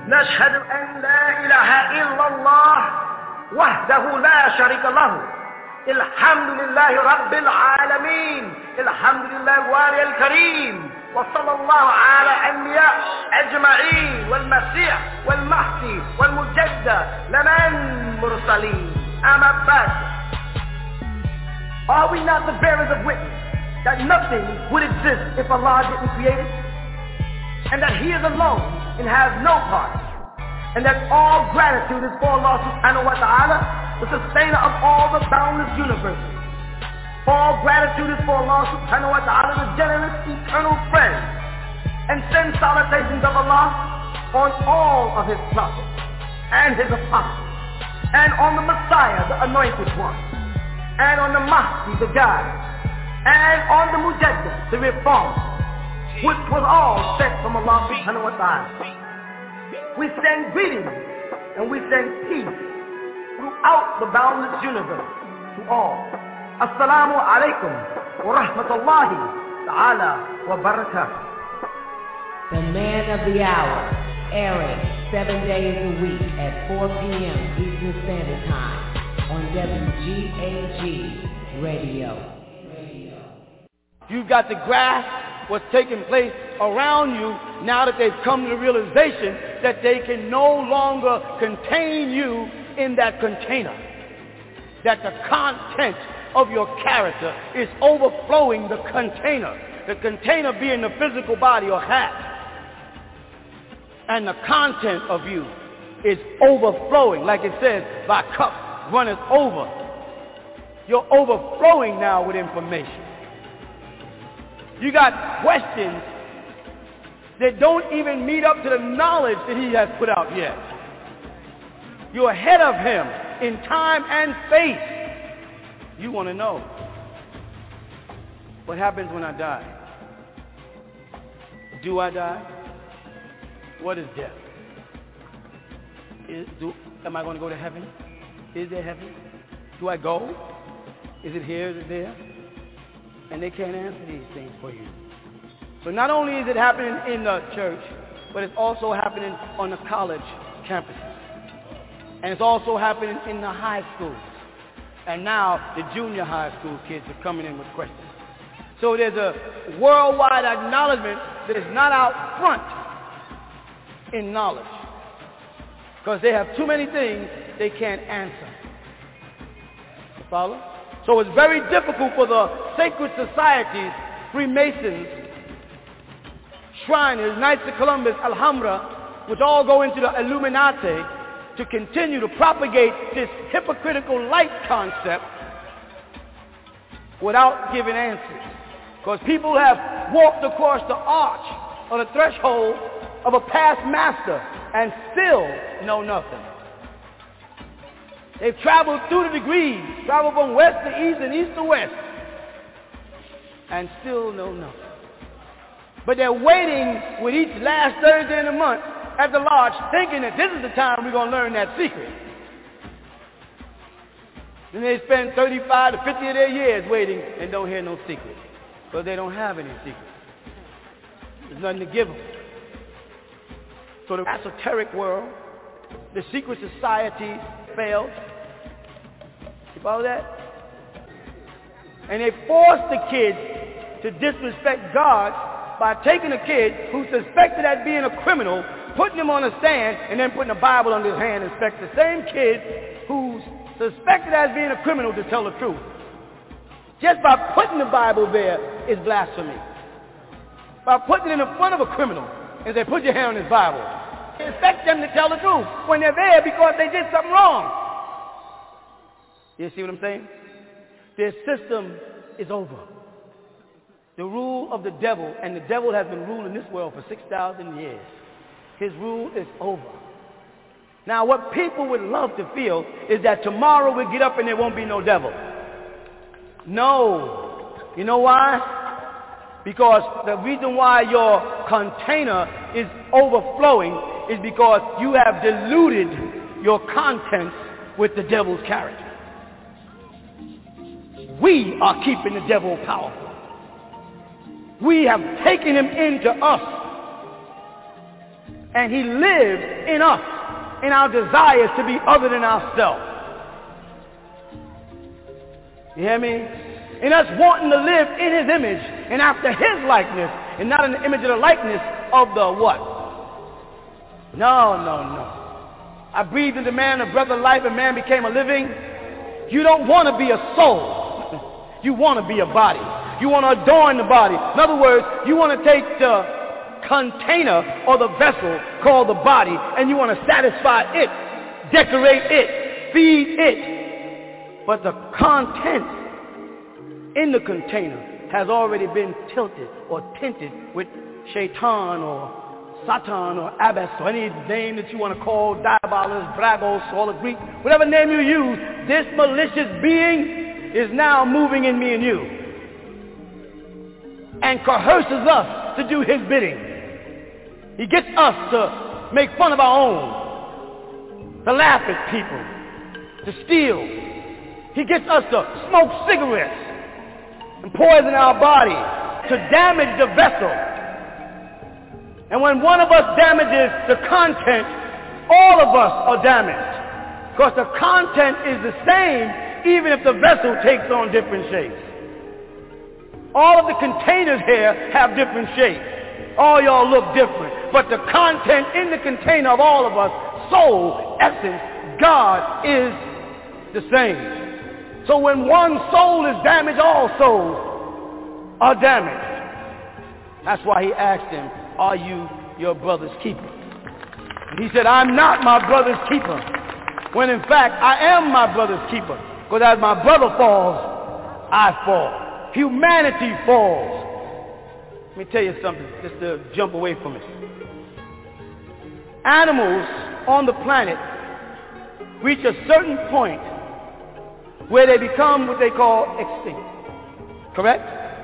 نشهد أن لا إله إلا الله وحده لا شريك له الحمد لله رب العالمين الحمد لله الوالي الكريم وصلى الله على الأنبياء أجمعين والمسيح والمهدي والمجدد لمن مرسلين أما بعد. Are we not the bearers of witness that nothing would exist if Allah didn't create it? And that He is alone and has no part? And that all gratitude is for Allah subhanahu wa ta'ala, the sustainer of all the boundless universes. All gratitude is for Allah subhanahu wa ta'ala, the generous eternal friend. And send salutations of Allah on all of His prophets and His apostles, and on the Messiah, the anointed one, and on the Mahdi, the guide, and on the Mujaddid, the reformer, which was all sent from Allah subhanahu wa ta'ala. We send greetings and we send peace throughout the boundless universe to all. Assalamu alaikum wa rahmatullahi ta'ala wa barakatuh. The man of the hour, airing 7 days a week at 4 p.m. Eastern Standard Time on WGAG Radio. You've got to grasp what's taking place around you now that they've come to the realization that they can no longer contain you in that container. That the content of your character is overflowing the container. The container being the physical body or hat. And the content of you is overflowing, like it says, thy cup runneth over. You're overflowing now with information. You got questions that don't even meet up to the knowledge that He has put out yet. You're ahead of Him in time and faith. You want to know what happens when I die. Do I die? What is death? Am I going to go to heaven? Is there heaven? Do I go? Is it here? Is it there? And they can't answer these things for you. So not only is it happening in the church, but it's also happening on the college campuses. And it's also happening in the high schools. And now the junior high school kids are coming in with questions. So there's a worldwide acknowledgement that it's not out front in knowledge. Because they have too many things they can't answer. You follow? So it's very difficult for the sacred societies, Freemasons, Shriners, Knights of Columbus, Alhambra, which all go into the Illuminati, to continue to propagate this hypocritical light concept without giving answers. Because people have walked across the arch or the threshold of a past master and still know nothing. They've traveled through the degrees, traveled from west to east and east to west, and still know nothing. But they're waiting with each last Thursday in the month at the lodge, thinking that this is the time we're going to learn that secret. Then they spend 35 to 50 of their years waiting and don't hear no secret, because they don't have any secret. There's nothing to give them. So the esoteric world, the secret society failed. You follow that? And they forced the kids to disrespect God by taking a kid who's suspected as being a criminal, putting him on a stand, and then putting a Bible under his hand and expect the same kid who's suspected as being a criminal to tell the truth. Just by putting the Bible there is blasphemy. By putting it in the front of a criminal and say, put your hand on his Bible. They expect them to tell the truth when they're there because they did something wrong. You see what I'm saying? Their system is over. The rule of the devil, and the devil has been ruling this world for 6,000 years. His rule is over. Now what people would love to feel is that tomorrow we get up and there won't be no devil. No. You know why? Because the reason why your container is overflowing is because you have diluted your contents with the devil's character. We are keeping the devil powerful. We have taken him into us. And he lives in us, in our desires to be other than ourselves. You hear me? In us wanting to live in his image and after his likeness and not in the image of the likeness of the what? No. I breathed into man a breath of life and man became a living. You don't want to be a soul. You want to be a body. You want to adorn the body. In other words, you want to take the container or the vessel called the body and you want to satisfy it, decorate it, feed it. But the content in the container has already been tilted or tinted with shaitan or Satan or Abbas or any name that you want to call, Diabolus, Bragos, all the Greek, whatever name you use, this malicious being is now moving in me and you and coerces us to do his bidding. He gets us to make fun of our own, to laugh at people, to steal. He gets us to smoke cigarettes and poison our body, to damage the vessel. And when one of us damages the content, all of us are damaged. Because the content is the same even if the vessel takes on different shapes. All of the containers here have different shapes. All y'all look different. But the content in the container of all of us, soul, essence, God is the same. So when one soul is damaged, all souls are damaged. That's why he asked him, are you your brother's keeper? And he said, I'm not my brother's keeper. When in fact, I am my brother's keeper. Because as my brother falls, I fall. Humanity falls. Let me tell you something, just to jump away from it. Animals on the planet reach a certain point where they become what they call extinct. Correct?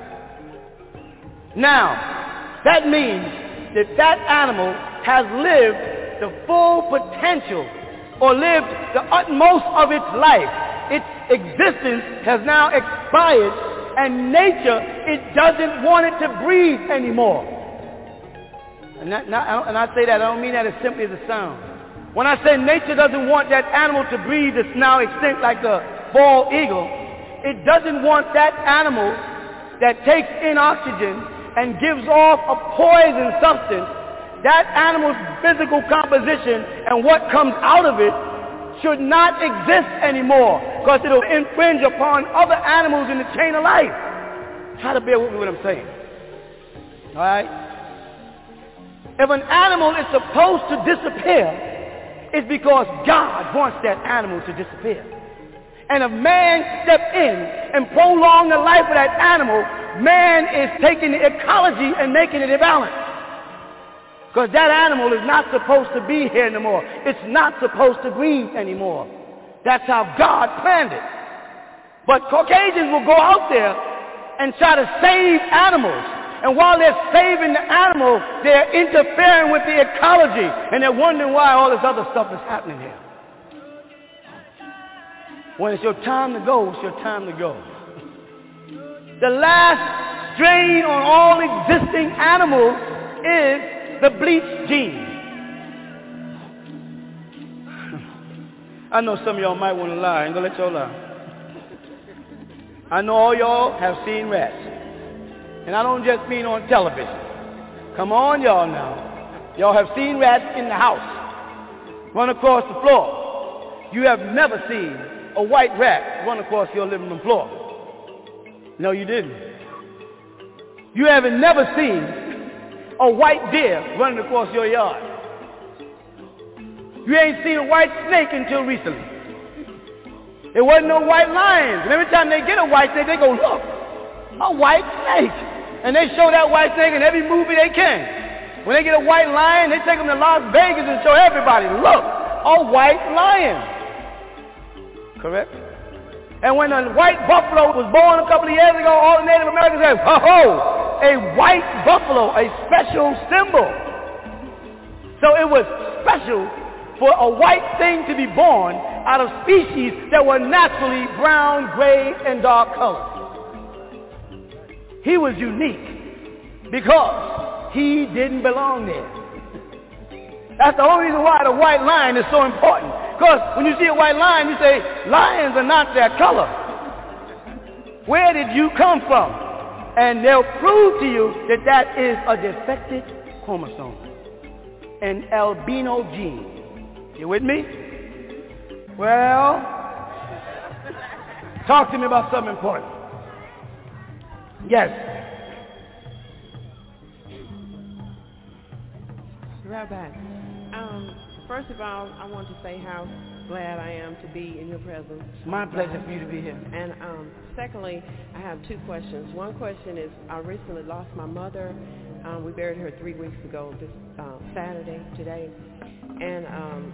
Now, that means that animal has lived the full potential or lived the utmost of its life. Its existence has now expired, and nature, it doesn't want it to breathe anymore. And I say that, I don't mean that as simply as it sounds. When I say nature doesn't want that animal to breathe that's now extinct like the bald eagle, it doesn't want that animal that takes in oxygen and gives off a poison substance. That animal's physical composition and what comes out of it should not exist anymore because it'll infringe upon other animals in the chain of life. Try to bear with me what I'm saying. All right? If an animal is supposed to disappear, it's because God wants that animal to disappear. And if man steps in and prolong the life of that animal, man is taking the ecology and making it imbalanced. Because that animal is not supposed to be here anymore. It's not supposed to breathe anymore. That's how God planned it. But Caucasians will go out there and try to save animals. And while they're saving the animal, they're interfering with the ecology. And they're wondering why all this other stuff is happening here. When it's your time to go, it's your time to go. The last strain on all existing animals is the bleach gene. I know some of y'all might want to lie. I ain't gonna let y'all lie. I know all y'all have seen rats. And I don't just mean on television. Come on, y'all now. Y'all have seen rats in the house run across the floor. You have never seen a white rat run across your living room floor. No, you didn't. You haven't never seen a white deer running across your yard. You ain't seen a white snake until recently. There wasn't no white lions. And every time they get a white snake, they go, look, a white snake. And they show that white snake in every movie they can. When they get a white lion, they take them to Las Vegas and show everybody, look, a white lion. Correct? And when a white buffalo was born a couple of years ago, all the Native Americans said, ho-ho, a white buffalo, a special symbol. So it was special for a white thing to be born out of species that were naturally brown, gray, and dark colored. He was unique because he didn't belong there. That's the only reason why the white line is so important. Because when you see a white line, you say, lions are not that color. Where did you come from? And they'll prove to you that that is a defective chromosome, an albino gene. You with me? Well, talk to me about something important. Yes. Rabbi, first of all, I want to say how glad I am to be in your presence. It's my pleasure for you to be here. And secondly, I have two questions. One question is, I recently lost my mother. We buried her 3 weeks ago, this Saturday, today. And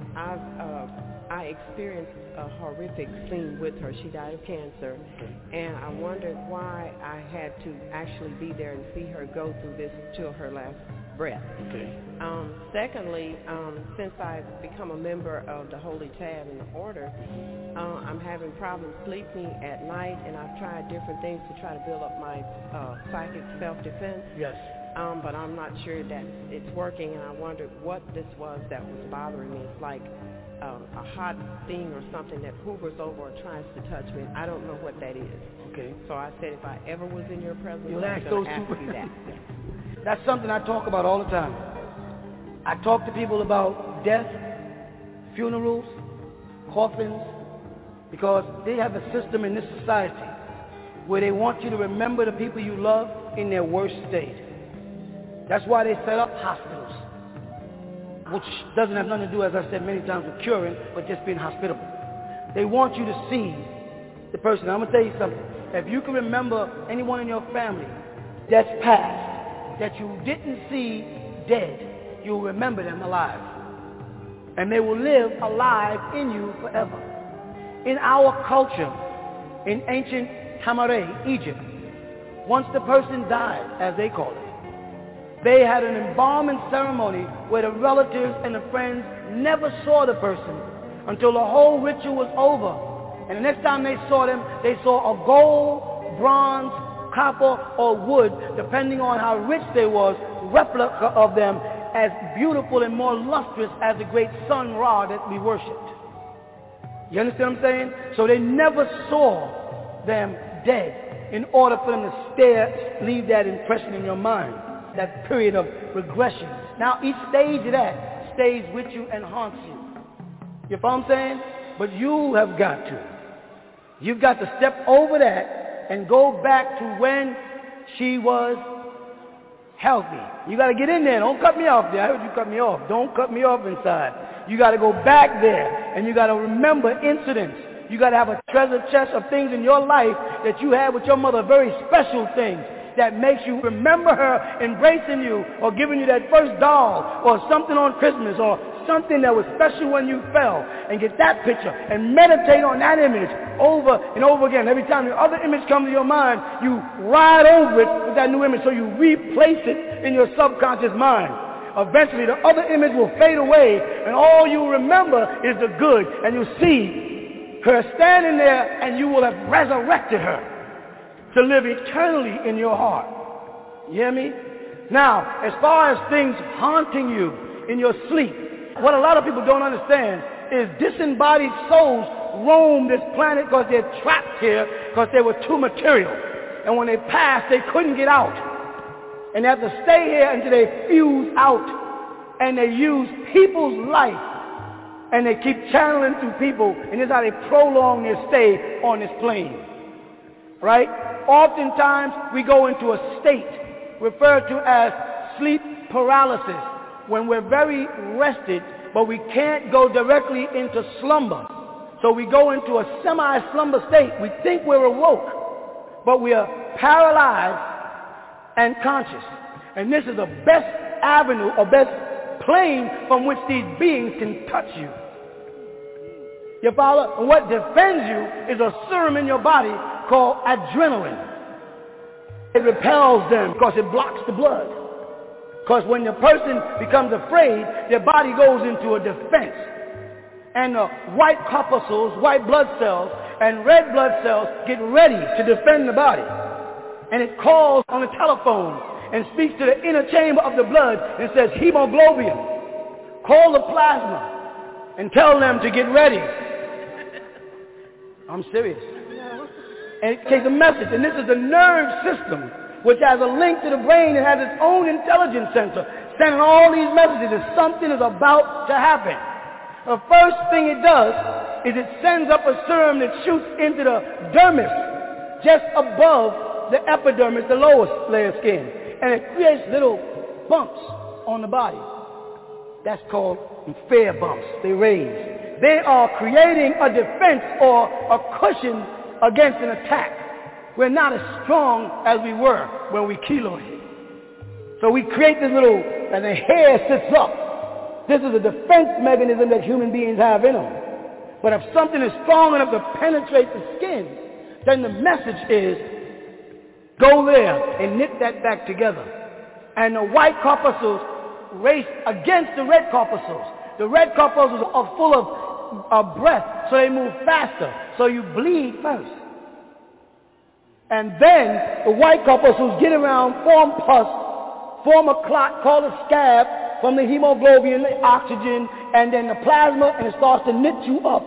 I experienced a horrific scene with her. She died of cancer. And I wondered why I had to actually be there and see her go through this till her last breath. Okay. Secondly, since I've become a member of the Holy Tab in the order, I'm having problems sleeping at night, and I've tried different things to try to build up my psychic self-defense. Yes. But I'm not sure that it's working, and I wondered what this was that was bothering me. It's like a hot thing or something that hovers over or tries to touch me. I don't know what that is. Okay. So I said if I ever was in your presence, You'll I was going to ask you that. That's something I talk about all the time. I talk to people about death, funerals, coffins, because they have a system in this society where they want you to remember the people you love in their worst state. That's why they set up hospitals, which doesn't have nothing to do, as I said many times, with curing, but just being hospitable. They want you to see the person. I'm going to tell you something. If you can remember anyone in your family that's passed, that you didn't see dead, you'll remember them alive. And they will live alive in you forever. In our culture, in ancient Hammurabi, Egypt, once the person died, as they call it, they had an embalming ceremony where the relatives and the friends never saw the person until the whole ritual was over. And the next time they saw them, they saw a gold, bronze, copper, or wood, depending on how rich they was, replica of them as beautiful and more lustrous as the great sun Ra that we worshipped. You understand what I'm saying? So they never saw them dead in order for them to leave that impression in your mind, that period of regression. Now each stage of that stays with you and haunts you. You follow what I'm saying? But you have got to. You've got to step over that and go back to when she was healthy. You got to get in there. Don't cut me off there. I heard you cut me off. Don't cut me off inside. You got to go back there, and you got to remember incidents. You got to have a treasure chest of things in your life that you had with your mother, very special things that makes you remember her embracing you or giving you that first doll or something on Christmas or something that was special when you fell, and get that picture and meditate on that image over and over again. Every time the other image comes to your mind, you ride over it with that new image, so you replace it in your subconscious mind. Eventually the other image will fade away, and all you remember is the good, and you see her standing there, and you will have resurrected her to live eternally in your heart. You hear me? Now, as far as things haunting you in your sleep, what a lot of people don't understand is disembodied souls roam this planet because they're trapped here because they were too material. And when they passed, they couldn't get out. And they have to stay here until they fuse out. And they use people's life. And they keep channeling through people. And this is how they prolong their stay on this plane. Right? Oftentimes, we go into a state referred to as sleep paralysis, when we're very rested, but we can't go directly into slumber. So we go into a semi-slumber state. We think we're awoke, but we are paralyzed and conscious. And this is the best avenue or best plane from which these beings can touch you. You follow? And what defends you is a serum in your body called adrenaline. It repels them because it blocks the blood. Because when the person becomes afraid, their body goes into a defense. And the white corpuscles, white blood cells, and red blood cells get ready to defend the body. And it calls on the telephone and speaks to the inner chamber of the blood and says hemoglobin. call the plasma and tell them to get ready. I'm serious. And it takes a message, and this is the nerve system, which has a link to the brain and has its own intelligence sensor, sending all these messages that something is about to happen. The first thing it does is it sends up a serum that shoots into the dermis, just above the epidermis, the lowest layer of skin, and it creates little bumps on the body. That's called fear bumps. They raise. They are creating a defense or a cushion against an attack. We're not as strong as we were when we keloided. So we create this little, and the hair sits up. This is a defense mechanism that human beings have in them. But if something is strong enough to penetrate the skin, then the message is, go there and knit that back together. And the white corpuscles race against the red corpuscles. The red corpuscles are full of breath, so they move faster. So you bleed first. And then the white corpuscles get around, form pus, form a clot called a scab from the hemoglobin, the oxygen, and then the plasma, and it starts to knit you up.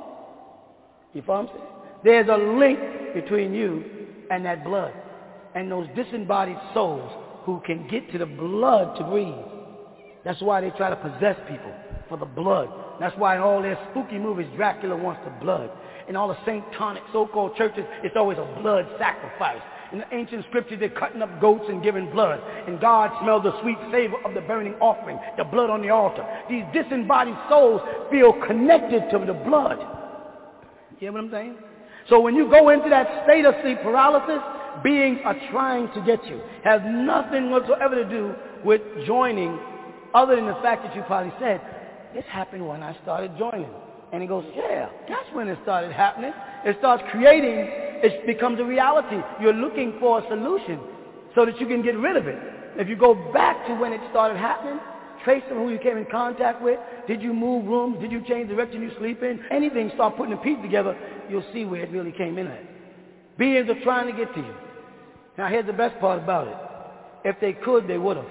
You follow what I'm saying? There's a link between you and that blood and those disembodied souls who can get to the blood to breathe. That's why they try to possess people, for the blood. That's why in all their spooky movies, Dracula wants the blood. In all the Satanic so-called churches, it's always a blood sacrifice. In the ancient scriptures, they're cutting up goats and giving blood. And God smelled the sweet savor of the burning offering, the blood on the altar. These disembodied souls feel connected to the blood. You hear what I'm saying? So when you go into that state of sleep paralysis, beings are trying to get you. Has nothing whatsoever to do with joining, other than the fact that you probably said, this happened when I started joining. And he goes, yeah, that's when it started happening. It starts creating, it becomes a reality. You're looking for a solution so that you can get rid of it. If you go back to when it started happening, trace of who you came in contact with, did you move rooms, did you change the direction you sleep in, anything, start putting the pieces together, you'll see where it really came in at. Beings are trying to get to you. Now here's the best part about it. If they could, they would have.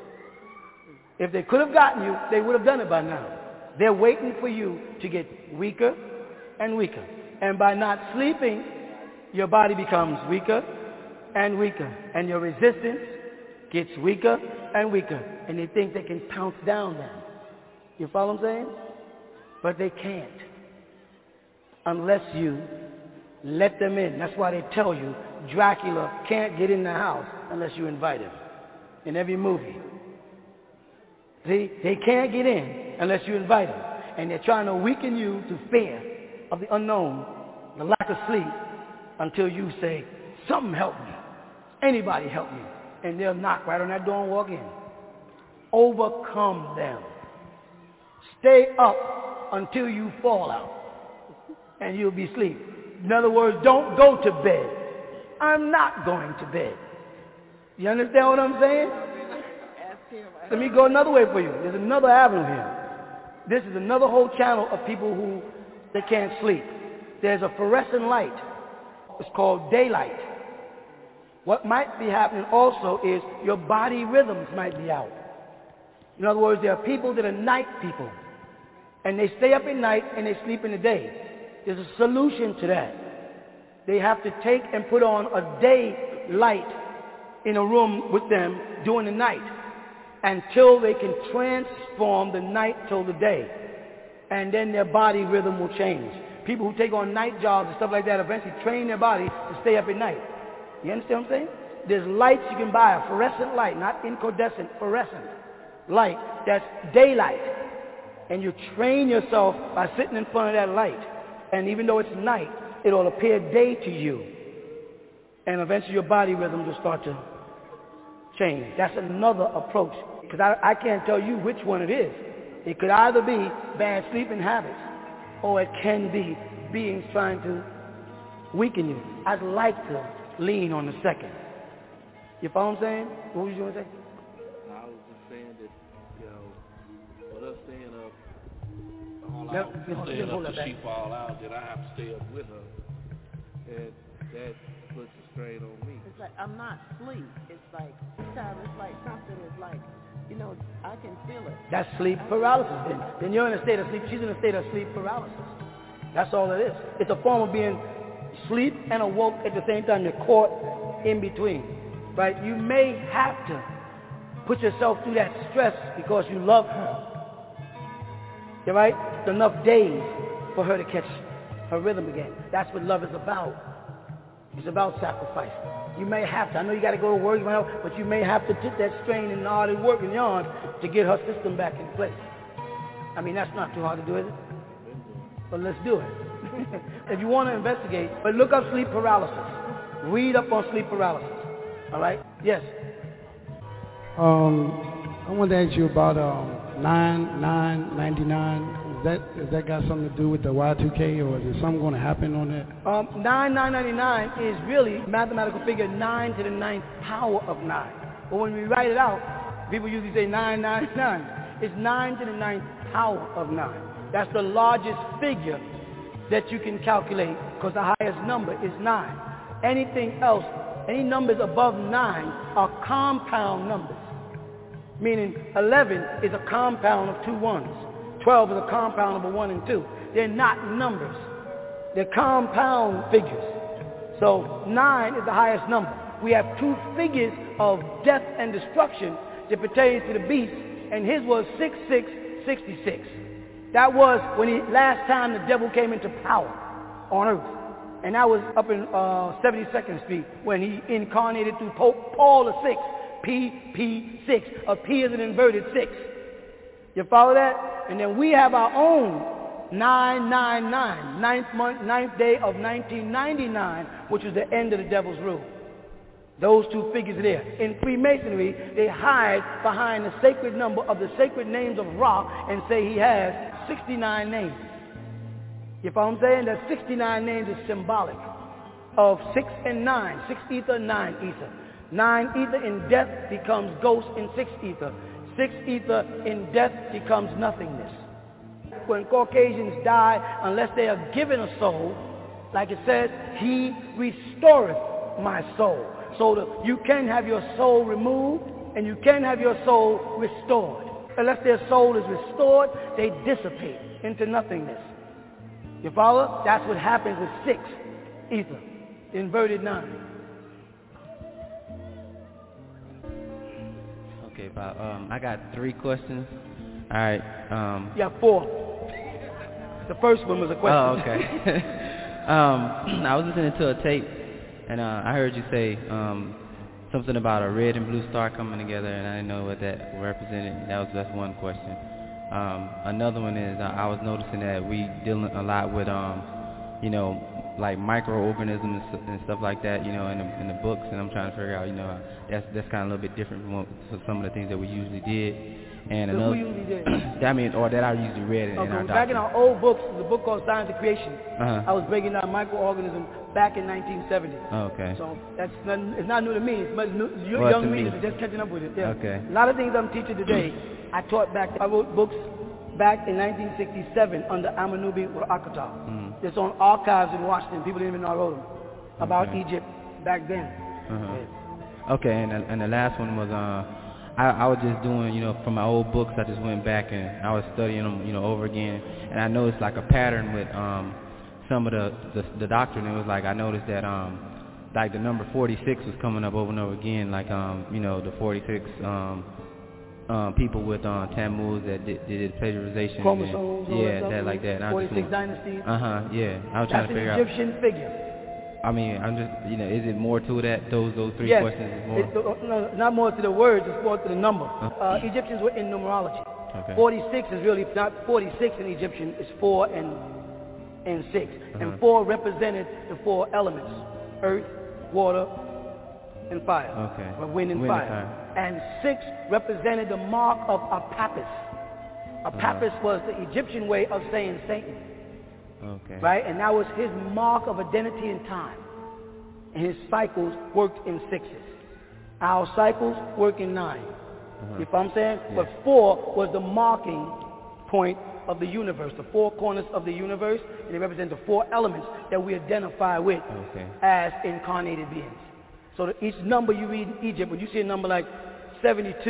If they could have gotten you, they would have done it by now. They're waiting for you to get weaker and weaker. And by not sleeping, your body becomes weaker and weaker. And your resistance gets weaker and weaker. And they think they can pounce down them. You follow what I'm saying? But they can't. Unless you let them in. That's why they tell you Dracula can't get in the house unless you invite him. In every movie. See, they can't get in unless you invite them. And they're trying to weaken you to fear of the unknown, the lack of sleep, until you say, something help me. Anybody help me. And they'll knock right on that door and walk in. Overcome them. Stay up until you fall out. And you'll be asleep. In other words, don't go to bed. I'm not going to bed. You understand what I'm saying? Let me go another way for you. There's another avenue here. This is another whole channel of people who they can't sleep. There's a fluorescent light. It's called daylight. What might be happening also is your body rhythms might be out. In other words, there are people that are night people. And they stay up at night and they sleep in the day. There's a solution to that. They have to take and put on a day light in a room with them during the night, until they can transform the night till the day. And then their body rhythm will change. People who take on night jobs and stuff like that eventually train their body to stay up at night. You understand what I'm saying? There's lights you can buy, a fluorescent light, not incandescent, fluorescent light, that's daylight. And you train yourself by sitting in front of that light. And even though it's night, it'll appear day to you. And eventually your body rhythm will start to change. That's another approach. Because I can't tell you which one it is. It could either be bad sleeping habits, or it can be beings trying to weaken you. I'd like to lean on the second. You follow what I'm saying? What was you going to say? I was just saying that, with us staying up all out, staying up till she fall out, that I have to stay up with her. And that puts a strain on me. It's like, I'm not asleep. It's like, sometimes it's like something is like You know, I can feel it. That's sleep paralysis. Then you're in a state of sleep. She's in a state of sleep paralysis. That's all it is. It's a form of being asleep and awoke at the same time. You're caught in between, right? You may have to put yourself through that stress because you love her. You're right? It's enough days for her to catch her rhythm again. That's what love is about. It's about sacrifice. You may have to. I know you got to go to work, but you may have to take that strain and all the work and yarn to get her system back in place. I mean, that's not too hard to do, is it? But let's do it. If you want to investigate, but look up sleep paralysis. Read up on sleep paralysis. All right? Yes. I wanted to ask you about 9999. Is that got something to do with the Y2K, or is there something going to happen on that? 9999 is really mathematical figure 9 to the 9th power of 9. But when we write it out, people usually say 999. It's 9 to the 9th power of 9. That's the largest figure that you can calculate because the highest number is 9. Anything else, any numbers above 9 are compound numbers, meaning 11 is a compound of 2 ones. 12 is a compound of a 1 and 2. They're not numbers. They're compound figures. So 9 is the highest number. We have 2 figures of death and destruction that pertains to the beast, and his was 6666. That was when last time the devil came into power on earth. And that was up in 72nd Street when he incarnated through Pope Paul VI, PP6. A P is an inverted 6. You follow that? And then we have our own 999, ninth day of 1999, which was the end of the devil's rule. Those 2 figures are there. In Freemasonry, they hide behind the sacred number of the sacred names of Ra and say he has 69 names. You follow what I'm saying? That 69 names is symbolic of 6 and 9. 6 ether, 9 ether. 9 ether in death becomes ghost in 6 ether. 6 ether in death becomes nothingness. When Caucasians die, unless they are given a soul, like it says, he restoreth my soul. So you can have your soul removed and you can have your soul restored. Unless their soul is restored, they dissipate into nothingness. You follow? That's what happens with 6 ether, inverted 9. Okay, Bob. I got 3 questions. All right. Yeah, 4. The first one was a question. Oh, okay. I was listening to a tape, and I heard you say something about a red and blue star coming together, and I didn't know what that represented. That's one question. Another one is I was noticing that we dealing a lot with like microorganisms and stuff like that, in the books, and I'm trying to figure out, that's kind of a little bit different from some of the things that we usually did. And that we usually did. That I usually read in our doctrine. Back in our old books, the book called Science of Creation, I was breaking down microorganisms back in 1970. Okay. So it's not new to me. It's young readers are just catching up with it. Yeah. Okay. A lot of things I'm teaching today, I taught back. I wrote books back in 1967 under Amanubi Rakata. It's on archives in Washington. People didn't even know I wrote them about Egypt back then. Yeah. Okay, and the last one was I was just doing, from my old books, I just went back and I was studying them, over again, and I noticed like a pattern with some of the doctrine. It was like I noticed that like the number 46 was coming up over and over again, like the 46 people with Tammuz that did plagiarization. Chromosomes. That like that. And 46 dynasties. Yeah. I was trying to figure out. That's an Egyptian figure. I mean, I'm just, is it more to that? Those 3 yes. questions is more? No, not more to the words, it's more to the number. Egyptians were in numerology. Okay. 46 is really not 46 in Egyptian, it's 4 and 6. And 4 represented the 4 elements: earth, water, and fire. Okay. Or wind and fire. And 6 represented the mark of Apapis. Apapis was the Egyptian way of saying Satan. Okay. Right? And that was his mark of identity in time. And his cycles worked in 6s. Our cycles work in 9. You know what I'm saying? Yeah. But 4 was the marking point of the universe, the 4 corners of the universe, and they represent the 4 elements that we identify with as incarnated beings. So each number you read in Egypt, when you see a number like 72,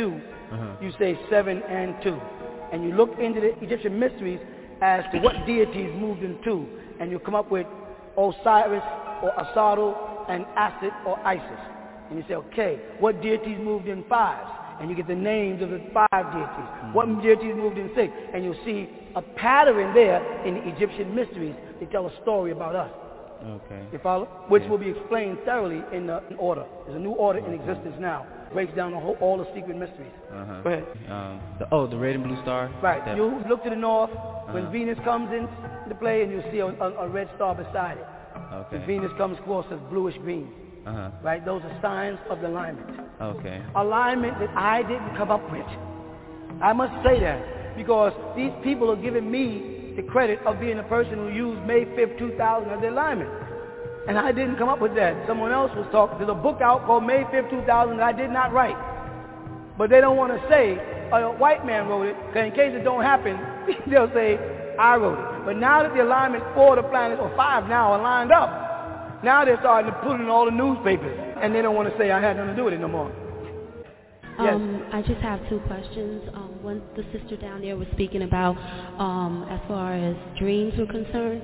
you say 7 and 2. And you look into the Egyptian mysteries as to what deities moved in 2. And you come up with Osiris or Asatru and Asit or Isis. And you say, okay, what deities moved in 5s? And you get the names of the 5 deities. What deities moved in 6? And you'll see a pattern there in the Egyptian mysteries. They tell a story about us. Okay. You follow? Which will be explained thoroughly in order. There's a new order in existence now. Breaks down all the secret mysteries. Go ahead. The red and blue star? Right. You look to the north when Venus comes into play, and you'll see a red star beside it. Okay. When Venus comes across as bluish green. Right? Those are signs of the alignment. Okay. Alignment that I didn't come up with. I must say that because these people are giving me the credit of being the person who used May 5th, 2000 as the alignment. And I didn't come up with that. Someone else was talking. There's a book out called May 5th, 2000 that I did not write. But they don't want to say a white man wrote it, because in case it don't happen, they'll say, I wrote it. But now that the alignment 4 of the planets, or 5 now, are lined up, now they're starting to put it in all the newspapers. And they don't want to say I had nothing to do with it no more. Yes. I just have 2 questions. One, the sister down there was speaking about as far as dreams were concerned.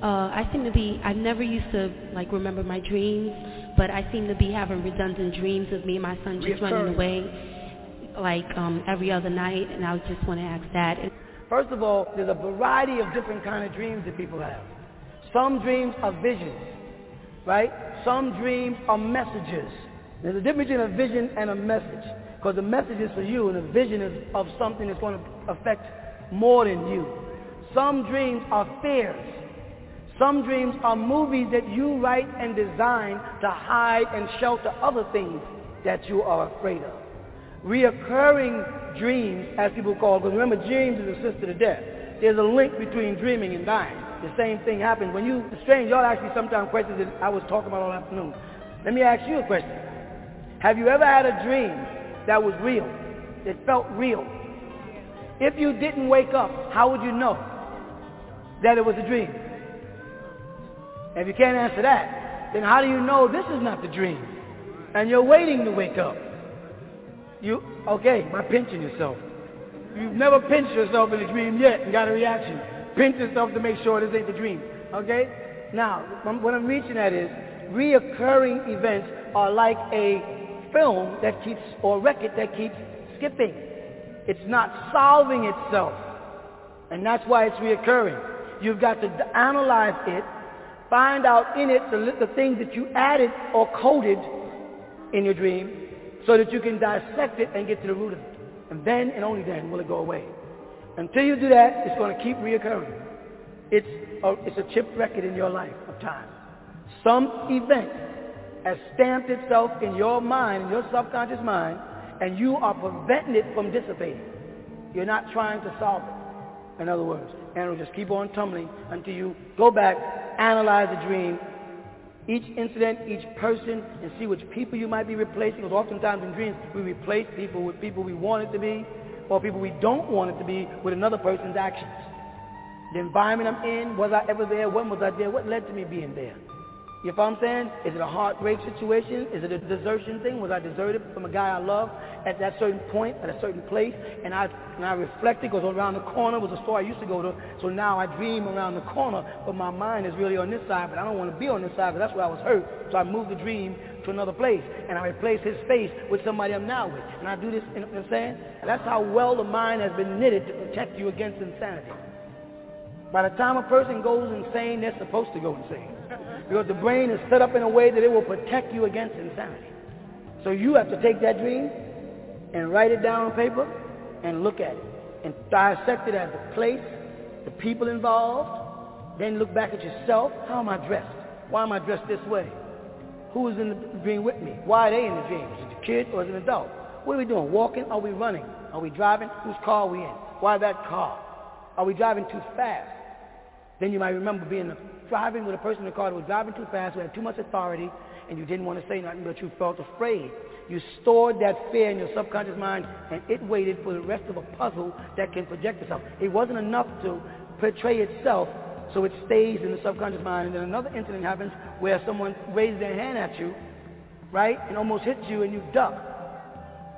I never used to remember my dreams, but I seem to be having redundant dreams of me and my son just running away every other night, and I just want to ask that. First of all, there's a variety of different kind of dreams that people have. Some dreams are visions, right? Some dreams are messages. There's a difference between a vision and a message, because the message is for you and the vision is of something that's going to affect more than you. Some dreams are fears. Some dreams are movies that you write and design to hide and shelter other things that you are afraid of. Reoccurring dreams, as people call it, because remember, dreams is a sister to death. There's a link between dreaming and dying. The same thing happens. It's strange, y'all ask me sometimes questions that I was talking about all afternoon. Let me ask you a question. Have you ever had a dream that was real? It felt real. If you didn't wake up, how would you know that it was a dream? And if you can't answer that, then how do you know this is not the dream? And you're waiting to wake up. By pinching yourself. You've never pinched yourself in a dream yet and got a reaction. Pinch yourself to make sure this ain't the dream. Okay? Now, what I'm reaching at is, reoccurring events are like a film that keeps, or record that keeps skipping. It's not solving itself. And that's why it's reoccurring. You've got to analyze it, find out in it the things that you added or coded in your dream so that you can dissect it and get to the root of it. And then and only then will it go away. Until you do that, it's going to keep reoccurring. It's a chip record in your life of time. Some event has stamped itself in your mind, in your subconscious mind, and you are preventing it from dissipating. You're not trying to solve it. In other words, and it'll just keep on tumbling until you go back, analyze the dream, each incident, each person, and see which people you might be replacing. Because oftentimes in dreams, we replace people with people we want it to be, or people we don't want it to be, with another person's actions. The environment I'm in, was I ever there? When was I there? What led to me being there? You know what I'm saying? Is it a heartbreak situation? Is it a desertion thing? Was I deserted from a guy I love at that certain point, at a certain place? And I reflected, because around the corner was a store I used to go to, so now I dream around the corner, but my mind is really on this side, but I don't want to be on this side, because that's where I was hurt. So I moved the dream to another place, and I replace his face with somebody I'm now with. And I do this, you know what I'm saying? That's how well the mind has been knitted to protect you against insanity. By the time a person goes insane, they're supposed to go insane. Because the brain is set up in a way that it will protect you against insanity. So you have to take that dream and write it down on paper and look at it and dissect it as the place, the people involved, then look back at yourself. How am I dressed? Why am I dressed this way? Who is in the dream with me? Why are they in the dream? Is it a kid or is it an adult? What are we doing? Walking? Are we running? Are we driving? Whose car are we in? Why that car? Are we driving too fast? Then you might remember driving with a person in the car that was driving too fast, who had too much authority, and you didn't want to say nothing, but you felt afraid. You stored that fear in your subconscious mind, and it waited for the rest of a puzzle that can project itself. It wasn't enough to portray itself, so it stays in the subconscious mind. And then another incident happens where someone raises their hand at you, right, and almost hits you, and you duck.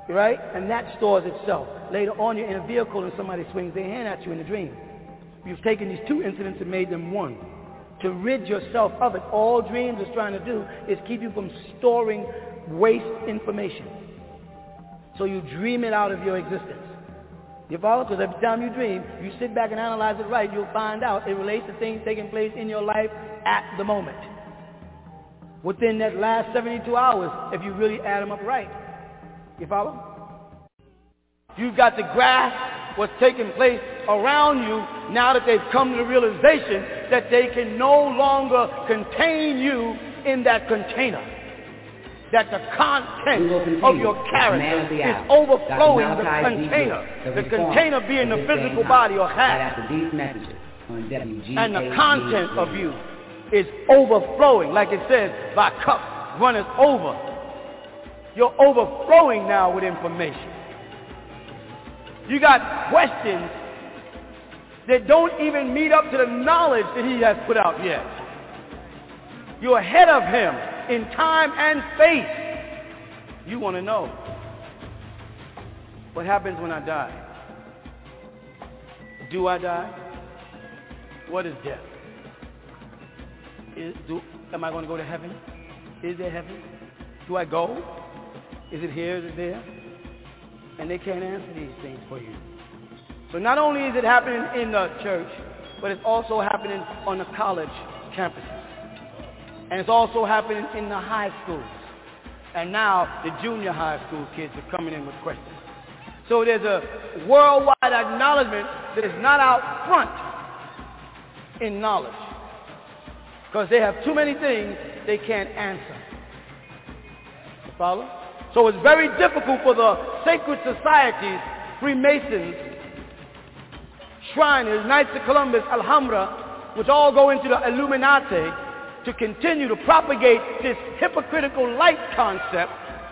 right? And that stores itself. Later on, you're in a vehicle and somebody swings their hand at you in a dream. You've taken these two incidents and made them one. To rid yourself of it, all dreams is trying to do is keep you from storing waste information. So you dream it out of your existence. You follow? Because every time you dream, you sit back and analyze it right, you'll find out it relates to things taking place in your life at the moment. Within that last 72 hours, if you really add them up right. You follow? You've got to grasp what's taking place around you now that they've come to the realization that they can no longer contain you in that container. That the content of your character is overflowing the container. The container being the physical body or hat. And the content of you is overflowing. Like it says, thy cup runneth over. You're overflowing now with information. You got questions that don't even meet up to the knowledge that he has put out yet. You're ahead of him in time and space. You want to know what happens when I die. Do I die? What is death? Am I going to go to heaven? Is there heaven? Do I go? Is it here? Is it there? And they can't answer these things for you. So not only is it happening in the church, but it's also happening on the college campuses. And it's also happening in the high schools. And now the junior high school kids are coming in with questions. So there's a worldwide acknowledgement that is not out front in knowledge. Because they have too many things they can't answer. You follow? So it's very difficult for the sacred societies, Freemasons, Shriners, Knights of Columbus, Alhambra, which all go into the Illuminati, to continue to propagate this hypocritical light concept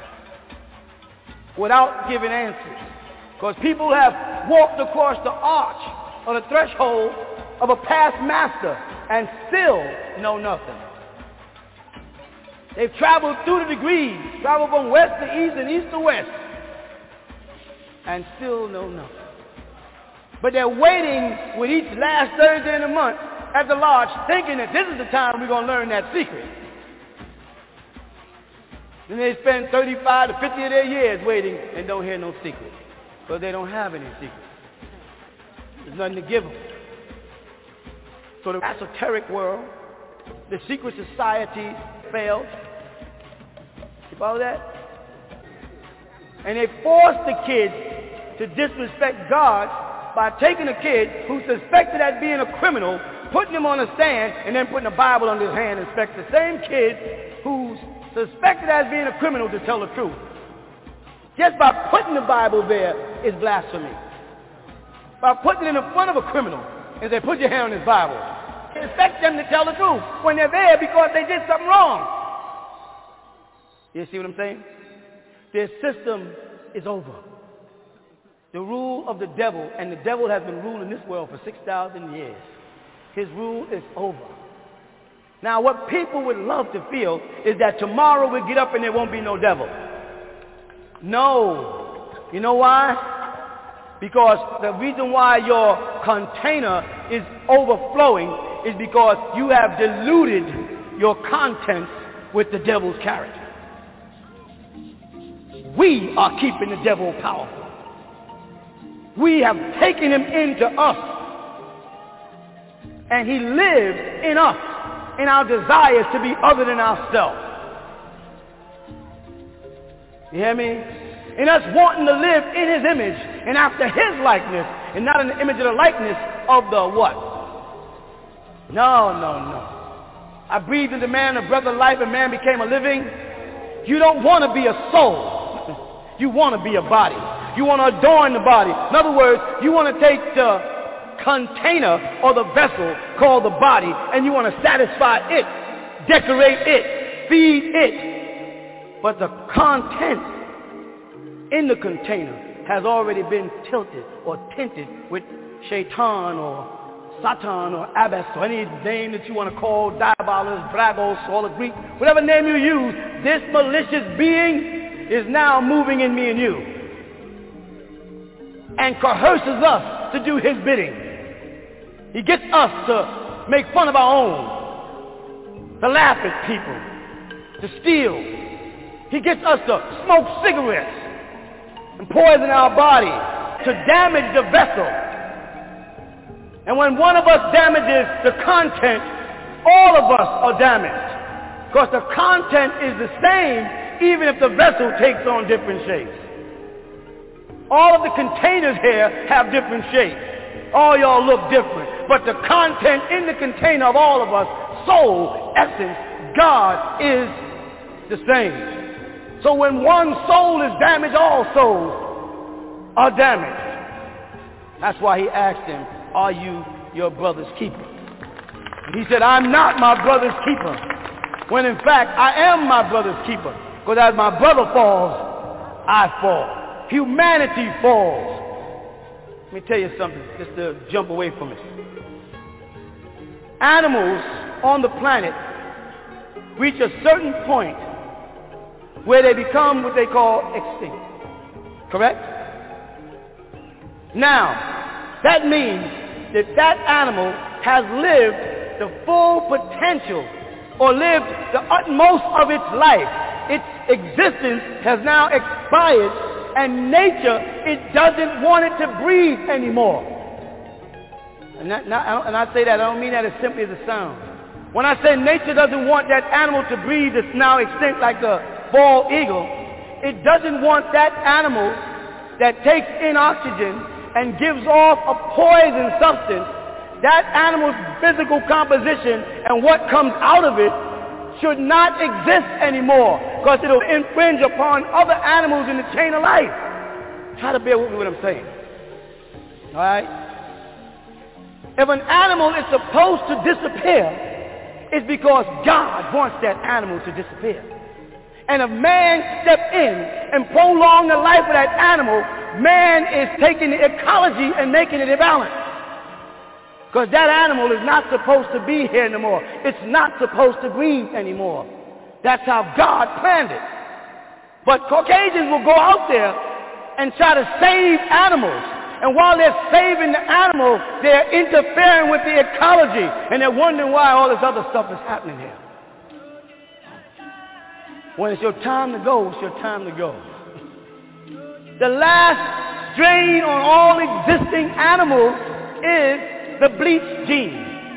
without giving answers. Because people have walked across the arch or the threshold of a past master and still know nothing. They've traveled through the degrees, traveled from west to east and east to west, and still know nothing. But they're waiting with each last Thursday in the month at the lodge, thinking that this is the time we're going to learn that secret. Then they spend 35 to 50 of their years waiting and don't hear no secret. Because they don't have any secrets. There's nothing to give them. So the esoteric world, the secret society failed. You follow that? And they forced the kids to disrespect God by taking a kid who's suspected as being a criminal, putting him on a stand, and then putting a Bible under his hand and expect the same kid who's suspected as being a criminal to tell the truth. Just by putting the Bible there is blasphemy. By putting it in the front of a criminal and say, put your hand on this Bible. Expect them to tell the truth when they're there because they did something wrong. You see what I'm saying? Their system is over. The rule of the devil, and the devil has been ruling this world for 6,000 years. His rule is over. Now what people would love to feel is that tomorrow we'll get up and there won't be no devil. No. You know why? Because the reason why your container is overflowing is because you have diluted your contents with the devil's character. We are keeping the devil powerful. We have taken him into us. And he lives in us, in our desires to be other than ourselves. You hear me? In us wanting to live in his image and after his likeness and not in the image of the likeness of the what? No. I breathed into man a breath of life and man became a living. You don't want to be a soul. You want to be a body. You want to adorn the body. In other words, you want to take the container or the vessel called the body and you want to satisfy it, decorate it, feed it. But the content in the container has already been tilted or tinted with shaitan or Satan or Abbas or any name that you want to call, Diabolus, Bragos, all the Greek, whatever name you use, this malicious being is now moving in me and you. and coerces us to do his bidding. He gets us to make fun of our own, to laugh at people, to steal. He gets us to smoke cigarettes and poison our body, to damage the vessel. And when one of us damages the content, all of us are damaged. Because the content is the same even if the vessel takes on different shapes. All of the containers here have different shapes. All y'all look different. But the content in the container of all of us, soul, essence, God is the same. So when one soul is damaged, all souls are damaged. That's why he asked him, are you your brother's keeper? And he said, I'm not my brother's keeper. When in fact, I am my brother's keeper. Because as my brother falls, I fall. Humanity falls. Let me tell you something, just to jump away from it. Animals on the planet reach a certain point where they become what they call extinct. Correct? Now, that means that animal has lived the full potential or lived the utmost of its life. Its existence has now expired, and nature, it doesn't want it to breathe anymore. And I say that, I don't mean that as simply as it sounds. When I say nature doesn't want that animal to breathe that's now extinct like the bald eagle, it doesn't want that animal that takes in oxygen and gives off a poison substance. That animal's physical composition and what comes out of it should not exist anymore because it'll infringe upon other animals in the chain of life. Try to bear with me what I'm saying. All right? If an animal is supposed to disappear, it's because God wants that animal to disappear. And if man steps in and prolong the life of that animal, man is taking the ecology and making it imbalanced. Because that animal is not supposed to be here anymore. It's not supposed to breathe anymore. That's how God planned it. But Caucasians will go out there and try to save animals. And while they're saving the animal, they're interfering with the ecology. And they're wondering why all this other stuff is happening here. When it's your time to go, it's your time to go. The last strain on all existing animals is the bleach gene.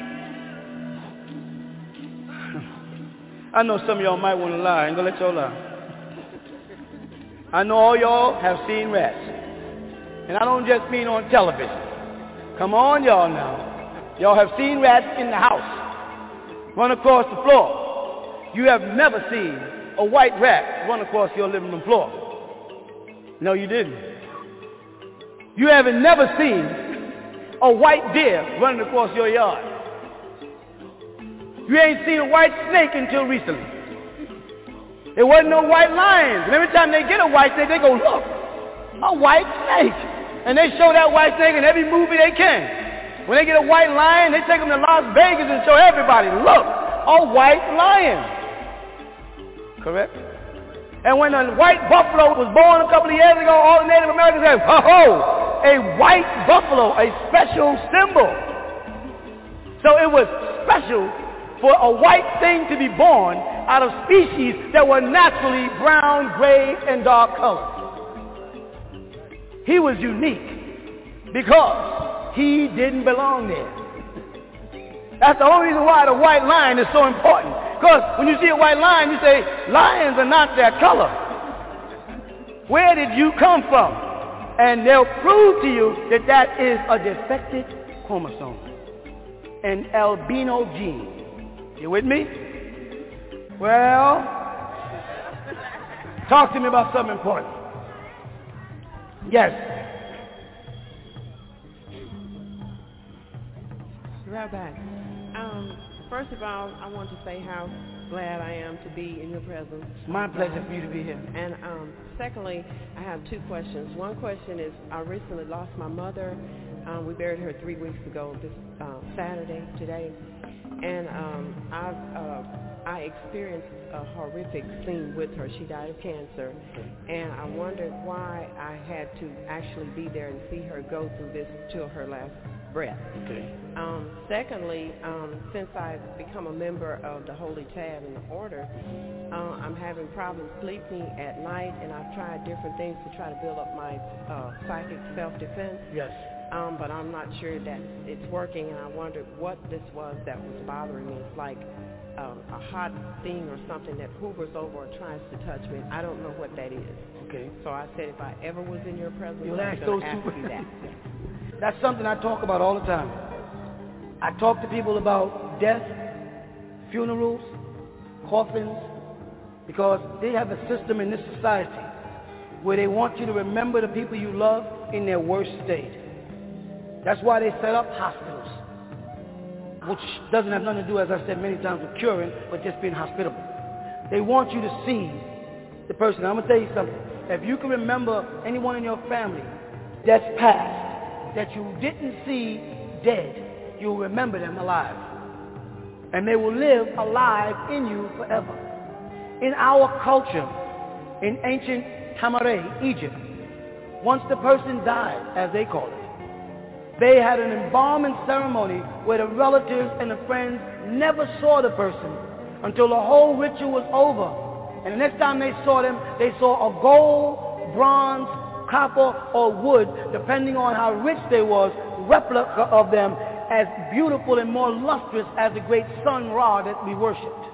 I know some of y'all might want to lie. I ain't going to let y'all lie. I know all y'all have seen rats. And I don't just mean on television. Come on, y'all now. Y'all have seen rats in the house run across the floor. You have never seen a white rat run across your living room floor. No, you didn't. You haven't never seen a white deer running across your yard. You ain't seen a white snake until recently. There wasn't no white lions. And every time they get a white snake, they go, look, a white snake. And they show that white snake in every movie they can. When they get a white lion, they take them to Las Vegas and show everybody, look, a white lion. Correct? And when a white buffalo was born a couple of years ago, all the Native Americans said, ho-ho, a white buffalo, a special symbol. So it was special for a white thing to be born out of species that were naturally brown, gray, and dark colored. He was unique because he didn't belong there. That's the only reason why the white lion is so important. Because when you see a white lion, you say, lions are not their color. Where did you come from? And they'll prove to you that that is a defective chromosome, an albino gene. You with me? Well, talk to me about something important. Yes. Right back. First of all, I want to say how glad I am to be in your presence. My pleasure for you to be here. And secondly, I have two questions. One question is, I recently lost my mother. We buried her 3 weeks ago, this Saturday, today. And I experienced a horrific scene with her. She died of cancer, and I wondered why I had to actually be there and see her go through this till her last breath. Secondly, since I've become a member of the Holy Tab in the order, I'm having problems sleeping at night, and I've tried different things to try to build up my psychic self-defense. Yes. But I'm not sure that it's working, and I wondered what this was that was bothering me. It's like a hot thing or something that hovers over or tries to touch me. I don't know what that is. Okay. So I said if I ever was in your presence, You'll I'm ask going those to ask two. you that. That's something I talk about all the time. I talk to people about death, funerals, coffins, because they have a system in this society where they want you to remember the people you love in their worst state. That's why they set up hospitals, which doesn't have nothing to do, as I said many times, with curing, but just being hospitable. They want you to see the person. I'm going to tell you something. If you can remember anyone in your family that's passed, that you didn't see dead, you'll remember them alive. And they will live alive in you forever. In our culture, in ancient Tamare, Egypt, once the person died, as they call it, they had an embalming ceremony where the relatives and the friends never saw the person until the whole ritual was over. And the next time they saw them, they saw a gold, bronze, copper, or wood, depending on how rich they was, replica of them as beautiful and more lustrous as the great sun Ra that we worshipped.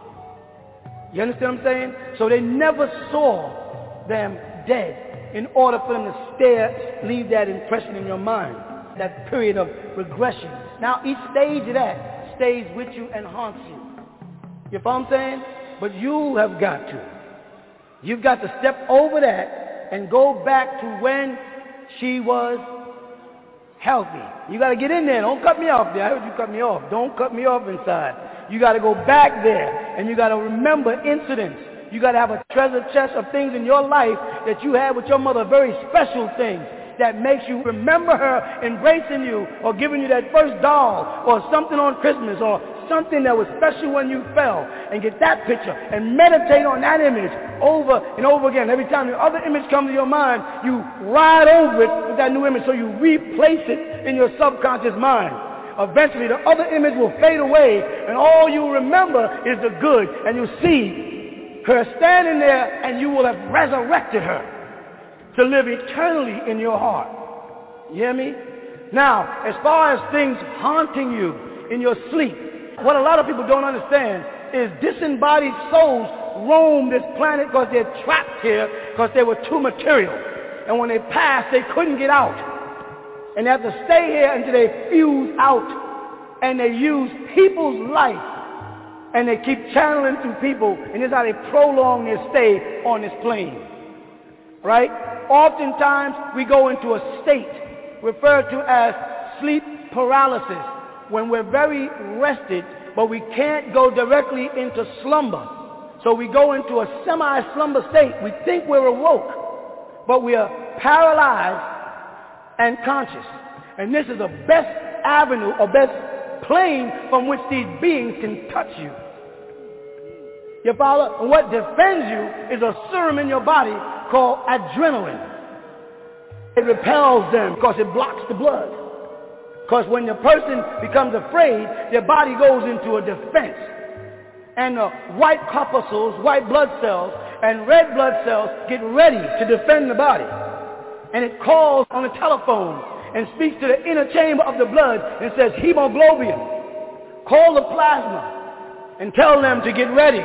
You understand what I'm saying? So they never saw them dead in order for them to leave that impression in your mind. That period of regression. Now each stage of that stays with you and haunts you. You follow what I'm saying? But you have got to. You've got to step over that and go back to when she was healthy. You got to get in there. Don't cut me off there. I heard you cut me off. Don't cut me off inside. You got to go back there and you got to remember incidents. You got to have a treasure chest of things in your life that you had with your mother, very special things that makes you remember her embracing you or giving you that first doll or something on Christmas or something that was special when you fell, and get that picture and meditate on that image over and over again. Every time the other image comes to your mind, you ride over it with that new image, so you replace it in your subconscious mind. Eventually the other image will fade away and all you remember is the good, and you see her standing there and you will have resurrected her to live eternally in your heart. You hear me? Now, as far as things haunting you in your sleep, what a lot of people don't understand is disembodied souls roam this planet because they're trapped here because they were too material. And when they passed, they couldn't get out. And they have to stay here until they fuse out. And they use people's life. And they keep channeling through people. And this is how they prolong their stay on this plane. Right? Oftentimes, we go into a state referred to as sleep paralysis, when we're very rested, but we can't go directly into slumber. So we go into a semi-slumber state. We think we're awoke, but we are paralyzed and conscious. And this is the best avenue or best plane from which these beings can touch you. You follow? And what defends you is a serum in your body called adrenaline. It repels them because it blocks the blood. Because when the person becomes afraid, their body goes into a defense. And the white corpuscles, white blood cells, and red blood cells get ready to defend the body. And it calls on the telephone and speaks to the inner chamber of the blood and says, hemoglobin, call the plasma and tell them to get ready.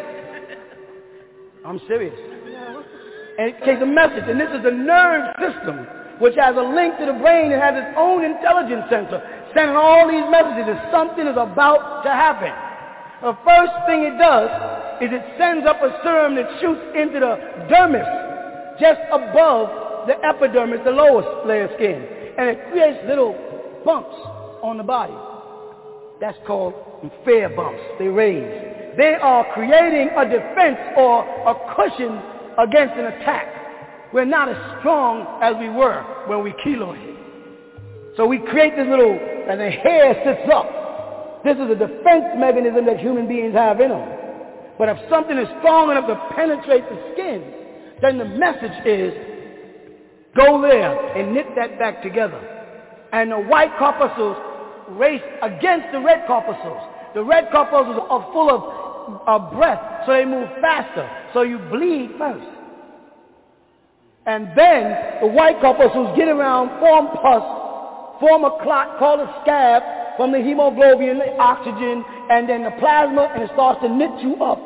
I'm serious. And it takes a message. And this is the nerve system, which has a link to the brain and has its own intelligence sensor, sending all these messages that something is about to happen. The first thing it does is it sends up a serum that shoots into the dermis, just above the epidermis, the lowest layer of skin. And it creates little bumps on the body. That's called fear bumps. They raise. They are creating a defense or a cushion against an attack. We're not as strong as we were when we keloided. So we create this little, and the hair sits up, This is a defense mechanism that human beings have in them. But if something is strong enough to penetrate the skin, then the message is, go there and knit that back together. And the white corpuscles race against the red corpuscles. The red corpuscles are full of breath, so they move faster. So you bleed first. And then the white corpuscles get around, form pus, form a clot called a scab from the hemoglobin, the oxygen, and then the plasma, and it starts to knit you up.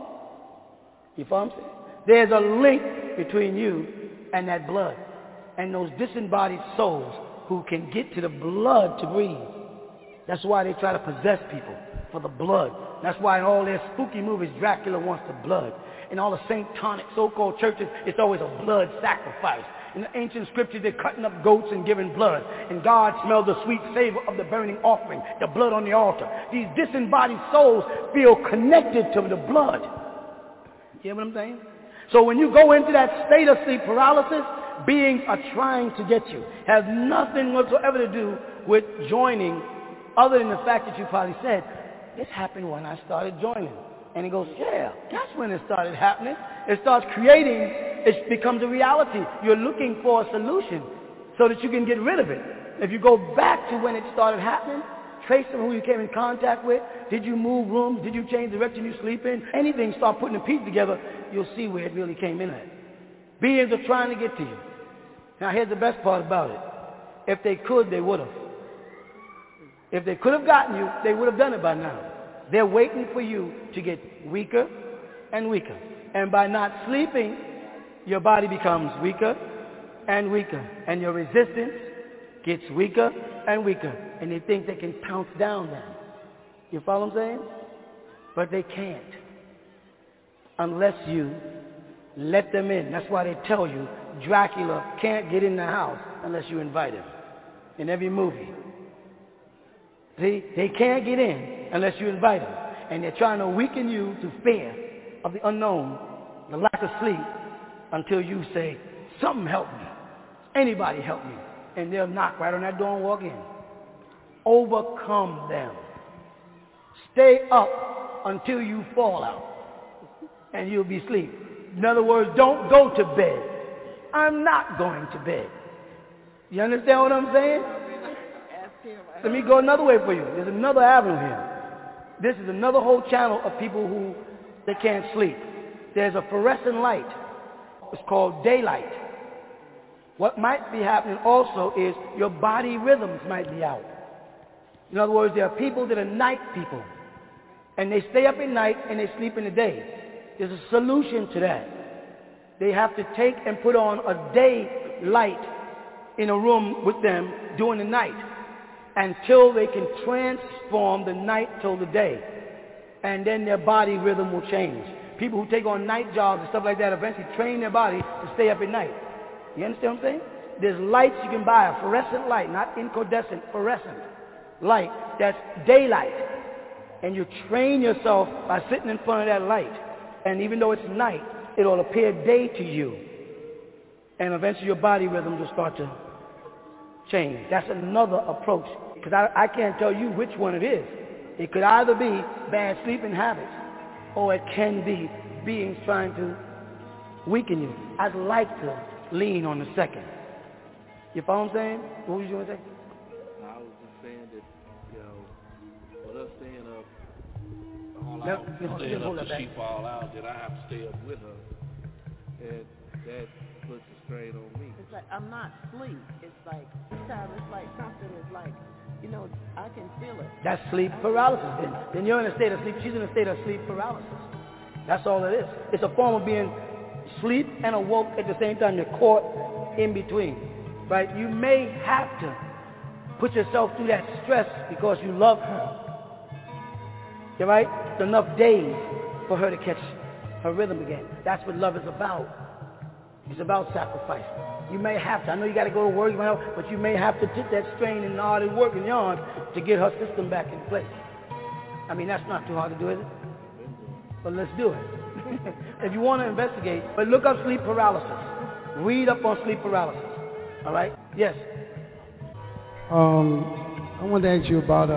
You follow what I'm saying? There's a link between you and that blood and those disembodied souls who can get to the blood to breathe. That's why they try to possess people, for the blood. That's why in all their spooky movies, Dracula wants the blood. In all the Satanic so-called churches, it's always a blood sacrifice. In the ancient scriptures, they're cutting up goats and giving blood. And God smells the sweet savor of the burning offering, the blood on the altar. These disembodied souls feel connected to the blood. You hear what I'm saying? So when you go into that state of sleep paralysis, beings are trying to get you. Has nothing whatsoever to do with joining, other than the fact that you probably said, this happened when I started joining. And he goes, yeah, that's when it started happening. It starts creating, it becomes a reality. You're looking for a solution so that you can get rid of it. If you go back to when it started happening, trace who you came in contact with, did you move rooms, did you change the direction you sleep in, anything, start putting the pieces together, you'll see where it really came in at. Beings are trying to get to you. Now here's the best part about it. If they could, they would have. If they could have gotten you, they would have done it by now. They're waiting for you to get weaker and weaker. And by not sleeping, your body becomes weaker and weaker. And your resistance gets weaker and weaker. And they think they can pounce down them. You follow what I'm saying? But they can't. Unless you let them in. That's why they tell you Dracula can't get in the house unless you invite him. In every movie. See, they can't get in unless you invite them. And they're trying to weaken you to fear of the unknown, the lack of sleep, until you say, something help me. Anybody help me. And they'll knock right on that door and walk in. Overcome them. Stay up until you fall out. And you'll be asleep. In other words, don't go to bed. I'm not going to bed. You understand what I'm saying? Let me go another way for you. There's another avenue here. This is another whole channel of people who they can't sleep. There's a fluorescent light. It's called daylight. What might be happening also is your body rhythms might be out. In other words, there are people that are night people. And they stay up at night and they sleep in the day. There's a solution to that. They have to take and put on a day light in a room with them during the night, until they can transform the night till the day. And then their body rhythm will change. People who take on night jobs and stuff like that eventually train their body to stay up at night. You understand what I'm saying? There's lights you can buy, a fluorescent light, not incandescent, fluorescent light, that's daylight. And you train yourself by sitting in front of that light. And even though it's night, it'll appear day to you. And eventually your body rhythm will start to change. That's another approach. Because I can't tell you which one it is. It could either be bad sleeping habits, or it can be beings trying to weaken you. I'd like to lean on the second. You follow what I'm saying? What was you going to say? I was just saying that, you know, with us staying up all No, out, staying up till she fall out, that I have to stay up with her. And that puts a strain on me. It's like I'm not asleep. It's like this time it's like something is like, you know, I can feel it. That's sleep paralysis. Then you're in a state of sleep. She's in a state of sleep paralysis. That's all it is. It's a form of being asleep and awoke at the same time. You're caught in between. Right? You may have to put yourself through that stress because you love her. You're right? It's enough days for her to catch her rhythm again. That's what love is about. It's about sacrifice. You may have to. I know you got to go to work, but you may have to take that strain and hard and work and yarn to get her system back in place. I mean, that's not too hard to do, is it? But let's do it. If you want to investigate, but look up sleep paralysis. Read up on sleep paralysis. All right? Yes. I wanted to ask you about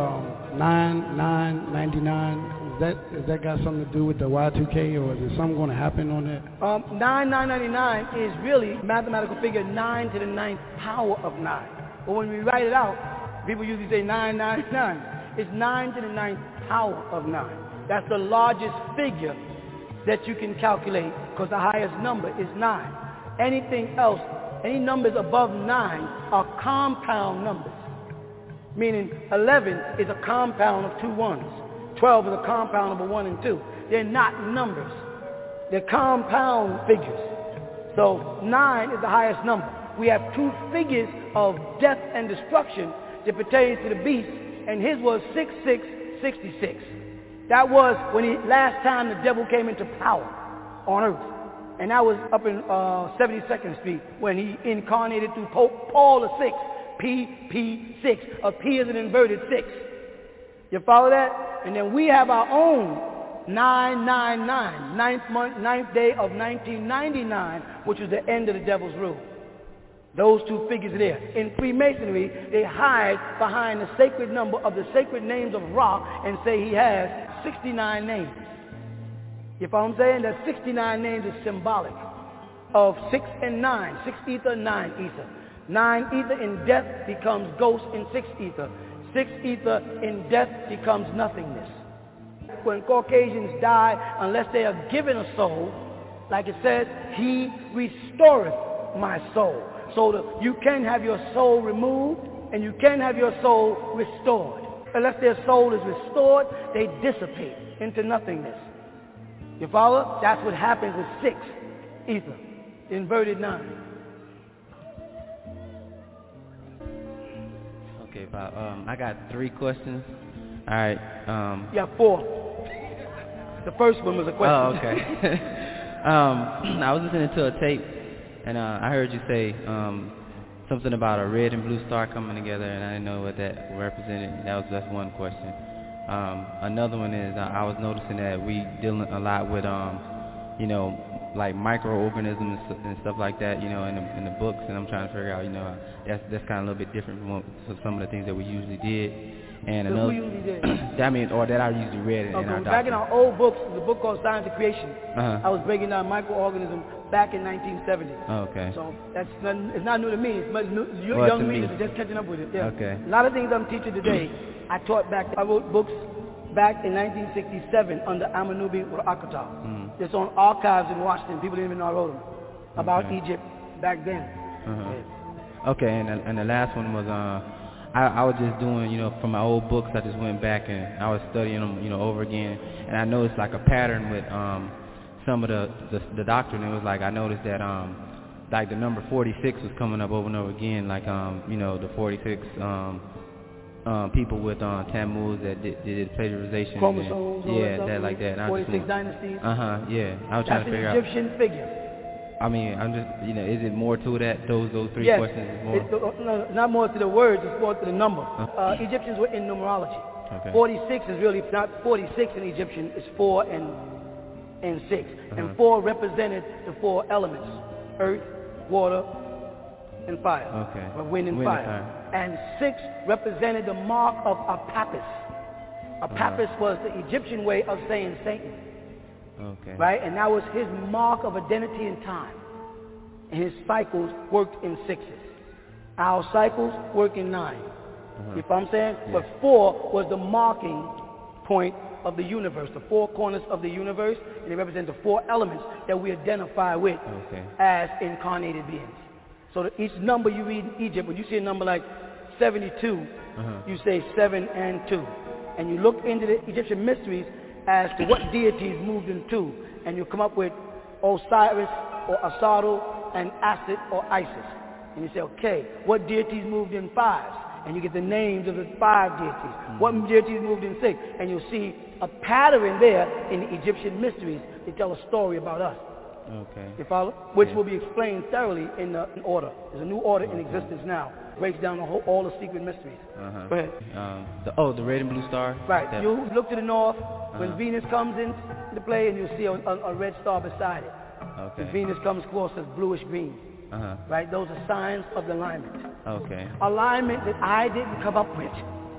9999. Is that got something to do with the Y2K, or is there something going to happen on that? 9999 is really mathematical figure 9 to the 9th power of 9. But when we write it out, people usually say 999. It's 9 to the 9th power of 9. That's the largest figure that you can calculate because the highest number is 9. Anything else, any numbers above 9 are compound numbers, meaning 11 is a compound of 2 ones. 12 is a compound of a 1 and 2. They're not numbers. They're compound figures. So 9 is the highest number. We have 2 figures of death and destruction that pertains to the beast, and his was 6666. That was when last time the devil came into power on earth. And that was up in 72nd Street when he incarnated through Pope Paul VI, PP6. A P is an inverted 6. You follow that? And then we have our own 999, 9th month, 9th day of 1999, which was the end of the devil's rule. Those 2 figures are there. In Freemasonry, they hide behind the sacred number of the sacred names of Ra and say he has 69 names. You follow what I'm saying? That 69 names is symbolic of 6 and 9. 6 ether, 9 ether. 9 ether in death becomes ghost in 6 ether. 6 ether in death becomes nothingness. When Caucasians die, unless they are given a soul, like it says, he restoreth my soul. So you can have your soul removed and you can have your soul restored. Unless their soul is restored, they dissipate into nothingness. You follow? That's what happens with 6 ether, inverted 9. Okay, Bob. I got 3 questions. All right. Yeah, 4. The first one was a question. Oh, okay. I was listening to a tape, and I heard you say something about a red and blue star coming together, and I didn't know what that represented. That's one question. Another one is I was noticing that we dealing a lot with like microorganisms and stuff like that, in the books, and I'm trying to figure out, that's kind of a little bit different from some of the things that we usually did. And so another, who usually did? or that I usually read in our back doctrine. in our old books, the book called Science of Creation, I was breaking down microorganisms back in 1970. Okay. So it's not new to me. It's new, young readers are just catching up with it. Yeah. Okay. A lot of things I'm teaching today, I taught back. I wrote books back in 1967 under Amanubi Rakata. It's on archives in Washington. People didn't even know I wrote them about Egypt back then. Okay, and the last one was I was just doing, from my old books. I just went back and I was studying them, over again, and I noticed like a pattern with some of the doctrine. It was like I noticed that like the number 46 was coming up over and over again, like the 46 people with Tammuz that did plagiarization. Chromosomes, that like that. 46 dynasties. Yeah. I was trying to figure out. That's an Egyptian figure. I mean, I'm just, is it more to that? Those 3 yes. questions is more? No, not more to the words, it's more to the number. Egyptians were in numerology. Okay. 46 is really not 46 in Egyptian, it's 4 and 6. And 4 represented the 4 elements: earth, water, and fire. Okay. Or wind and fire. And 6 represented the mark of Apapis. Apapis was the Egyptian way of saying Satan. Okay. Right? And that was his mark of identity in time. And his cycles worked in 6s. Our cycles work in 9. You know what I'm saying? Yeah. But 4 was the marking point of the universe, the 4 corners of the universe, and they represent the 4 elements that we identify with as incarnated beings. So each number you read in Egypt, when you see a number like 72, you say 7 and 2. And you look into the Egyptian mysteries as to what deities moved in 2, and you come up with Osiris or Asatru and Asit or Isis. And you say, okay, what deities moved in 5s? And you get the names of the 5 deities. What deities moved in 6? And you'll see a pattern there in the Egyptian mysteries. They tell a story about us. Okay. You follow? Which will be explained thoroughly in order. There's a new order in existence now. Breaks down all the secret mysteries. Go ahead. The red and blue star? Right. You look to the north when Venus comes into play, and you'll see a red star beside it. Okay. When Venus comes across as bluish green. Right? Those are signs of alignment. Okay. Alignment that I didn't come up with.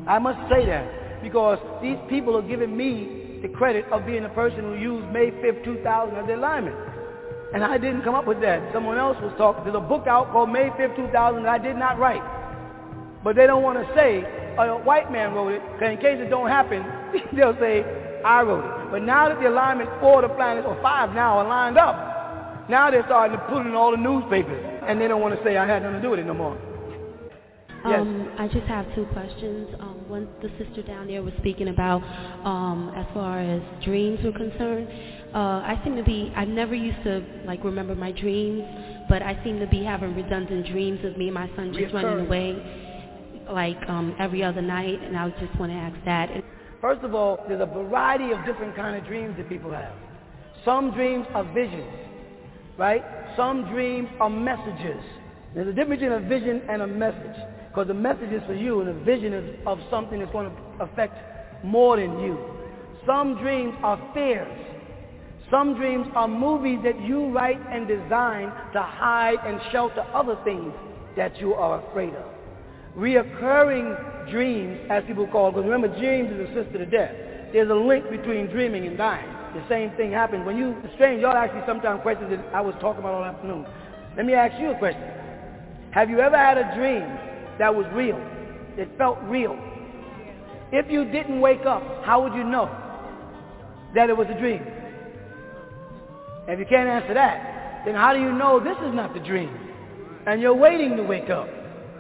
I must say that because these people are giving me the credit of being the person who used May 5th, 2000 as their alignment. And I didn't come up with that. Someone else was talking. There's a book out called May 5th, 2000 that I did not write. But they don't want to say a white man wrote it, because in case it don't happen, they'll say, I wrote it. But now that the alignment for the planets, or 5 now, are lined up, now they're starting to put it in all the newspapers. And they don't want to say I had nothing to do with it no more. Yes. I just have 2 questions. One, the sister down there was speaking about as far as dreams were concerned. I never used to remember my dreams, but I seem to be having redundant dreams of me and my son just running away every other night, and I just want to ask that. First of all, there's a variety of different kind of dreams that people have. Some dreams are visions, right? Some dreams are messages. There's a difference between a vision and a message, because the message is for you and the vision is of something that's going to affect more than you. Some dreams are fears. Some dreams are movies that you write and design to hide and shelter other things that you are afraid of. Reoccurring dreams, as people call it, because remember, dreams is a sister to death. There's a link between dreaming and dying. The same thing happens when you, it's strange, y'all ask me sometimes questions that I was talking about all afternoon. Let me ask you a question. Have you ever had a dream that was real, that felt real? If you didn't wake up, how would you know that it was a dream? And if you can't answer that, then how do you know this is not the dream? And you're waiting to wake up.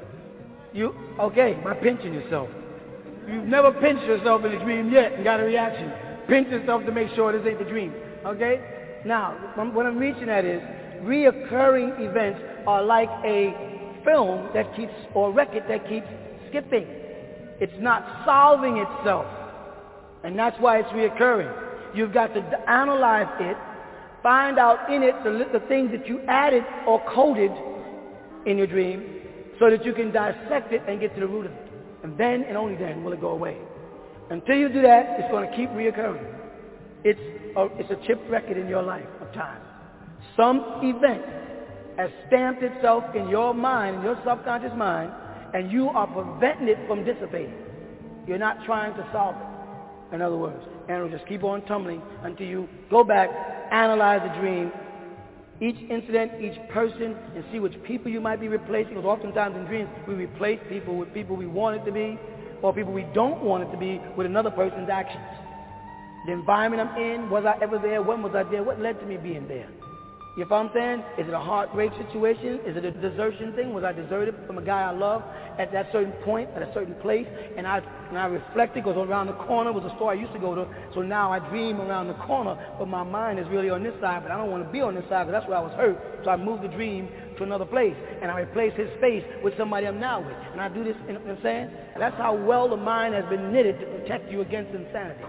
By pinching yourself. You've never pinched yourself in a dream yet and got a reaction. Pinch yourself to make sure this ain't the dream. Okay? Now, what I'm reaching at is, reoccurring events are like a film that keeps, or record that keeps skipping. It's not solving itself. And that's why it's reoccurring. You've got to analyze it, find out in it the things that you added or coded in your dream, so that you can dissect it and get to the root of it. And then, and only then, will it go away. Until you do that, it's going to keep reoccurring. It's a chipped record in your life of time. Some event has stamped itself in your mind, in your subconscious mind, and you are preventing it from dissipating. You're not trying to solve it. In other words, and it'll just keep on tumbling until you go back, analyze the dream, each incident, each person, and see which people you might be replacing. Because oftentimes in dreams, we replace people with people we want it to be, or people we don't want it to be with another person's actions. The environment I'm in, was I ever there? When was I there? What led to me being there? You know what I'm saying? Is it a heartbreak situation? Is it a desertion thing? Was I deserted from a guy I love at that certain point, at a certain place? And I reflected, because around the corner was a store I used to go to, so now I dream around the corner, but my mind is really on this side, but I don't want to be on this side, because that's where I was hurt. So I moved the dream to another place, and I replaced his face with somebody I'm now with. And I do this, you know what I'm saying? And that's how well the mind has been knitted to protect you against insanity.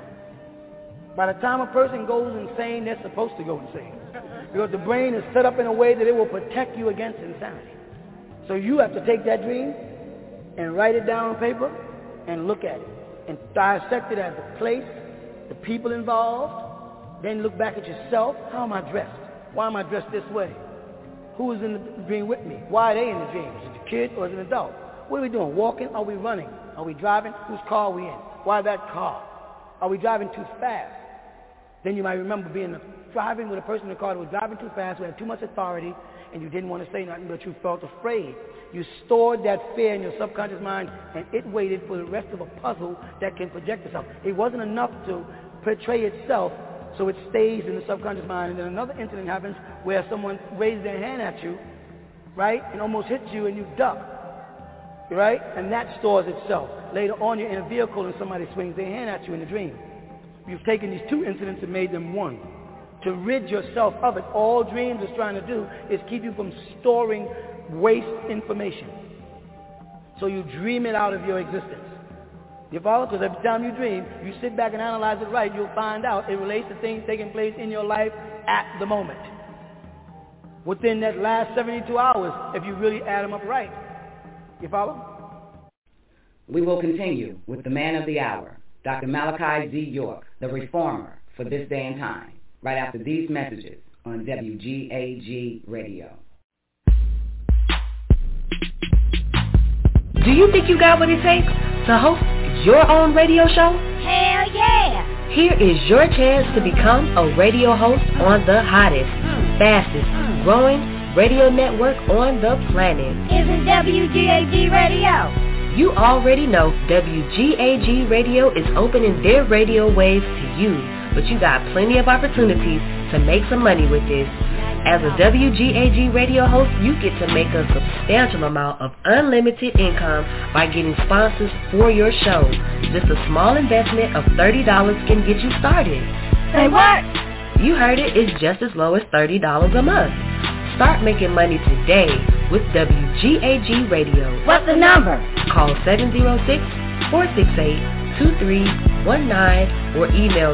By the time a person goes insane, they're supposed to go insane. Because the brain is set up in a way that it will protect you against insanity. So you have to take that dream and write it down on paper and look at it and dissect it as the place, the people involved, then look back at yourself. How am I dressed? Why am I dressed this way? Who is in the dream with me? Why are they in the dream? Is it a kid or is it an adult? What are we doing? Walking? Are we running? Are we driving? Whose car are we in? Why that car? Are we driving too fast? Then you might remember driving with a person in the car that was driving too fast, who had too much authority, and you didn't want to say nothing, but you felt afraid. You stored that fear in your subconscious mind, and it waited for the rest of a puzzle that can project itself. It wasn't enough to portray itself, so it stays in the subconscious mind. And then another incident happens where someone raises their hand at you, right, and almost hits you, and you duck, right? And that stores itself. Later on, you're in a vehicle, and somebody swings their hand at you in a dream. You've taken these two incidents and made them one. To rid yourself of it, all dreams is trying to do is keep you from storing waste information. So you dream it out of your existence. You follow? Because every time you dream, you sit back and analyze it right, you'll find out it relates to things taking place in your life at the moment. Within that last 72 hours, if you really add them up right. You follow? We will continue with the man of the hour, Dr. Malachi Z. York, the reformer for this day and time, right after these messages on WGAG Radio. Do you think you got what it takes to host your own radio show? Hell yeah! Here is your chance to become a radio host on the hottest, fastest, growing radio network on the planet. Isn't WGAG Radio? You already know WGAG Radio is opening their radio waves to you, but you got plenty of opportunities to make some money with this. As a WGAG radio host, you get to make a substantial amount of unlimited income by getting sponsors for your show. Just a small investment of $30 can get you started. Say what? You heard it, it's just as low as $30 a month. Start making money today with WGAG Radio. What's the number? Call 706-468-2319 or email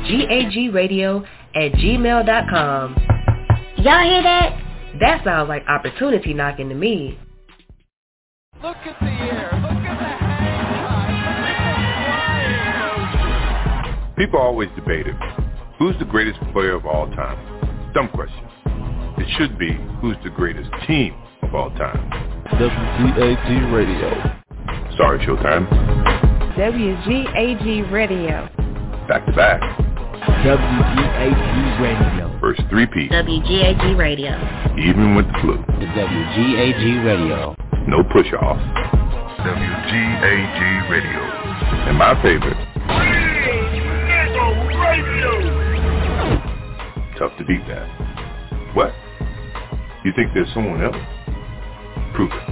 WGAGradio@gmail.com. Y'all hear that? That sounds like opportunity knocking to me. Look at the air. Look at the hang. People always debate it. Who's the greatest player of all time? Dumb question. It should be, who's the greatest team of all time? WGAG Radio. Sorry, Showtime. WGAG Radio. Back to back. WGAG Radio. First three-peat. WGAG Radio. Even with the flu. The WGAG Radio. No push-off. WGAG Radio. And my favorite. Radio. Tough to beat that. What? You think there's someone else? Prove it.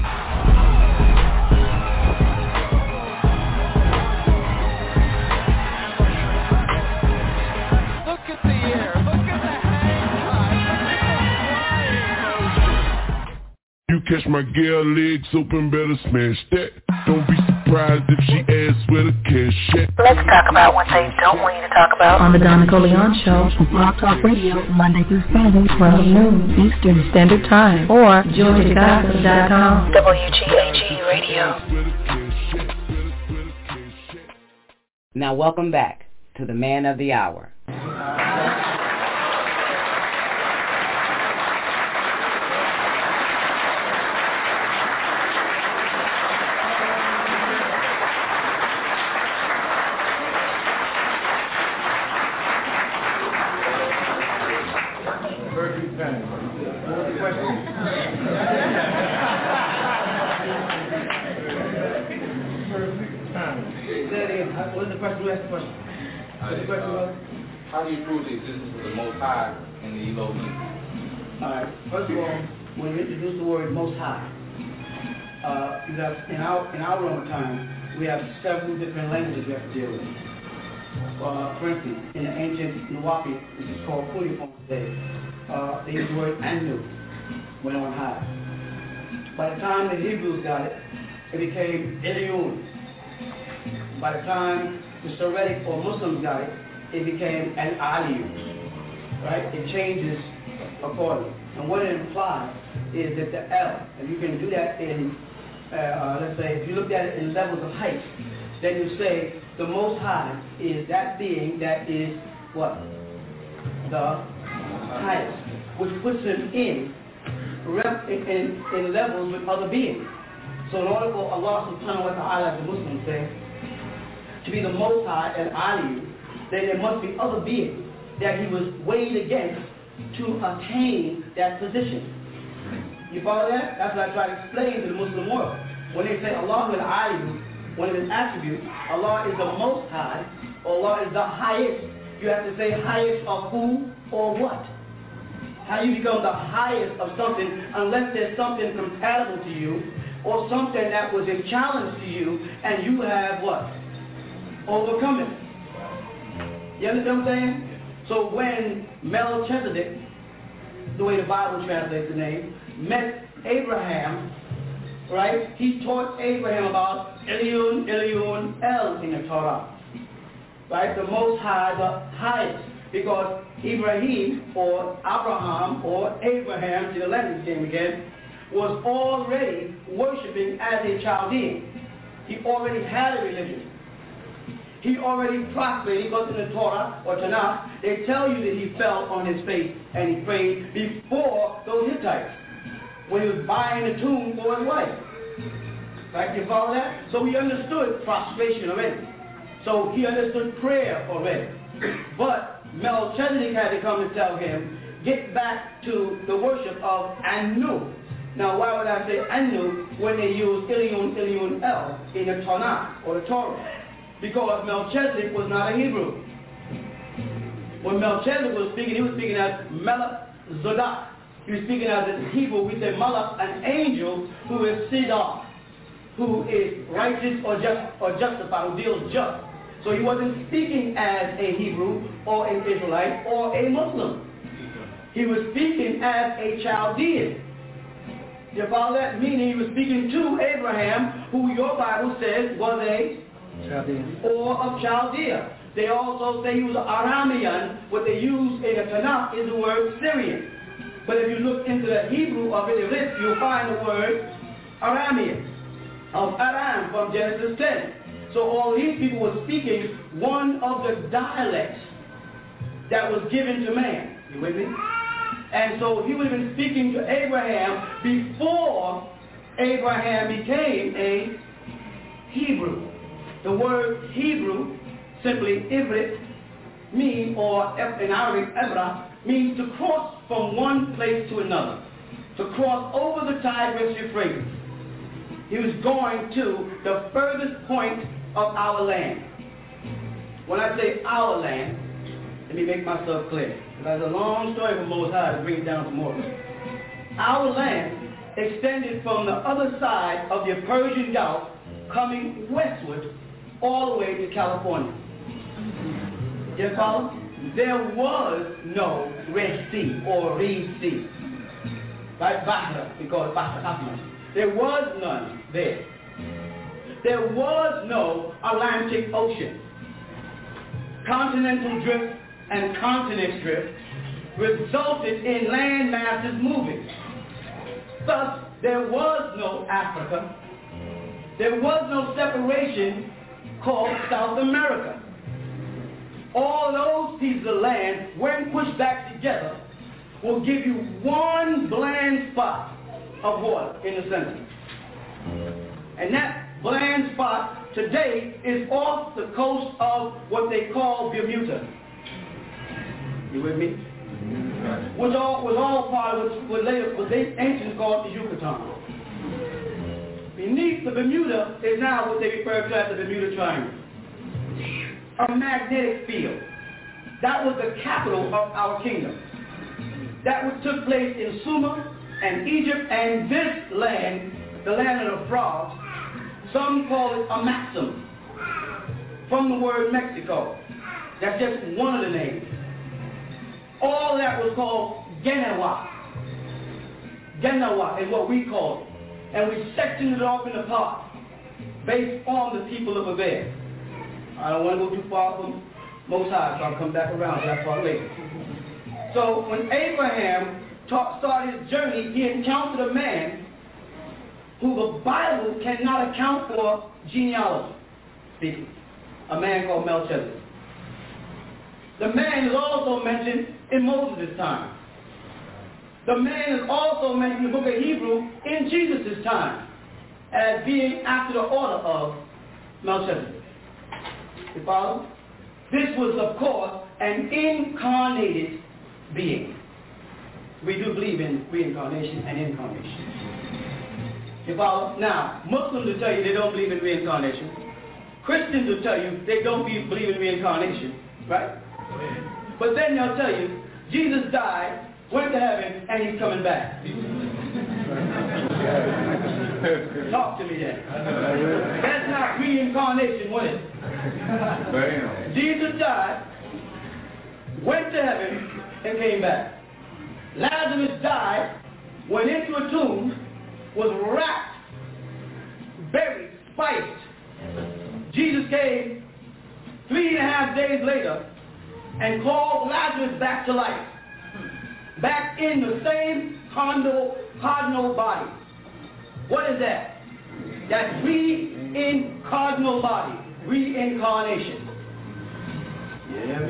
You catch my girl legs open, better smash that. Don't be surprised if she asks where the cash at. Let's talk about what they don't want you to talk about. On the Donna Corleone Show, Blog Talk Radio, Monday through Saturday, 12 noon Eastern Standard Time, or GeorgiaGospel.com. WGAG Radio. Now welcome back to the Man of the Hour. How do you prove the existence of the Most High in the Elohim? All right. First of all, when you introduce the word Most High, you have in our own time we have several different languages we have to deal with. For instance, in the ancient Nawapi, which is called Kuniform today, they use the word Anu, went on high. By the time the Hebrews got it, it became Elion. By the time the Soretic or Muslims got it, it became an Aliyu, right? It changes accordingly. And what it implies is that the L, and you can do that in, let's say, if you look at it in levels of height, then you say the Most High is that being that is what? The highest, which puts him in levels with other beings. So in order for Allah subhanahu wa ta'ala, as the Muslims say, to be the Most High and Aliyu, then there must be other beings that he was weighed against to attain that position. You follow that? That's what I try to explain to the Muslim world. When they say Allah is Aliyu, one of his attributes, Allah is the Most High, Allah is the highest. You have to say highest of who or what? How you become the highest of something unless there's something compatible to you or something that was a challenge to you and you have what? Overcome it. You understand what I'm saying? So when Melchizedek, the way the Bible translates the name, met Abraham, right? He taught Abraham about Elion, Elion, El in the Torah. Right? The Most High, the highest. Because Ibrahim or Abraham or Abraham, to the Latin name again, was already worshiping as a Chaldean. He already had a religion. He already prostrated, because in the Torah or Tanakh, they tell you that he fell on his face and he prayed before those Hittites when he was buying the tomb for his wife. Right? You follow that? So he understood prostration already. So he understood prayer already. But Melchizedek had to come and tell him, get back to the worship of Anu. Now, why would I say Anu when they use Ilion El in the Tanakh or the Torah? Because Melchizedek was not a Hebrew. When Melchizedek was speaking, he was speaking as Melech Zodak. He was speaking as in Hebrew, we say Malach, an angel who is Sidon, who is righteous or justified, who deals just. So he wasn't speaking as a Hebrew or an Israelite or a Muslim. He was speaking as a Chaldean. You follow that? Meaning he was speaking to Abraham, who your Bible says was a Chaldean or of Chaldea. They also say he was an Aramean. What they use in the Tanakh is the word Syrian. But if you look into the Hebrew of it, you'll find the word Aramean, of Aram from Genesis 10. So all these people were speaking one of the dialects that was given to man. You with me? And so he would have been speaking to Abraham before Abraham became a Hebrew. The word Hebrew, simply Ivrit, means, or in Arabic, Ebra, means to cross from one place to another, to cross over the Tigris Euphrates. He was going to the furthest point of our land. When I say our land, let me make myself clear. That's a long story for Most High to bring it down to more. Our land extended from the other side of the Persian Gulf, coming westward all the way to California. You follow? There was no Red Sea or Reed Sea. Right? Bahra, we call it Bahra Ahmar. There was none there. There was no Atlantic Ocean. Continental drift and continent drift resulted in land masses moving. Thus, there was no Africa. There was no separation called South America. All those pieces of land, when pushed back together, will give you one bland spot of water in the center. And that bland spot today is off the coast of what they call Bermuda. You with me? Was all part of what they ancients called the Yucatan. Beneath the Bermuda is now what they refer to as the Bermuda Triangle. A magnetic field. That was the capital of our kingdom. That what took place in Sumer and Egypt, and this land, the land of the frogs, some call it a Maxim, from the word Mexico. That's just one of the names. All that was called Genawa. Genawa is what we call it. And we sectioned it off in the park based on the people of Abel. I don't want to go too far from Most High, so I'll come back around to that part later. So when Abraham started his journey, he encountered a man who the Bible cannot account for genealogy speaking. A man called Melchizedek. The man is also mentioned in Moses' time. The man is also mentioned in the book of Hebrew in Jesus' time as being after the order of Melchizedek. You follow? This was, of course, an incarnated being. We do believe in reincarnation and incarnation. You follow? Now, Muslims will tell you they don't believe in reincarnation. Christians will tell you they don't believe in reincarnation, right? But then they'll tell you Jesus died, went to heaven, and he's coming back. Talk to me then. That's not reincarnation, was it? Jesus died, went to heaven, and came back. Lazarus died, went into a tomb, was wrapped, buried, spiked. Jesus came 3.5 days later and called Lazarus back to life. Back in the same cardinal body. What is that? That's cardinal body. Reincarnation. Yeah.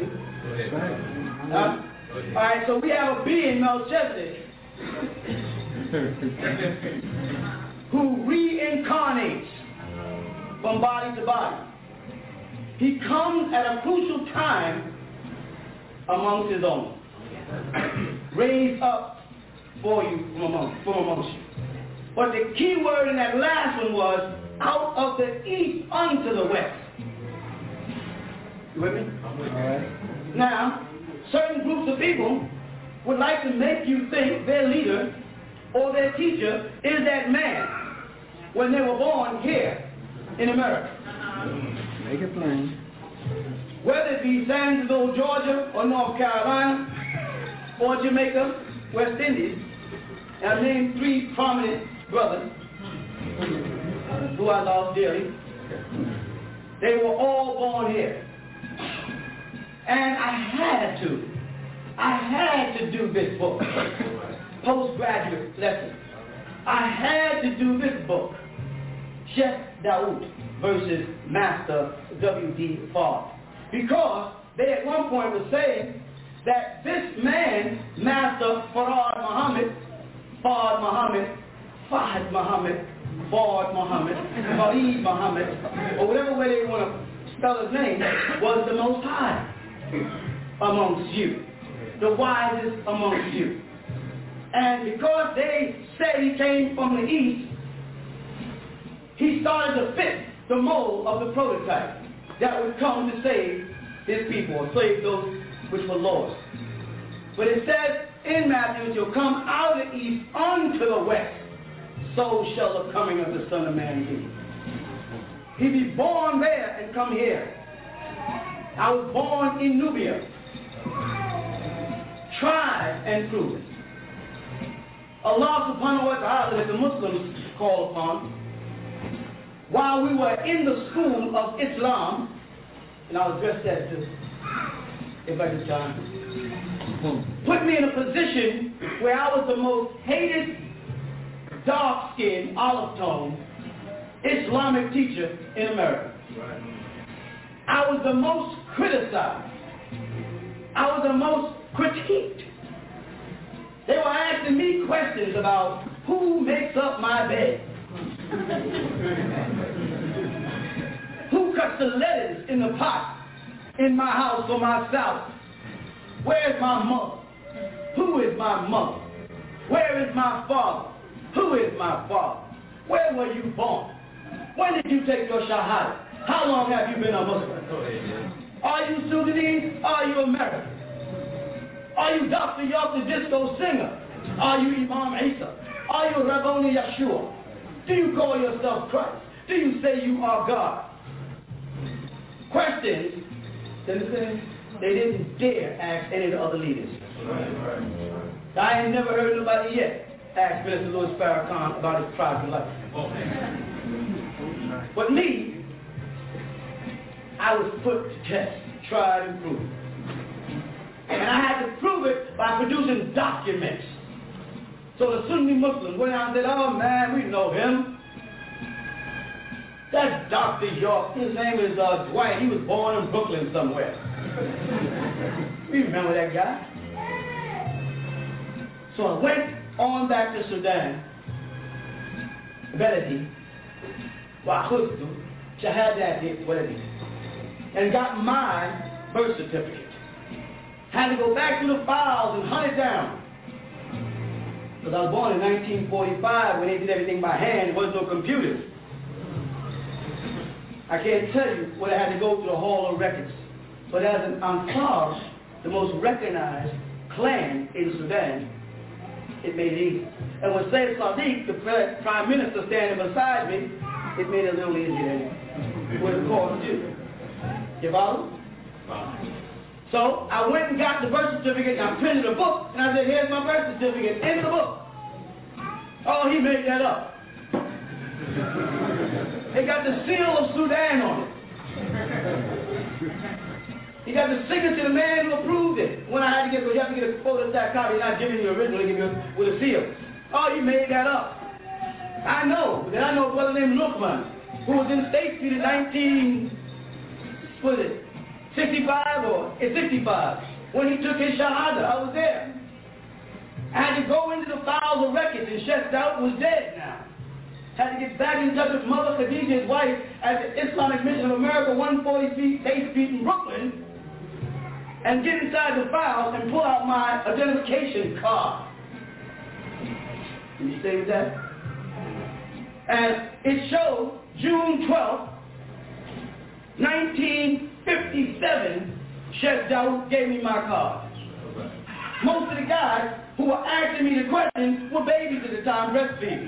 All right, so we have a being, Melchizedek, who reincarnates from body to body. He comes at a crucial time amongst his own. Raised up for you from amongst you. But the key word in that last one was out of the east unto the west. You with me? All right. Now, certain groups of people would like to make you think their leader or their teacher is that man when they were born here in America. Make it plain. Whether it be San Antonio, Georgia, or North Carolina, or Jamaica, West Indies, and I named 3 prominent brothers who I love dearly. They were all born here. And I had to do this book, postgraduate lesson. I had to do this book, Chef Daoud versus Master W.D. Fard. Because they at one point were saying that this man, Master Fard Muhammad, Farid Muhammad, or whatever way they want to spell his name, was the Most High amongst you, the wisest amongst you. And because they said he came from the east, he started to fit the mold of the prototype that would come to save his people, or save those which were lost. But it says in Matthew, you'll come out of the east unto the west, so shall the coming of the Son of Man be. He be born there and come here. I was born in Nubia. Tried and proven. Allah subhanahu wa ta'ala, that the Muslims call upon, while we were in the school of Islam, and I'll address that too, if I get time, put me in a position where I was the most hated, dark-skinned, olive-toned Islamic teacher in America. I was the most criticized. I was the most critiqued. They were asking me questions about who makes up my bed. Who cuts the lettuce in the pot in my house for myself? Where's my mother? Who is my mother? Where is my father? Who is my father? Where were you born? When did you take your shahada? How long have you been a Muslim? Are you Sudanese? Are you American? Are you Dr. York the disco singer? Are you Imam Isa? Are you Rabboni Yeshua? Do you call yourself Christ? Do you say you are God? Questions, they didn't dare ask any of the other leaders. I ain't never heard nobody yet ask Minister Louis Farrakhan about his private life. But me, I was put to test, tried and proved. And I had to prove it by producing documents. So the Sunni Muslims went out and said, oh man, we know him. That's Dr. York. His name is Dwight. He was born in Brooklyn somewhere. We remember that guy. So I went on back to Sudan, Beledi, Wahuzdu, Shahadat, whatever, and got my birth certificate. Had to go back to the files and hunt it down. Because I was born in 1945 when they did everything by hand. There was no computers. I can't tell you what I had to go through the Hall of Records. But as an Ansar, the most recognized clan in Sudan, it made it easy. And with Sayyid Sadiq, the prime minister standing beside me, it made it a little easier than it would have cost you. You follow? So I went and got the birth certificate and I printed a book and I said, here's my birth certificate in the book. Oh, he made that up. They got the seal of Sudan on it. He got the signature of the man who approved it. When I had to get, you have to get a photostat copy, not giving you originally, give you with a seal. Oh, you made that up. I know. Then I know a brother named Luqman, who was in State Street in 65 or 65, when he took his shahada. I was there. I had to go into the files of records, and Sheikh Daoud was dead now. had to get back in touch with Mother Khadija, his wife, at the Islamic Mission of America, 140 feet, 8th Street in Brooklyn, and get inside the files and pull out my identification card. Can you stay with that? And it showed June 12th, 1957, Sheikh Dawood gave me my card. Most of the guys who were asking me the questions were babies at the time, breastfeeding.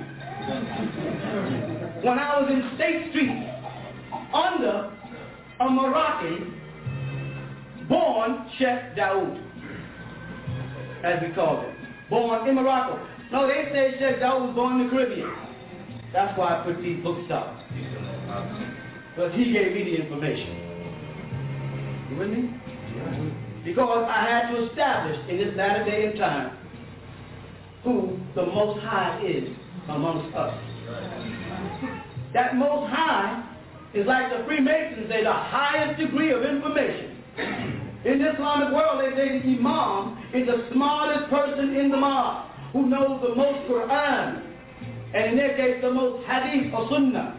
When I was in State Street, under a Moroccan, born Sheikh Dawood, as we call it, born in Morocco. No, they say Sheikh Dawood was born in the Caribbean. That's why I put these books out. Because he gave me the information. You with me? Because I had to establish in this latter day and time who the Most High is amongst us. That Most High is like the Freemasons say, the highest degree of information. In the Islamic world, they say the Imam is the smartest person in the mosque, who knows the most Quran, and in their case, the most Hadith or Sunnah,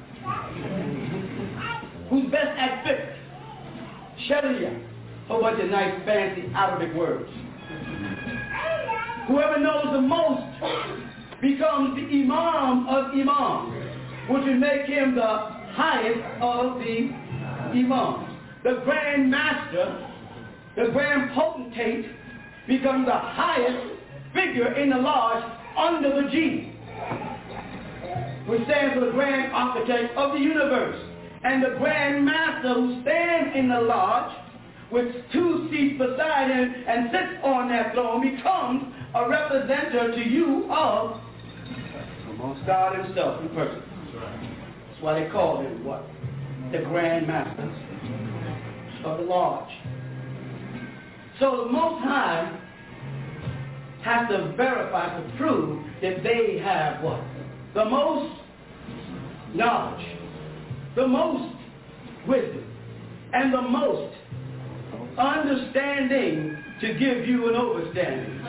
who's best at fiqh, Sharia, a whole bunch of nice fancy Arabic words. Whoever knows the most becomes the Imam of Imams, which would make him the highest of the Imams. The Grand Master, the Grand Potentate, becomes the highest figure in the lodge under the G, which stands for the Grand Architect of the universe. And the Grand Master, who stands in the lodge with 2 seats beside him and sits on that throne, becomes a representative to you of amongst God himself in person. That's why they call him what? The Grand Master of the lodge. So the Most High has to verify, to prove that they have what? The most knowledge, the most wisdom, and the most understanding to give you an overstanding.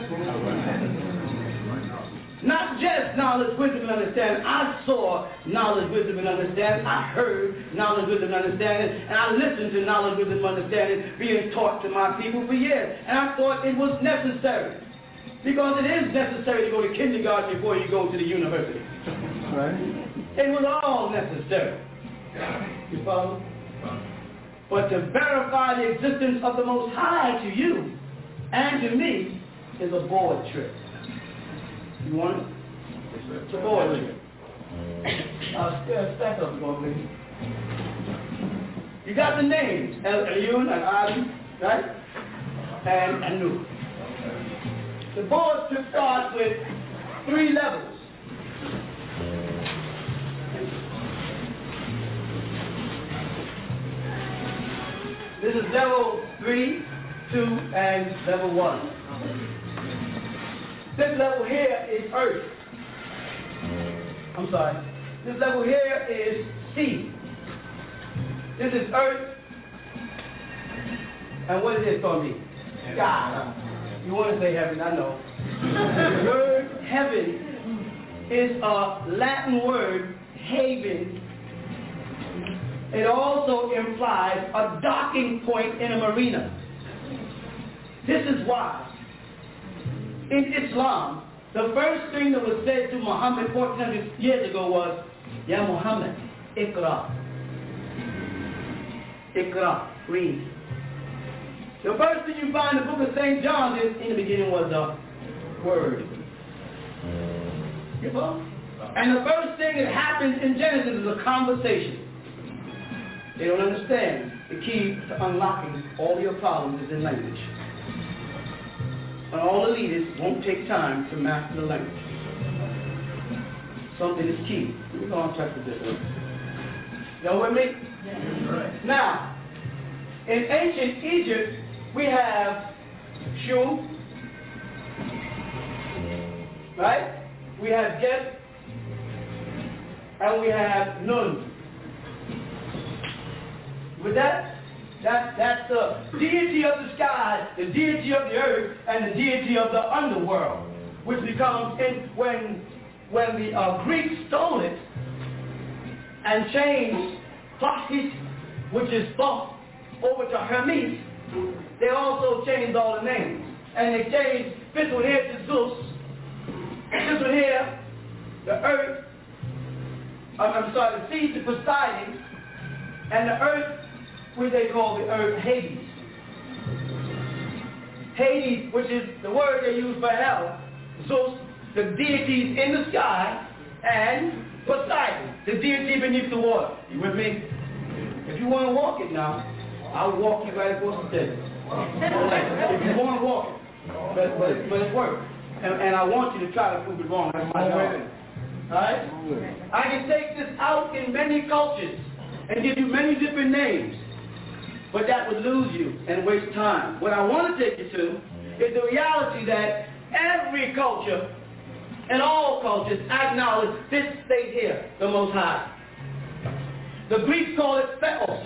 Not just knowledge, wisdom, and understanding. I saw knowledge, wisdom, and understanding. I heard knowledge, wisdom, and understanding. And I listened to knowledge, wisdom, and understanding being taught to my people for years. And I thought it was necessary. Because it is necessary to go to kindergarten before you go to the university. Right? It was all necessary. You follow? But to verify the existence of the Most High to you and to me is a board trick. You want it? It's a board trick. Stack up, please. You got the names, El-Ayun and Ali, right? And Anu. The board trick starts with 3 levels. This is level 3, 2, and level 1. This level here is Earth. I'm sorry. This level here is sea. This is Earth. And what is this going to be? Sky. You want to say heaven, I know. The word heaven is a Latin word, haven. It also implies a docking point in a marina. This is why in Islam, the first thing that was said to Muhammad 1400 years ago was, Ya Muhammad, Iqra. Iqra, read. The first thing you find in the book of St. John is, in the beginning was the Word. You know? And the first thing that happens in Genesis is a conversation. They don't understand. The key to unlocking all your problems is in language. And all the leaders won't take time to master the language. Something is key. Let me go on and check this one. Y'all with me? Yeah. Right. Now, in ancient Egypt, we have Shu, right? We have Get, and we have Nun. With that, that's the deity of the sky, the deity of the earth, and the deity of the underworld, which becomes, when the Greeks stole it, and changed Thoth, which is Thoth, over to Hermes, they also changed all the names. And they changed this one here to Zeus, this one here, the earth, the sea to Poseidon, and the earth, which they call the earth, Hades. Hades, which is the word they use for hell, Zeus, the deities in the sky, and Poseidon, the deity beneath the water. You with me? If you want to walk it now, I'll walk you right across the table. If you want to walk it. But it's work. And I want you to try to prove it wrong. That's my job. Alright? I can take this out in many cultures and give you many different names. But that would lose you and waste time. What I want to take you to is the reality that every culture and all cultures acknowledge this state here, the Most High. The Greeks call it Theos.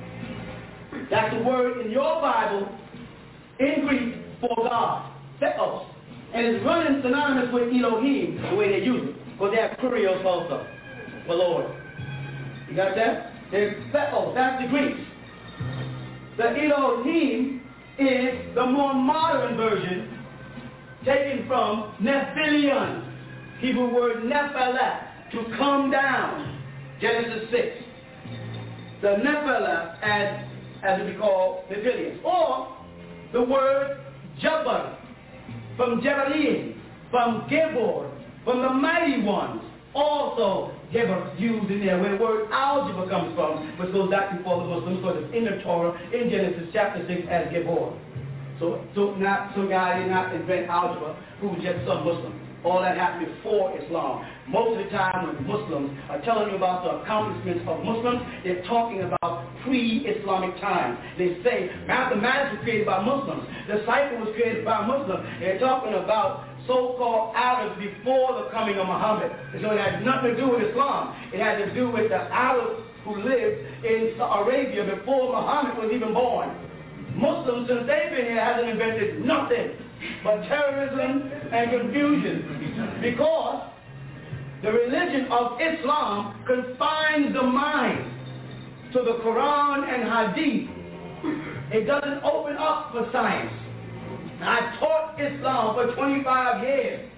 That's the word in your Bible, in Greek, for God. Theos. And it's running synonymous with Elohim, the way they use it. Because they have Kurios also, for Lord. You got that? There's Theos, that's the Greeks. The Elohim is the more modern version, taken from Nephilion, Hebrew word Nephilah, to come down, Genesis 6. The Nephilah, as we call Nephilion. Or the word Jabbar, from Jebalim, from Gibor, from the mighty ones. Also, Gibor used in there, where the word algebra comes from, which goes back before the Muslims, so it's in the Torah, in Genesis chapter 6 as Gibor. So God did not invent algebra, who was just some Muslim. All that happened before Islam. Most of the time when Muslims are telling you about the accomplishments of Muslims, they're talking about pre-Islamic times. They say mathematics was created by Muslims. The cipher was created by Muslims. They're talking about so-called Arabs before the coming of Muhammad. And so it had nothing to do with Islam. It had to do with the Arabs who lived in Arabia before Muhammad was even born. Muslims, since they've been here, hasn't invented nothing but terrorism and confusion, because the religion of Islam confines the mind to the Quran and Hadith. It doesn't open up for science. I taught Islam for 25 years.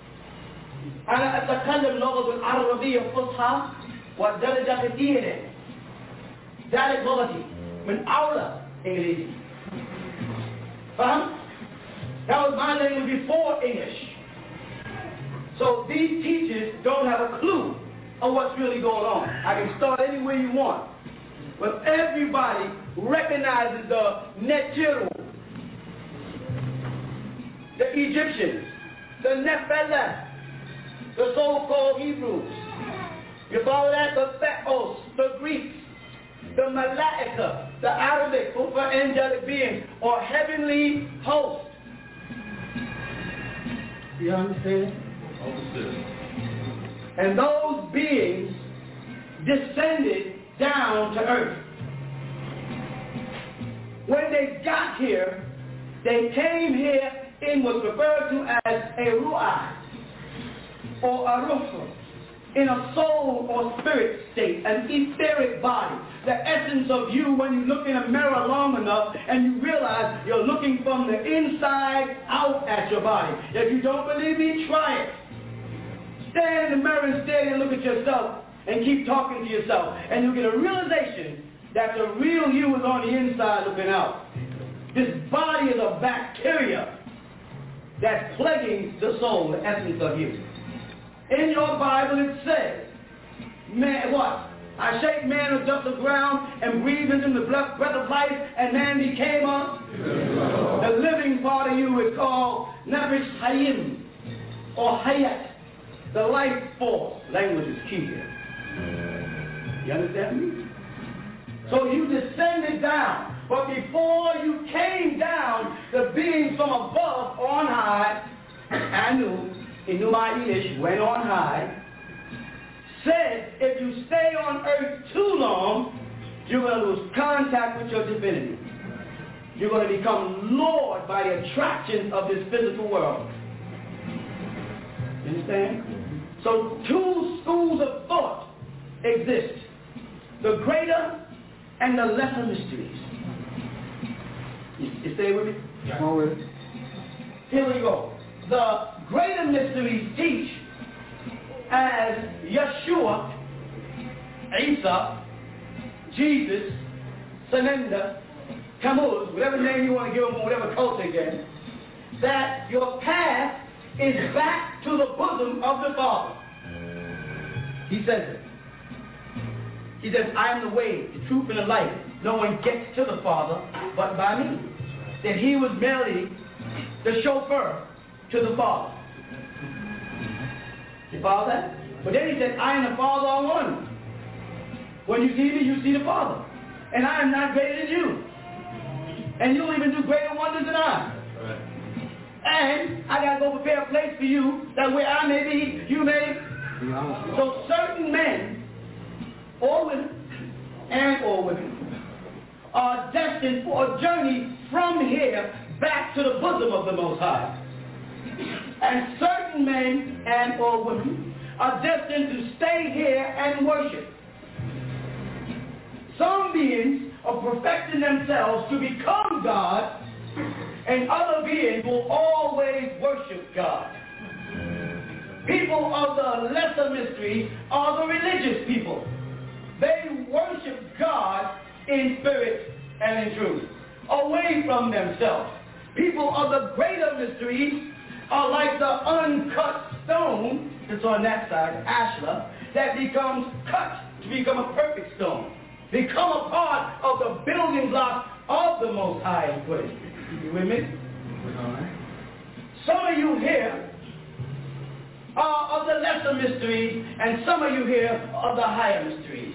أنا أتكلم اللغة العربية الفصحى والدرجة كثيرة. ذلك لغتي من أولى إنجليزي. فهم؟ That was my language before English. So these teachers don't have a clue of what's really going on. I can start anywhere you want. But everybody recognizes the Neteru, the Egyptians, the Nephilim, the so-called Hebrews. You follow that? The Theos, the Greeks, the Malaika, the Arabic, for angelic beings, or heavenly hosts. You understand? And those beings descended down to earth. When they got here, they came here in what's referred to as a ru'ah, or a ruh, in a soul or spirit state, an etheric body. The essence of you when you look in a mirror long enough and you realize you're looking from the inside out at your body. If you don't believe me, try it. Stand in the mirror and stare and look at yourself and keep talking to yourself. And you'll get a realization that the real you is on the inside looking out. This body is a bacteria that's plaguing the soul, the essence of you. In your Bible it says, man, what? I shake man of dust of ground and breathe into the breath of life, and man became the living part of you is called Nefesh Hayim, or Hayat, the life force. Language is key here. You understand me? So you descended down, but before you came down, the beings from above on high, Anu, Enuma Elish, went on high, said if you stay on earth too long, you're going to lose contact with your divinity. You're going to become lured by the attraction of this physical world. You understand? So two schools of thought exist. The greater and the lesser mysteries. You stay with me? Come on with it. Here we go. The greater mysteries teach as Yeshua, Isa, Jesus, Sananda, Tammuz, whatever name you want to give them, whatever culture again, that your path is back to the bosom of the Father. He says it. He says, I am the way, the truth, and the life. No one gets to the Father but by me. That he was merely the chauffeur to the Father. You follow that? But then he said, I and the Father are one. When you see me, you see the Father. And I am not greater than you. And you'll even do greater wonders than I. Right. And I got to go prepare a place for you, that where I may be, you may. So certain men, or women, are destined for a journey from here back to the bosom of the Most High. And certain men and or women are destined to stay here and worship. Some beings are perfecting themselves to become God, and other beings will always worship God. People of the lesser mystery are the religious people. They worship God in spirit and in truth, away from themselves. People of the greater mysteries are like the uncut stone that's on that side, ashlar, that becomes cut to become a perfect stone. Become a part of the building block of the Most High place. You with me? Some of you here are of the lesser mysteries, and some of you here are of the higher mysteries.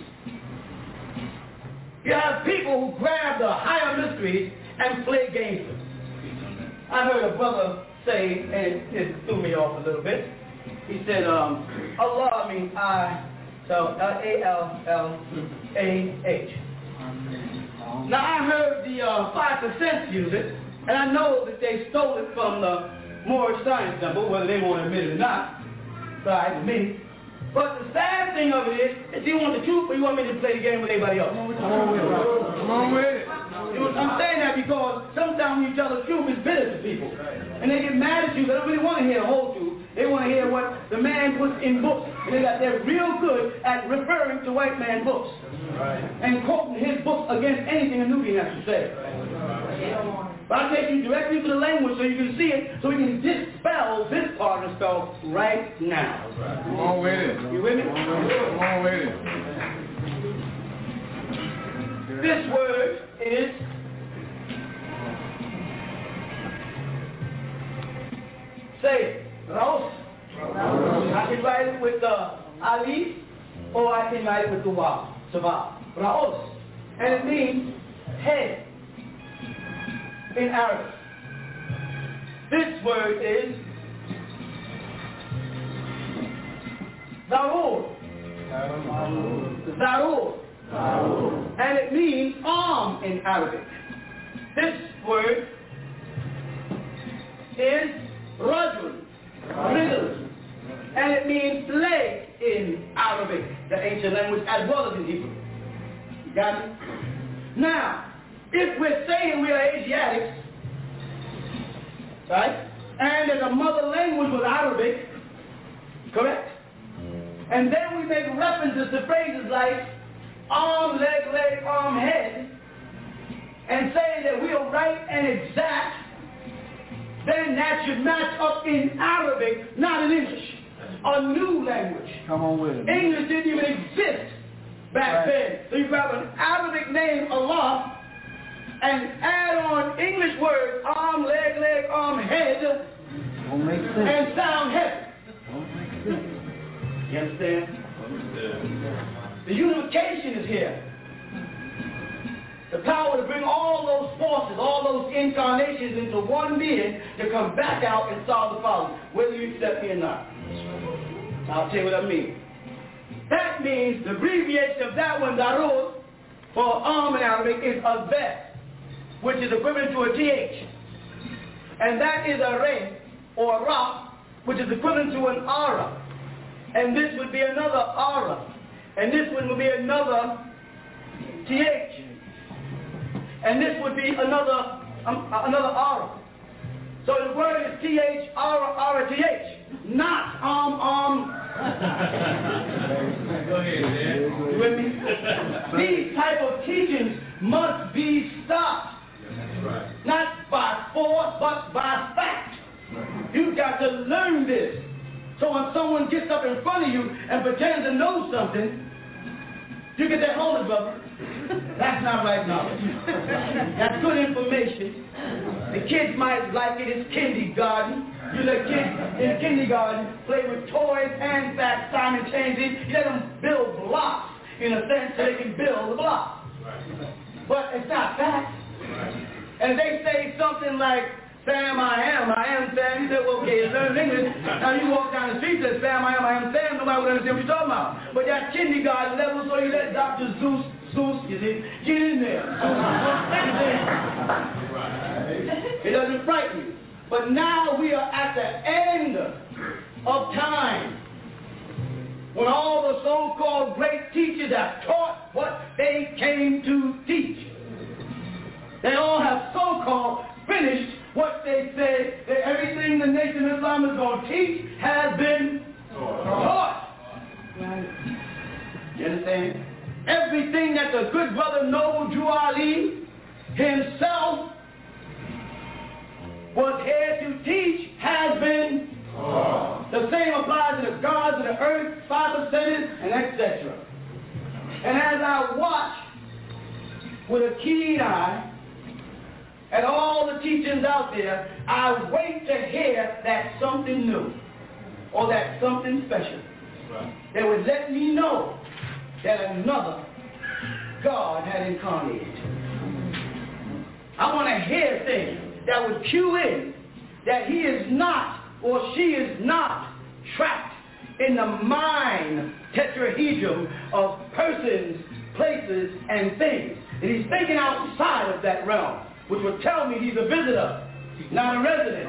You have people who grab the higher mysteries and play games with them. I heard a brother say, and it threw me off a little bit. He said, Allah means I, so Allah. Now I heard the 5% use it, and I know that they stole it from the Moorish science number, whether they want to admit it or not. Right, to me. But the sad thing of it is you want the truth or you want me to play the game with everybody else? Come on with it. I'm saying that because sometimes when you tell the truth, it's bitter to people. And they get mad at you. They don't really want to hear the whole truth. They want to hear what the man puts in books. And they're real good at referring to white man books. And quoting his books against anything a Nubian has to say. But I take you directly to the language so you can see it, so we can dispel this part of the spell right now. Come on with it. You with me? Come on with it. This word is say it. Raus. I can write it with the alif, or I can write it with the waw. Sabah. Raus. And it means head in Arabic. This word is Zarur. Zarur. And it means arm in Arabic. This word is Rajul. And it means leg in Arabic, the ancient language, as well as in Hebrew. You got it? Now, if we're saying we are Asiatics, right, and that the mother language was Arabic, correct? And then we make references to phrases like arm, leg, arm, head, and say that we are right and exact, then that should match up in Arabic, not in English. A new language. Come on with it. English didn't even exist back then. So you grab an Arabic name, Allah, and add on English words, arm, leg, arm, head, and sound heavy. You understand? The unification is here. The power to bring all those forces, all those incarnations into one being to come back out and solve the problem, whether you accept me or not. I'll tell you what I mean. That means the abbreviation of that one, Darul, for arm in Arabic is Azbeh, which is equivalent to a TH. And that is a Re, or a Ra, which is equivalent to an Ara. And this would be another Ara. And this one will be another TH. And this would be another R. So the word is TH-R-R-T-H. Not Go ahead, man. You with me? These type of teachings must be stopped. That's right. Not by force, but by fact. You've got to learn this. So when someone gets up in front of you and pretends to know something, you get that, hold it, brother. That's not right knowledge. That's good information. The kids might like it. It's kindergarten. You let kids in kindergarten play with toys, hand facts, time and changes. You let them build blocks in a sense so they can build the blocks. But it's not facts. And they say something like, Sam, I am Sam. You say, well, okay, learn English. Now you walk down the street and say, Sam, I am Sam. Nobody would understand what you're talking about. But that's kindergarten level, so you let Dr. Zeus, you see, get in there. It doesn't frighten you. But now we are at the end of time, when all the so-called great teachers have taught what they came to teach. They all have so-called finished what they say, that everything the Nation of Islam is going to teach has been taught. Right. You understand? Everything that the good brother Noble Drew Ali himself was here to teach has been taught. The same applies to the gods of the earth, five percenters, and etc. And as I watch with a keen eye at all the teachings out there, I wait to hear that something new or that something special that would let me know that another God had incarnated. I want to hear things that would cue in that he is not or she is not trapped in the mind tetrahedron of persons, places, and things. And he's thinking outside of that realm, which would tell me he's a visitor, not a resident.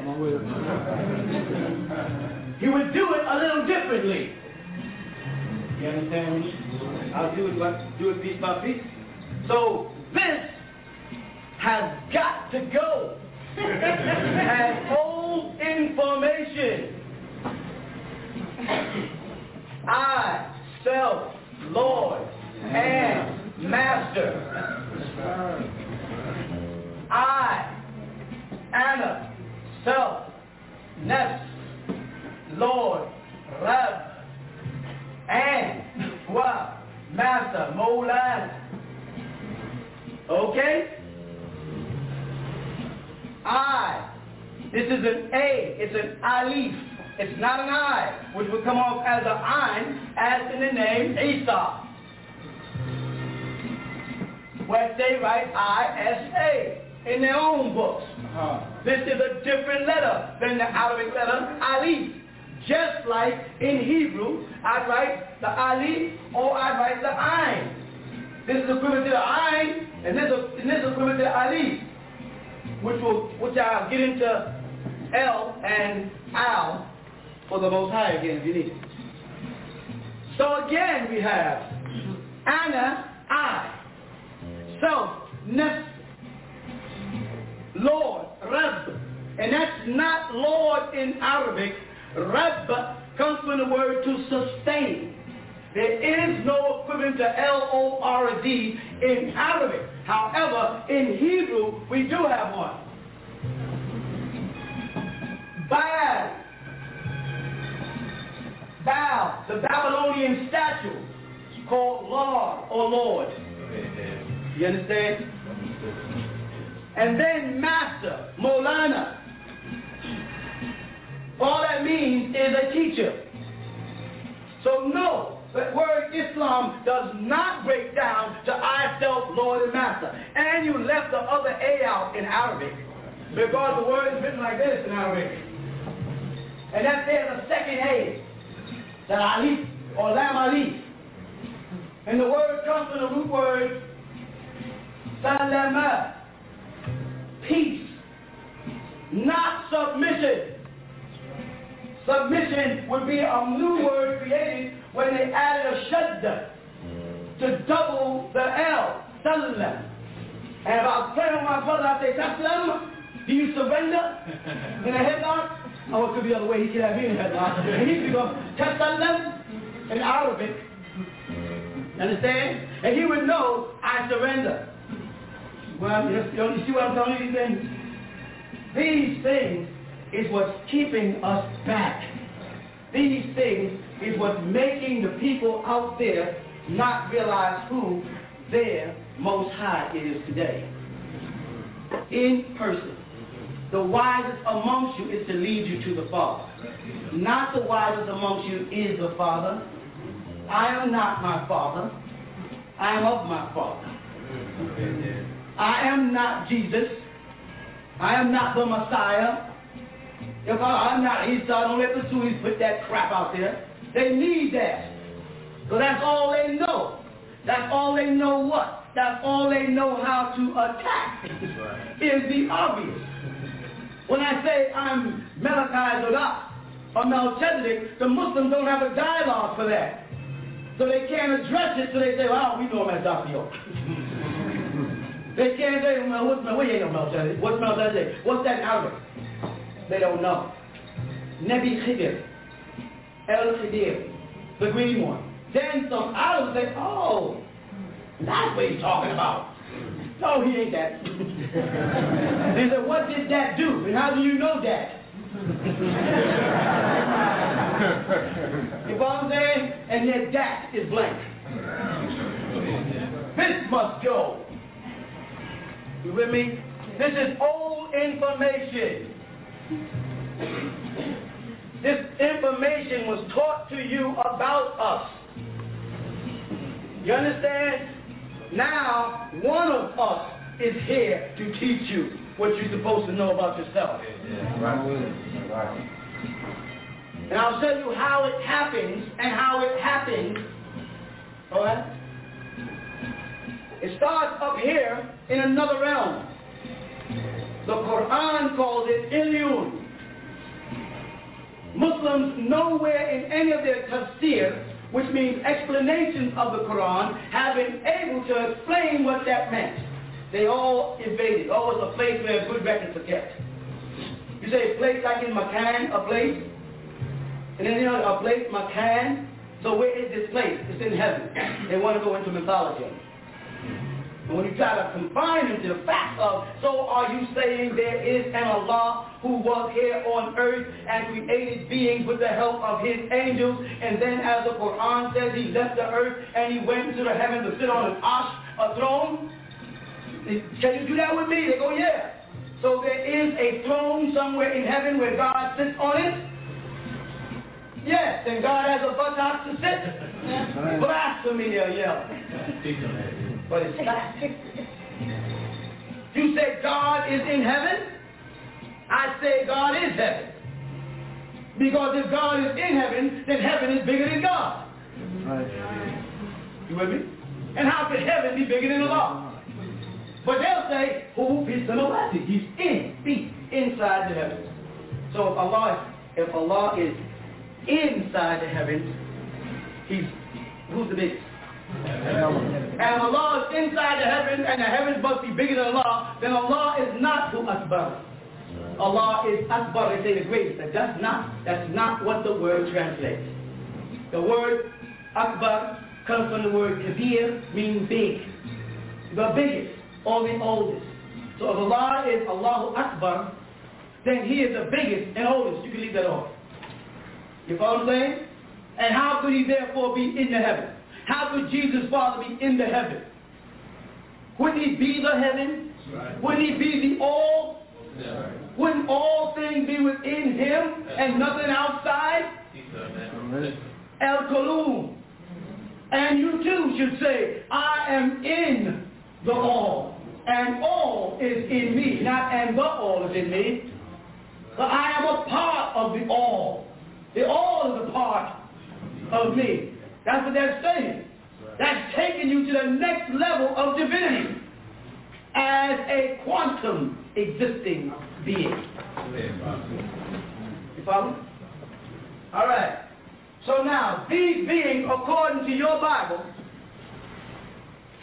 He would do it a little differently. You understand me? I'll do it piece by piece. So this has got to go as old information. I, self, Lord, and Master. I, Anna, self, Nefs, Lord, Rab, and Wa, Master, Mawlana. Okay? I. This is an A. It's an alif. It's not an I, which would come off as an ein, as in the name Isa. Where they write I-S-A in their own books. This is a different letter than the Arabic letter alif. Just like in Hebrew, I write the alif or I write the ein. This is equivalent to the ein, and this is equivalent to the alif, which I'll get into L and Al for the Most High again if you need it. So again we have Anna, I, self, Nefs, Lord, Rab, and that's not Lord in Arabic. Rab comes from the word to sustain. There is no equivalent to L-O-R-D in Arabic. However, in Hebrew, we do have one. Baal, the Babylonian statue, called Lord or Lord. You understand? And then Master, Mawlana. All that means is a teacher. So no, the word Islam does not break down to I, self, Lord, and Master. And you left the other A out in Arabic, because the word is written like this in Arabic. And that there's a second A, the alif or lam alif. And the word comes from the root word salama, peace, not submission. Submission would be a new word created when they added a shadda to double the L, Sallam. And if I was praying with my brother, I'd say, Taslam, do you surrender in a headlock? Oh, it could be the other way. He could have me in a headlock. And he could go, Taslam, in Arabic. Understand? And he would know, I surrender. Well, you see what I'm telling you? These things? These things is what's keeping us back. These things is what's making the people out there not realize who their Most High is today. In person. The wisest amongst you is to lead you to the Father. Not the wisest amongst you is the Father. I am not my Father. I am of my Father. I am not Jesus. I am not the Messiah. If I'm not Isa, don't let the Sunnis put that crap out there. They need that. So that's all they know. That's all they know what? That's all they know how to attack is the obvious. When I say I'm Malachi Zodak or Melchizedek, the Muslims don't have a dialogue for that. So they can't address it, so they say, well, we know him as Dr. York. They can't say, well, we ain't no Melchizedek. What's Melchizedek? What's that in Arabic? They don't know. Nebi Khidir, El Khidir, the green one. Then some Arabs say, oh, that's what he's talking about. No, he ain't that. They said, what did that do? And how do you know that? You know what I'm saying? And yet that is blank. This must go. You with me? This is old information. This information was taught to you about us. You understand? Now, one of us is here to teach you what you're supposed to know about yourself. And I'll tell you how it happens and how it happens. All right? It starts up here in another realm. The Quran calls it Ilyun. Muslims nowhere in any of their tafsir, which means explanations of the Quran, have been able to explain what that meant. They all evaded. Oh, it's a place where good records are kept. You say a place like in Makan, a place, and then a place, Makan. So where is this place? It's in heaven. They want to go into mythology. And when you try to confine them to the fact of, so are you saying there is an Allah who was here on earth and created beings with the help of his angels, and then as the Quran says, he left the earth and he went into the heavens to sit on an arsh, a throne? Can you do that with me? They go, yeah. So there is a throne somewhere in heaven where God sits on it? Yes, and God has a buttock to sit. Blasphemy, they'll yell. But it's fact. You say God is in heaven? I say God is heaven. Because if God is in heaven, then heaven is bigger than God. You with me? And how could heaven be bigger than Allah? But they'll say, who is the Lord? He's inside the heavens. So if Allah is inside the heavens, who's the biggest? And Allah is inside the heavens, and the heavens must be bigger than Allah, then Allah is not Hu Akbar. Allah is Akbar, they say the greatest. That's not what the word translates. The word Akbar comes from the word Kabir, meaning big. The biggest, or the oldest. So if Allah is Allahu Akbar, then he is the biggest and oldest. You can leave that off. You follow what I'm saying? And how could he therefore be in the heaven? How could Jesus' Father be in the heaven? Wouldn't he be the heaven? Right. Wouldn't he be the all? Yeah. Wouldn't all things be within him and nothing outside? El Kalum. And you too should say, I am in the all. And all is in me. Not and the all is in me. But I am a part of the all. The all is a part of me. That's what they're saying. That's taking you to the next level of divinity as a quantum existing being. You follow? All right. So now, these beings, according to your Bible,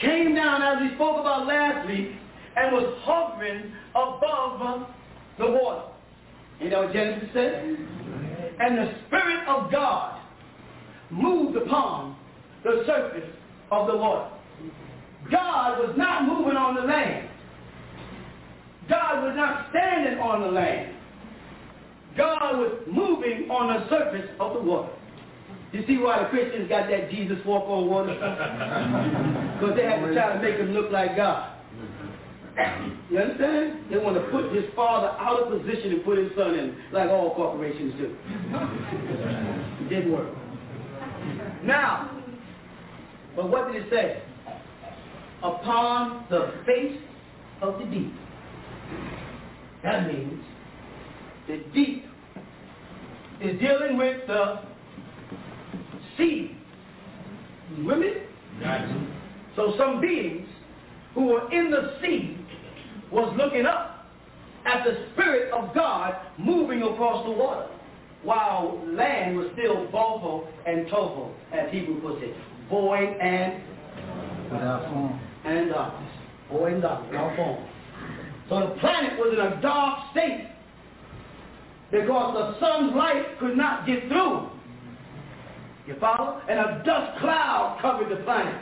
came down, as we spoke about last week, and was hovering above the water. You know what Genesis said? And the Spirit of God moved upon the surface of the water. God was not moving on the land. God was not standing on the land. God was moving on the surface of the water. You see why the Christians got that Jesus walk on water? Because they had to try to make him look like God. You understand? They want to put his father out of position and put his son in, like all corporations do. It didn't work. Now, but what did it say? Upon the face of the deep. That means the deep is dealing with the sea. You with me? Gotcha. So some beings who were in the sea was looking up at the Spirit of God moving across the water, while land was still boho and toho, as Hebrew puts it, void and without form. And darkness. Void and darkness, without form. So the planet was in a dark state because the sun's light could not get through. You follow? And a dust cloud covered the planet.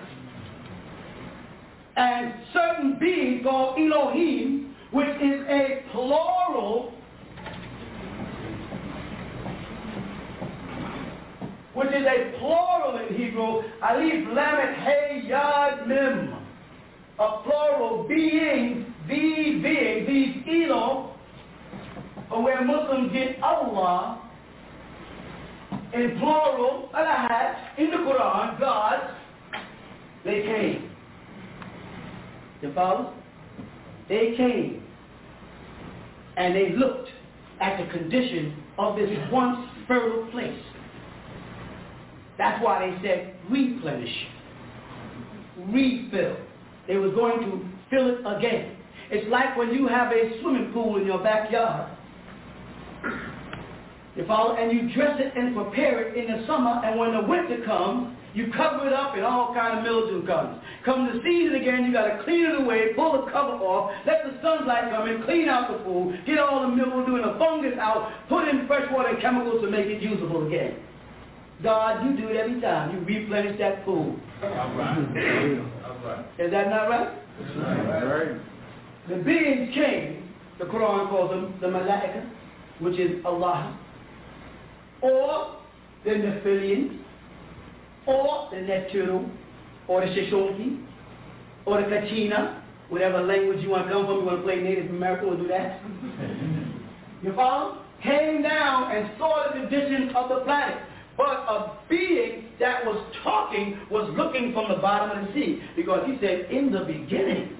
And certain beings called Elohim, which is a plural, in Hebrew, alif, lamet, hey, yad, mim. A plural being, the being, these Elo, or where Muslims get Allah, in plural, Alahad, in the Quran, gods, they came. You follow? They came and they looked at the condition of this once fertile place. That's why they said replenish, refill. They were going to fill it again. It's like when you have a swimming pool in your backyard. You follow? And you dress it and prepare it in the summer, and when the winter comes, you cover it up and all kind of mildew comes. Come the season again, you got to clean it away, pull the cover off, let the sunlight come in, clean out the pool, get all the mildew and the fungus out, put in fresh water and chemicals to make it usable again. God, you do it every time. You replenish that pool. All right. Is that not right? That's right. The beings came, the Quran calls them the Malaika, which is Allah, or the Nephilims, or the Neptune, or the Shishonki, or the Kachina, whatever language you want to come from. You want to play Native American, we'll do that. You follow? Came down and saw the condition of the planet. But a being that was talking was looking from the bottom of the sea, because he said, in the beginning.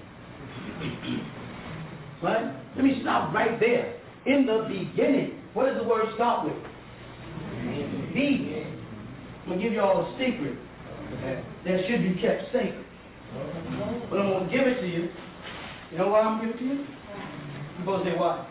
Right? Let me stop right there. In the beginning. What does the word start with? The. I'm going to give you all a secret that should be kept sacred. But I'm going to give it to you. You know why I'm giving it to you? You're supposed to say why?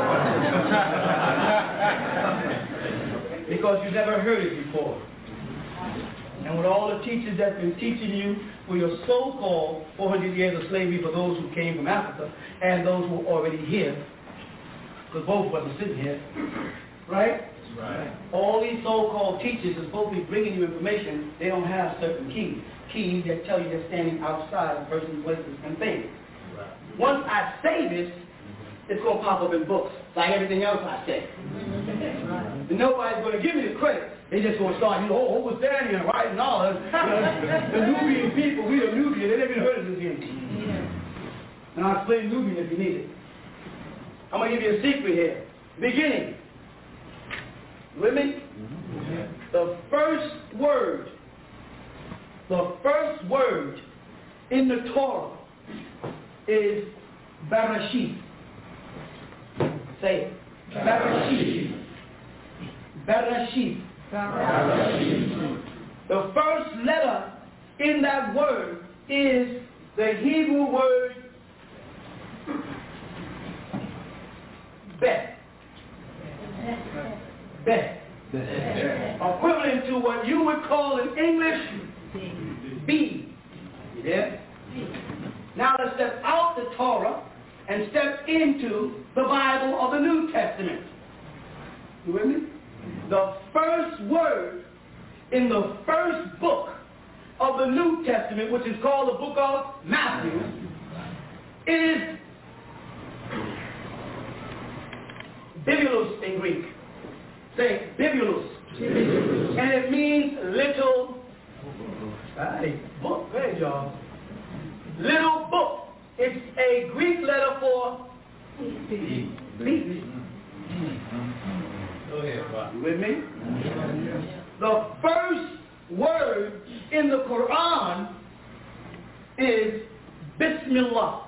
Because you've never heard it before. And with all the teachers that's been teaching you for your so-called 400 years of slavery for those who came from Africa and those who are already here, because both of us are sitting here, right? Right. All these so-called teachers are supposed to be bringing you information. They don't have certain keys that tell you they're standing outside of persons, places, and things. Right. Once I say this, it's going to pop up in books, like everything else I say. Right. And nobody's going to give me the credit. They just going to start, who was standing and writing all of the Nubian people, we are Nubian, they never even heard of this yet. Yeah. And I'll explain Nubian if you need it. I'm going to give you a secret here. Beginning. With me? Mm-hmm. The first word in the Torah is Bereshit. Say it. Bereshit. Bereshit. Bereshit. The first letter in that word is the Hebrew word Bet. Bet. Equivalent to what you would call in English B. Yeah? stepped out the Torah and stepped into the Bible or the New Testament. You with me? The first word in the first book of the New Testament, which is called the book of Matthew, is bibulus in Greek. Say bibulus. And it means little book. Hey, y'all. Little book. It's a Greek letter for B. Go ahead, Bob. You with me? The first word in the Quran is Bismillah.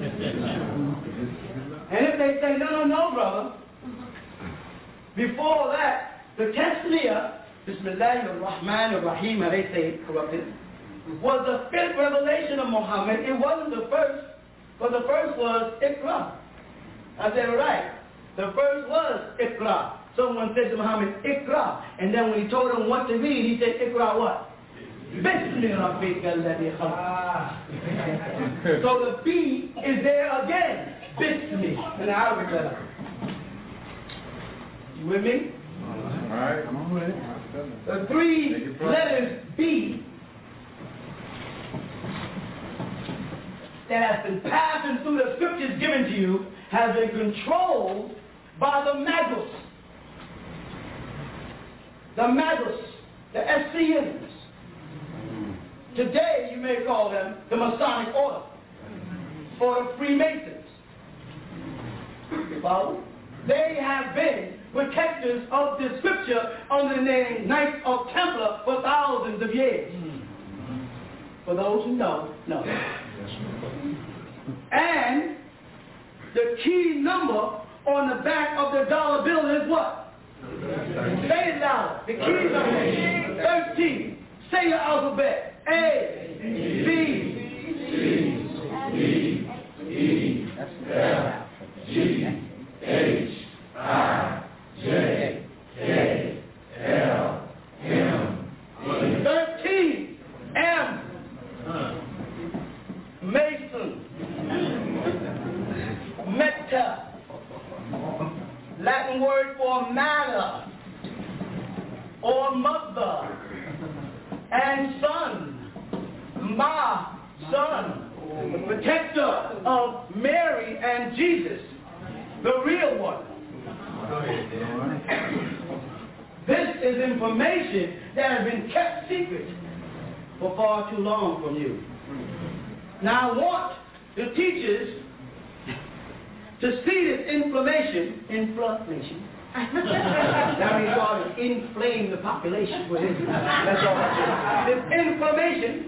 And if they say, no, brother, before that, the Tasmiyah, Bismillahir-Rahmanir-Rahim, how they say it corrupted, was the fifth revelation of Muhammad. It wasn't the first, but the first was Iqra. I said, right. The first was Iqra. Someone said to Muhammad, Iqra. And then when he told him what to read, he said, Iqra what? Bismillah. So the B is there again. Bismillah. In the Arabic letter. You with me? All right. I'm with it. The three letters B that has been passing through the scriptures given to you has been controlled by the Magus. The Magus, the Essenes. Today you may call them the Masonic Order or the Freemasons. Well, they have been protectors of the scripture under the name Knights of Templar for thousands of years. For those who know. And the key number on the back of the dollar bill is what? Say it loud. The key number 13. Say your alphabet. A, B, C, D, E, F, G, H, I, J, K, L, M, 13. M, Mason, Meta, Latin word for mother or mother, and son, Ma, son, the protector of Mary and Jesus, the real one. This is information that has been kept secret for far too long from you. Now I want the teachers to see this inflammation. That means God has inflamed the population with it. That's all. This inflammation.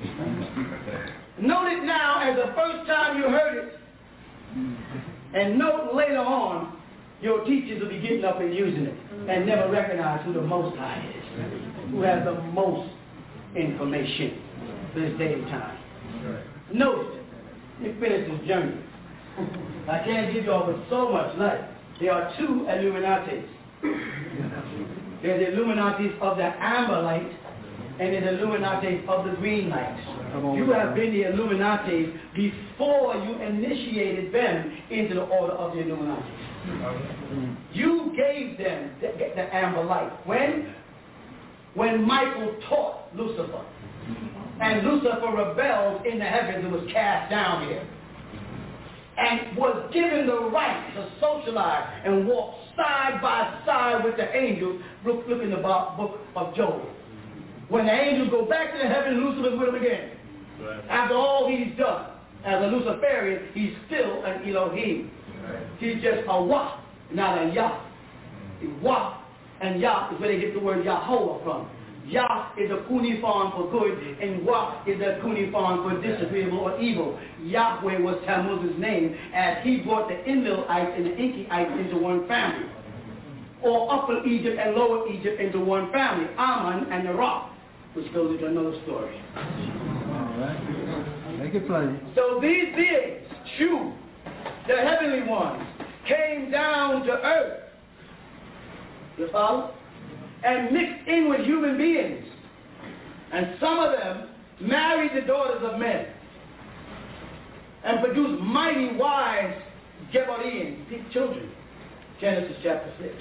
Note it now as the first time you heard it, and note later on your teachers will be getting up and using it and never recognize who the Most High is, who has the most information this day and time. Notice it. Let me finish this journey. I can't give you all but so much light. There are two Illuminatis. There's the Illuminatis of the amber light and there's the Illuminatis of the green light. You have been the Illuminatis before you initiated them into the order of the Illuminati. You gave them the amber light. When Michael taught Lucifer, and Lucifer rebelled in the heavens and was cast down here, and was given the right to socialize and walk side by side with the angels. Look in the book of Job. When the angels go back to the heaven, Lucifer's with them again. Right. After all he's done, as a Luciferian, he's still an Elohim. Right. He's just a Wah, not a Yah. Wah and Yah is where they get the word Yahweh from. Yah is a cuneiform for good, and Wah is a cuneiform for disagreeable or evil. Yahweh was Tammuz's name, as he brought the Enlilites and the Inkyites into one family, or Upper Egypt and Lower Egypt into one family, Ammon and the Rock, which goes into another story. All right. Make it plain. So these beings, Shu, the heavenly ones, came down to earth. You follow? And mixed in with human beings. And some of them married the daughters of men. and produced mighty wise Gebalim, children. Genesis chapter 6.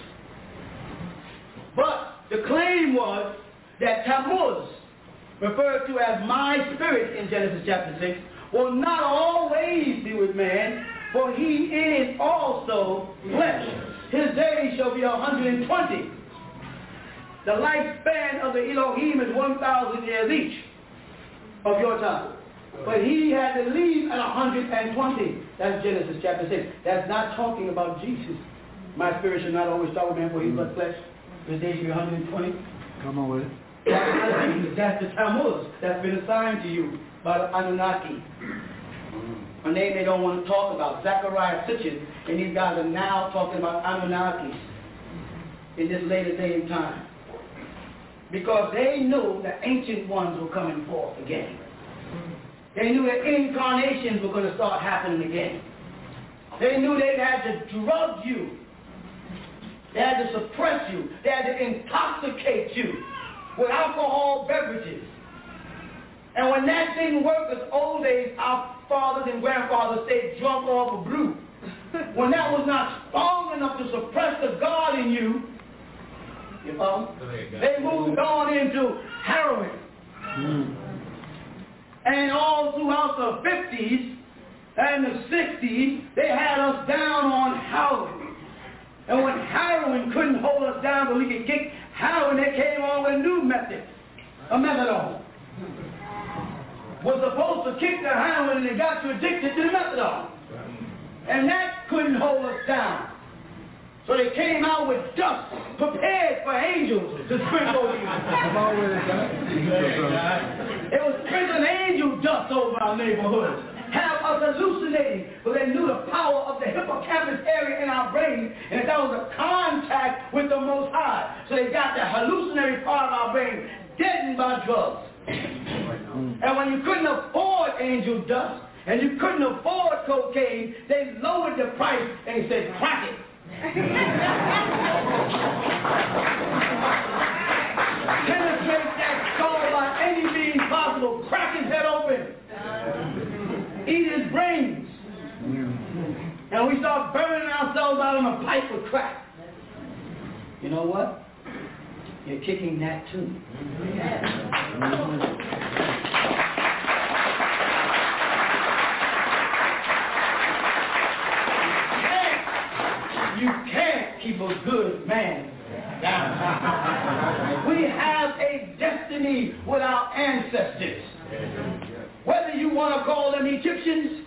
But the claim was that Tammuz, referred to as my spirit in Genesis chapter 6, will not always be with man, for he is also flesh. His days shall be 120. The lifespan of the Elohim is 1,000 years each of your time. But he had to leave at 120. That's Genesis chapter 6. That's not talking about Jesus. My spirit should not always talk with man, for he is but flesh. His days shall be 120. Come on with it. That's the Tammuz that's been assigned to you by the Anunnaki. A name they don't want to talk about. Zechariah Sitchin, and these guys are now talking about Anunnakis in this later day and time. Because they knew the ancient ones were coming forth again. They knew that incarnations were going to start happening again. They knew they had to drug you. They had to suppress you. They had to intoxicate you with alcohol beverages. And when that didn't work, as old days, our fathers and grandfathers stayed drunk off a brew. When that was not strong enough to suppress the God in you, you know, they moved on into heroin. And all throughout the 50s and the 60s, they had us down on heroin. And when heroin couldn't hold us down so we could kick heroin, they came on with a new method, a methadone. Was supposed to kick the heroin and they got you addicted to the methadone. And that couldn't hold us down. So they came out with dust prepared for angels to sprinkle over you. It was sprinkling angel dust over our neighborhoods. Have us hallucinating, but they knew the power of the hippocampus area in our brain, and that was a contact with the Most High. So they got the hallucinatory part of our brain deadened by drugs. And when you couldn't afford angel dust, and you couldn't afford cocaine, they lowered the price and said, crack it. Penetrate that skull by any means possible. Crack his head open. Eat his brains. And we start burning ourselves out on a pipe of crack. You know what? You're kicking that too. You can't keep a good man down. We have a destiny with our ancestors. Whether you want to call them Egyptians,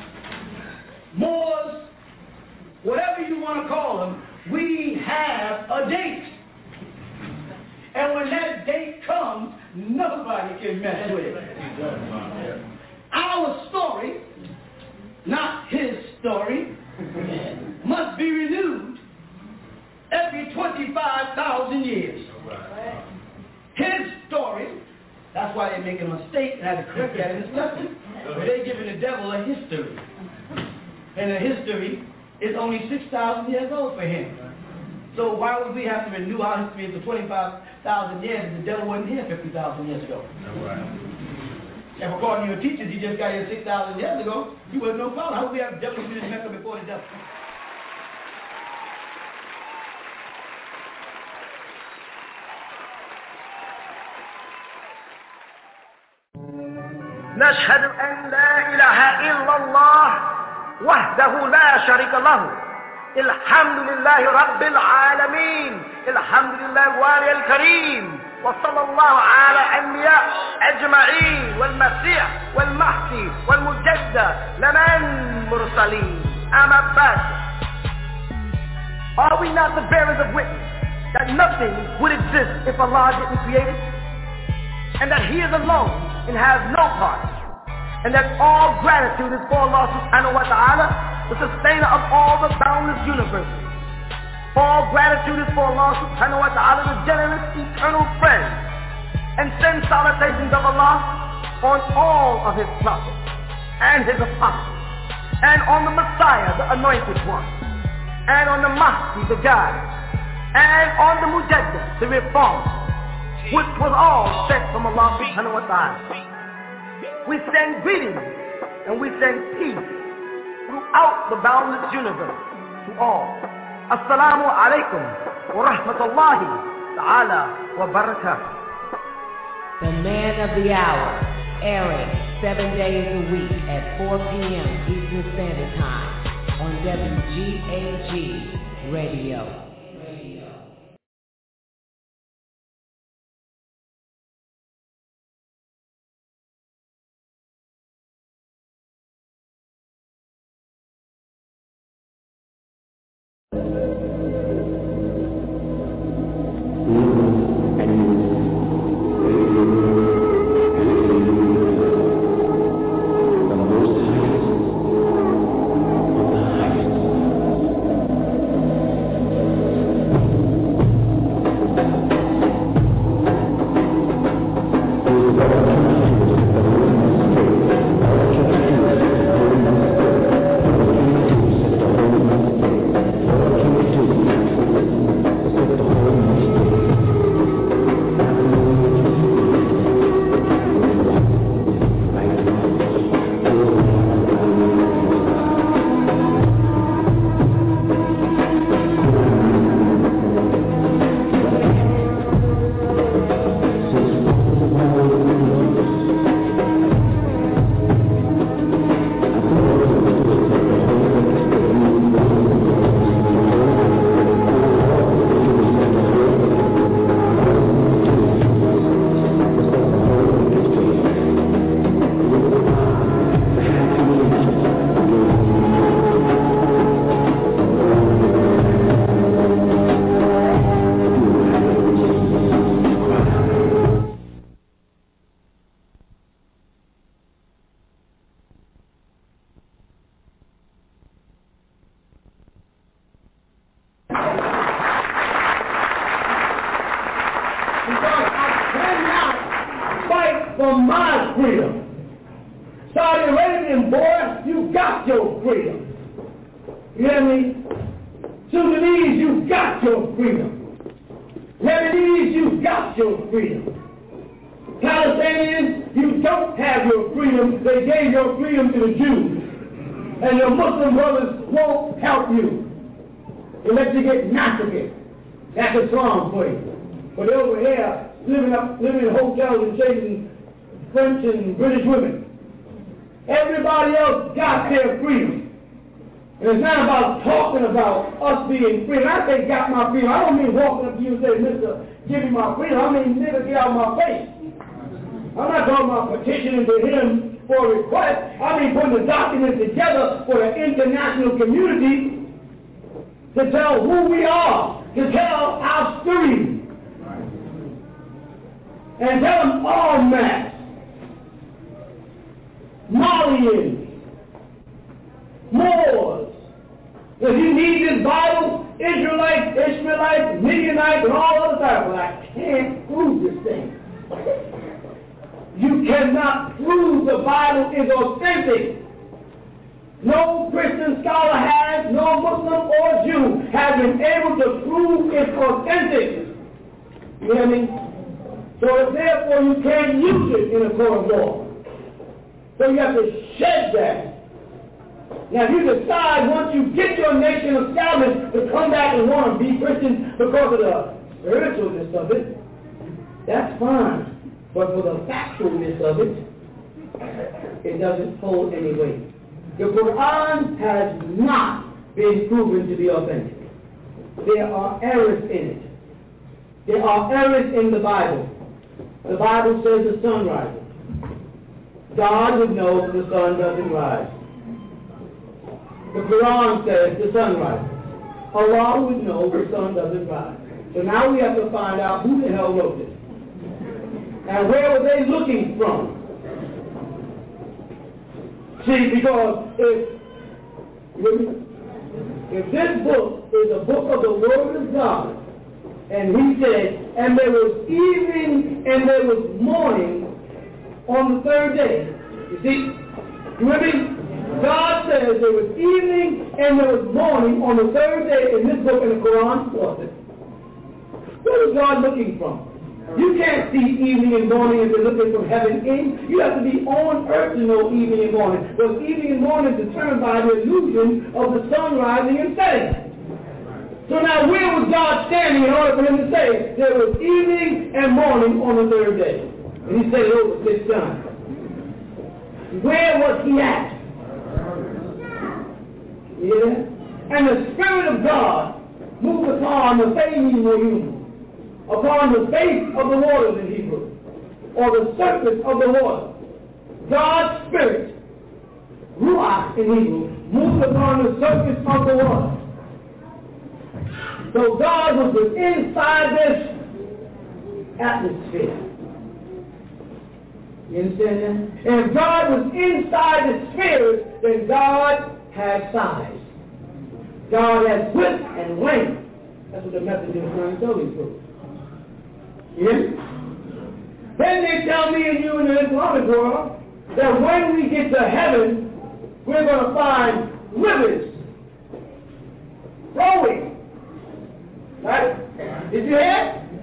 Moors, whatever you want to call them, we have a date. And when that date comes, nobody can mess with it. Our story, not his story, must be renewed every 25,000 years. His story, that's why they make a mistake and have to correct that in this lesson. They're giving the devil a history. And the history is only 6,000 years old for him. So why would we have to renew our history for 25,000 years if the devil wasn't here 50,000 years ago? If according to your teachers, he just got here 6,000 years ago, he was no problem. How would we have the devil be messed up before the devil? نشهد أن لا إله إلا الله وحده لا شريك له الحمد لله رب العالمين الحمد لله الوالي الكريم وصلى الله على الأنبياء أجمعين والمسيح والمهدي والمجدد لمن مرسلين أما بعد. Are we not the bearers of witness that nothing would exist if Allah didn't create it, and that He is alone and has no part, and that all gratitude is for Allah subhanahu wa ta'ala, the sustainer of all the boundless universes. All gratitude is for Allah subhanahu wa ta'ala, the generous eternal friend, and send salutations of Allah on all of His prophets and His apostles, and on the Messiah, the anointed one, and on the Mahdi, the guide, and on the Mujaddid, the reformer, which was all sent from Allah subhanahu wa ta'ala. We send greetings and we send peace throughout the boundless universe to all. Assalamu alaikum wa rahmatullahi ta'ala wa barakatuh. The man of the hour, airing 7 days a week at 4 p.m. Eastern Standard Time on WGAG Radio. French and British women. Everybody else got their freedom. And it's not about talking about us being free. And I say got my freedom. I don't mean walking up to you and say, Mister, give me my freedom. I mean, nigga, get out of my face. I'm not talking about petitioning to him for a request. I mean putting the documents together for the international community to tell who we are, to tell our story. And tell them all mass. Malians, Moors. If you need this Bible, Ishmaelites, Midianites, and all other types, but I can't prove this thing. You cannot prove the Bible is authentic. No Christian scholar has, no Muslim or Jew has been able to prove it's authentic. You hear me? So therefore you can't use it in a court of law. So you have to shed that. Now if you decide once you get your nation established to come back and want to be Christian because of the spiritualness of it, that's fine. But for the factualness of it, it doesn't hold any weight. The Quran has not been proven to be authentic. There are errors in it. There are errors in the Bible. The Bible says the sun rises. God would know if the sun doesn't rise. The Quran says the sun rises. Allah would know if the sun doesn't rise. So now we have to find out who the hell wrote this. And where were they looking from? See, because if this book is a book of the Word of God, and he said, and there was evening and there was morning on the third day. You see? You with me? God says there was evening and there was morning on the third day in this book in the Quran. What is God looking from? You can't see evening and morning if you're looking from heaven in. You have to be on earth to know evening and morning. Because evening and morning is determined by the illusion of the sun rising and setting. So now where was God standing in order for him to say there was evening and morning on the third day? And he said it over 6 times. Where was he at? Yeah? And the Spirit of God moved upon the upon the face of the waters in Hebrew, or the surface of the water. God's Spirit, Ruach in Hebrew, moved upon the surface of the water. So God was inside this atmosphere. You understand that? And if God was inside the Spirit, then God has size. God has width and length. That's what the message is trying to tell me through. Yeah? Then they tell me and you in the Islamic world that when we get to heaven, we're going to find rivers flowing. Right? Did you hear?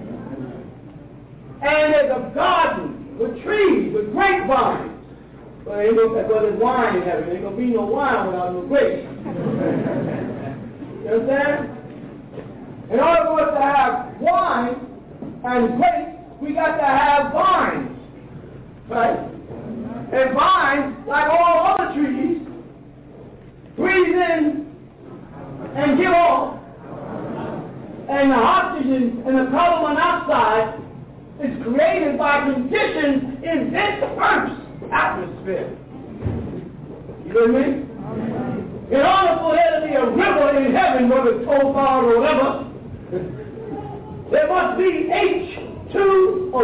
And there's a garden with trees, with grapevines. Well, there's wine in heaven. There ain't going to be no wine without no grapes. You understand? In order for us to have wine and grapes, we got to have vines. Right? And vines, like all other trees, breathe in and give off. And the oxygen and the carbon monoxide is created by conditions in this Earth's atmosphere. You know what I mean? In order for there to be a river in heaven, whether it's Topaz or whatever, there must be H2O.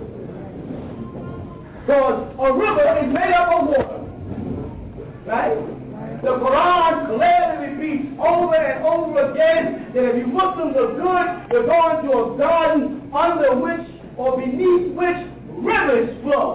Because a river is made up of water. Right? The Quran clearly repeats over and over again that if you Muslims are good, you're going to a garden under which or beneath which rivers flow.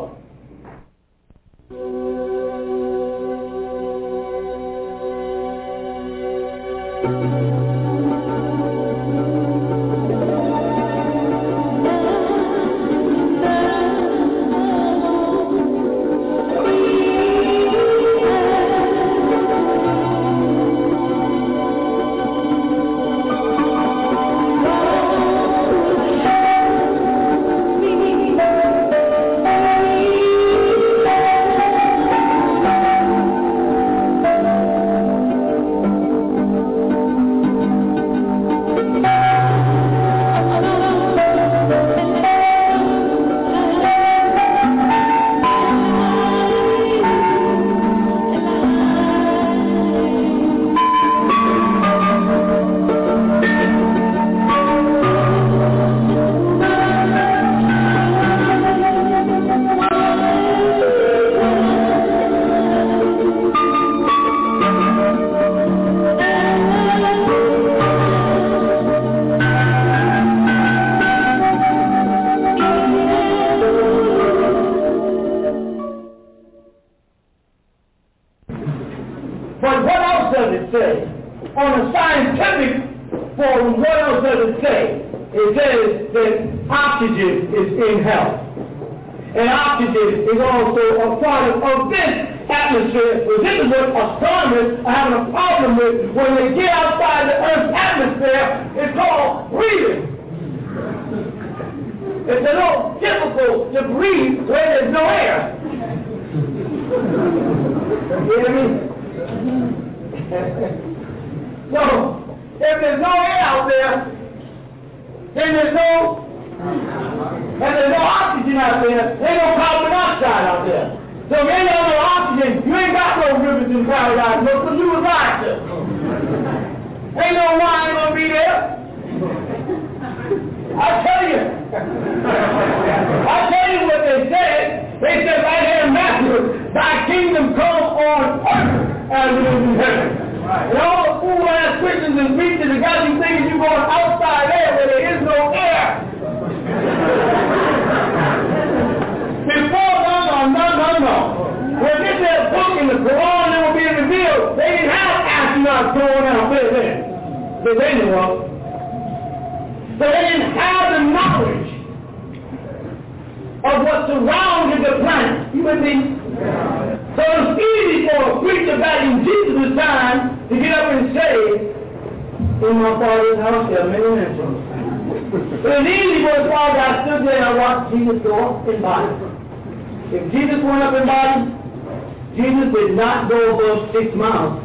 of what surrounded the planet. You with me? So it's easy for a preacher back in Jesus' time to get up and say, in my Father's house there are many mansions. It's easy for a father I stood there and I watched Jesus go up in body. If Jesus went up in body, Jesus did not go above 6 miles.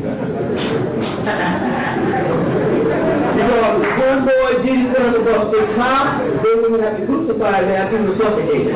Because the one boy Jesus went up above 6 miles, they wouldn't have to crucify him after he was suffocated.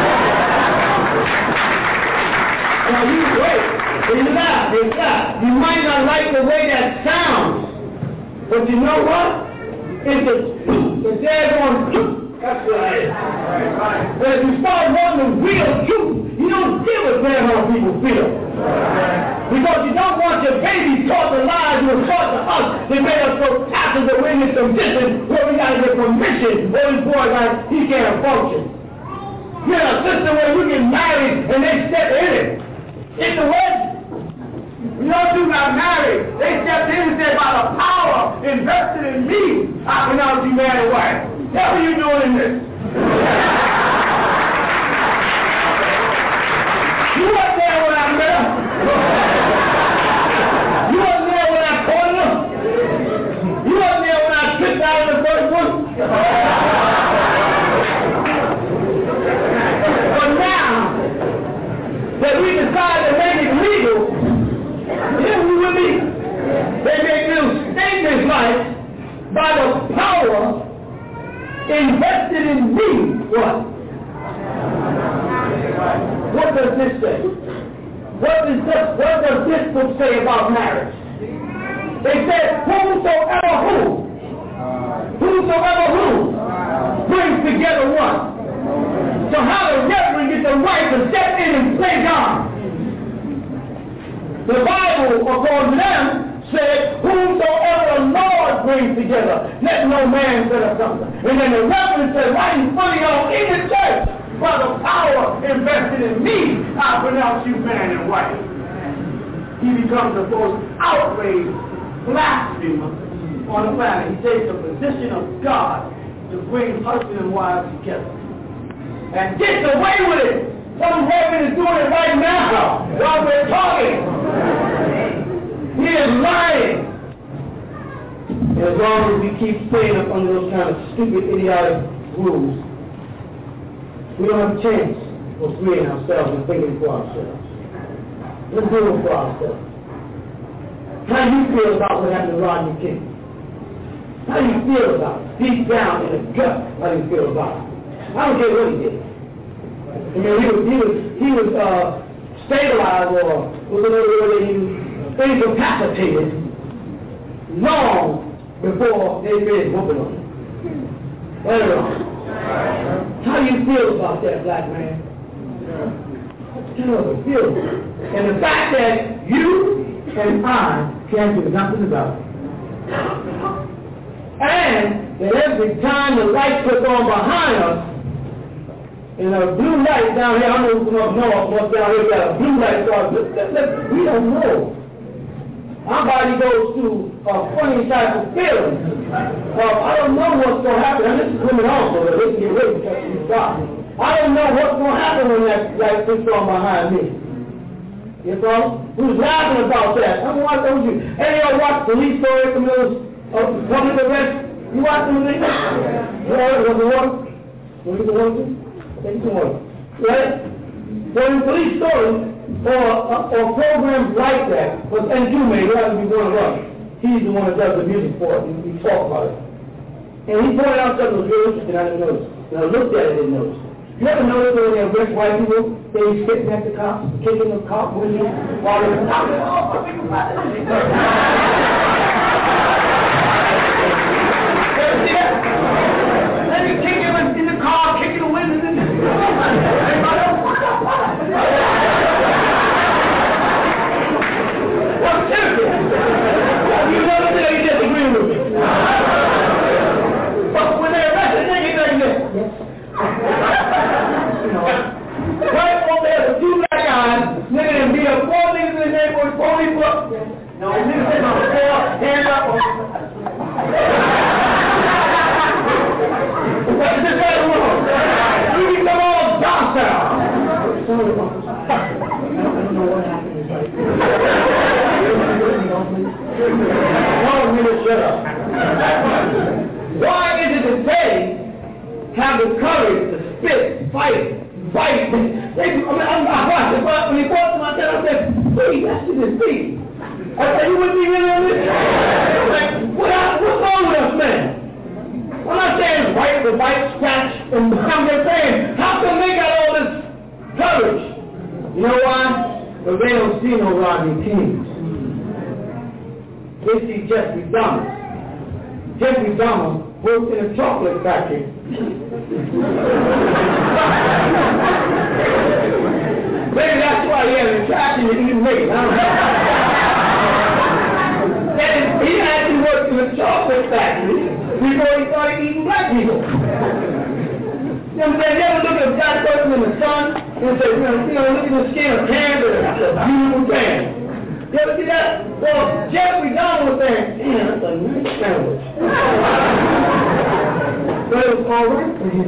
Now you wait. It's not. You might not like the way that sounds, but you know what? It's there on. That's right. But if you start wanting the real truth, you don't give a damn how people feel. Because you don't want your baby taught the lies you were taught to us. They made us so passive that we're in this condition where we got to get permission. Or this boy, like, he can't function. You're a system where you get married and they step in it. It's the wedding. You know, you got married. They stepped in and said, by the power invested in me, I can now be man and wife. What are you doing in this? You weren't there when I met her. You weren't there when I called her. You weren't there when I tripped out of the first one. But now that we decide to make it legal, you with me? They make little statements like, by the power invested in me. What? What does this say? What does this book say about marriage? They said, whosoever who brings together what? So how the reverend get the right to step in and play God? The Bible, according to them, said, whomsoever the Lord brings together, let no man set asunder. And then the reverend said, why you funny on in the church? By the power invested in me, I pronounce you man and wife. He becomes the most outraged blasphemer on the planet. He takes the position of God to bring husband and wife together. And gets away with it. Some reverend is doing it right now while we're talking. He is lying. As long as we keep staying up under those kind of stupid, idiotic rules, we don't have a chance of freeing ourselves and thinking for ourselves. Let's do it for ourselves. How do you feel about what happened to Rodney King? How do you feel about it? Deep down in the gut, how do you feel about it? I don't care what he did. I mean, he was stabilized or was another word they used, incapacitated long before they made whooping on him. Right or wrong? How do you feel about that, black man? Terrible feeling. And the fact that you and I can't do nothing about it. And that every time the light puts on behind us, and a blue light down here, I don't know from up north, what's down here, got a blue light starts. We don't know. Our body goes through a funny type of feeling. I don't know what's going to happen. And this is women also, but they can get ready because she's God. I don't know what's going to happen when that light puts on behind me. You know? Who's laughing about that? I'm watching you. Any of y'all watch Police Story from those public arrest? You watch them things? Yeah, was the water? Was the water? Take some water. Right? So in Police Story, or programs like that, and Jume, who happens to be one of us, he's the one that does the music for it, and we talk about it. And he pointed out something that was really interesting I didn't notice. And I looked at it and didn't notice. You ever notice when they arrest white people, they sitting at the cops, kicking the cop with you while they're talking? Let me kick him in the car, kicking the windows in the What's serious? You never say you disagree with me. But when they arrest a nigga like this, right over there, the two black guys, nigga, and be a 4 niggas in the neighborhood, 4 people up. No, niggas say no. have the courage to spit, fight. I watched it, but when he brought to my head, I said, please, that shit is deep. I said, you wouldn't be really on this? I'm like, what's wrong with us, man? I'm not saying right, the white scratch, and I'm just saying, how come they got all this courage? You know why? Because they don't see no Rodney King. They see Jeffrey Dahmer. Jeffrey Dahmer worked in a chocolate factory. Maybe that's why he had an attraction to eating meat. He actually worked in a chocolate factory before he started eating black people. You know what I'm saying? You ever look at a black person in the sun and say, look at the skin of candy, that's a beautiful tan. You ever see that? Well, Jeffrey Dahmer was saying, damn, that's a nice sandwich. But it was all right for him.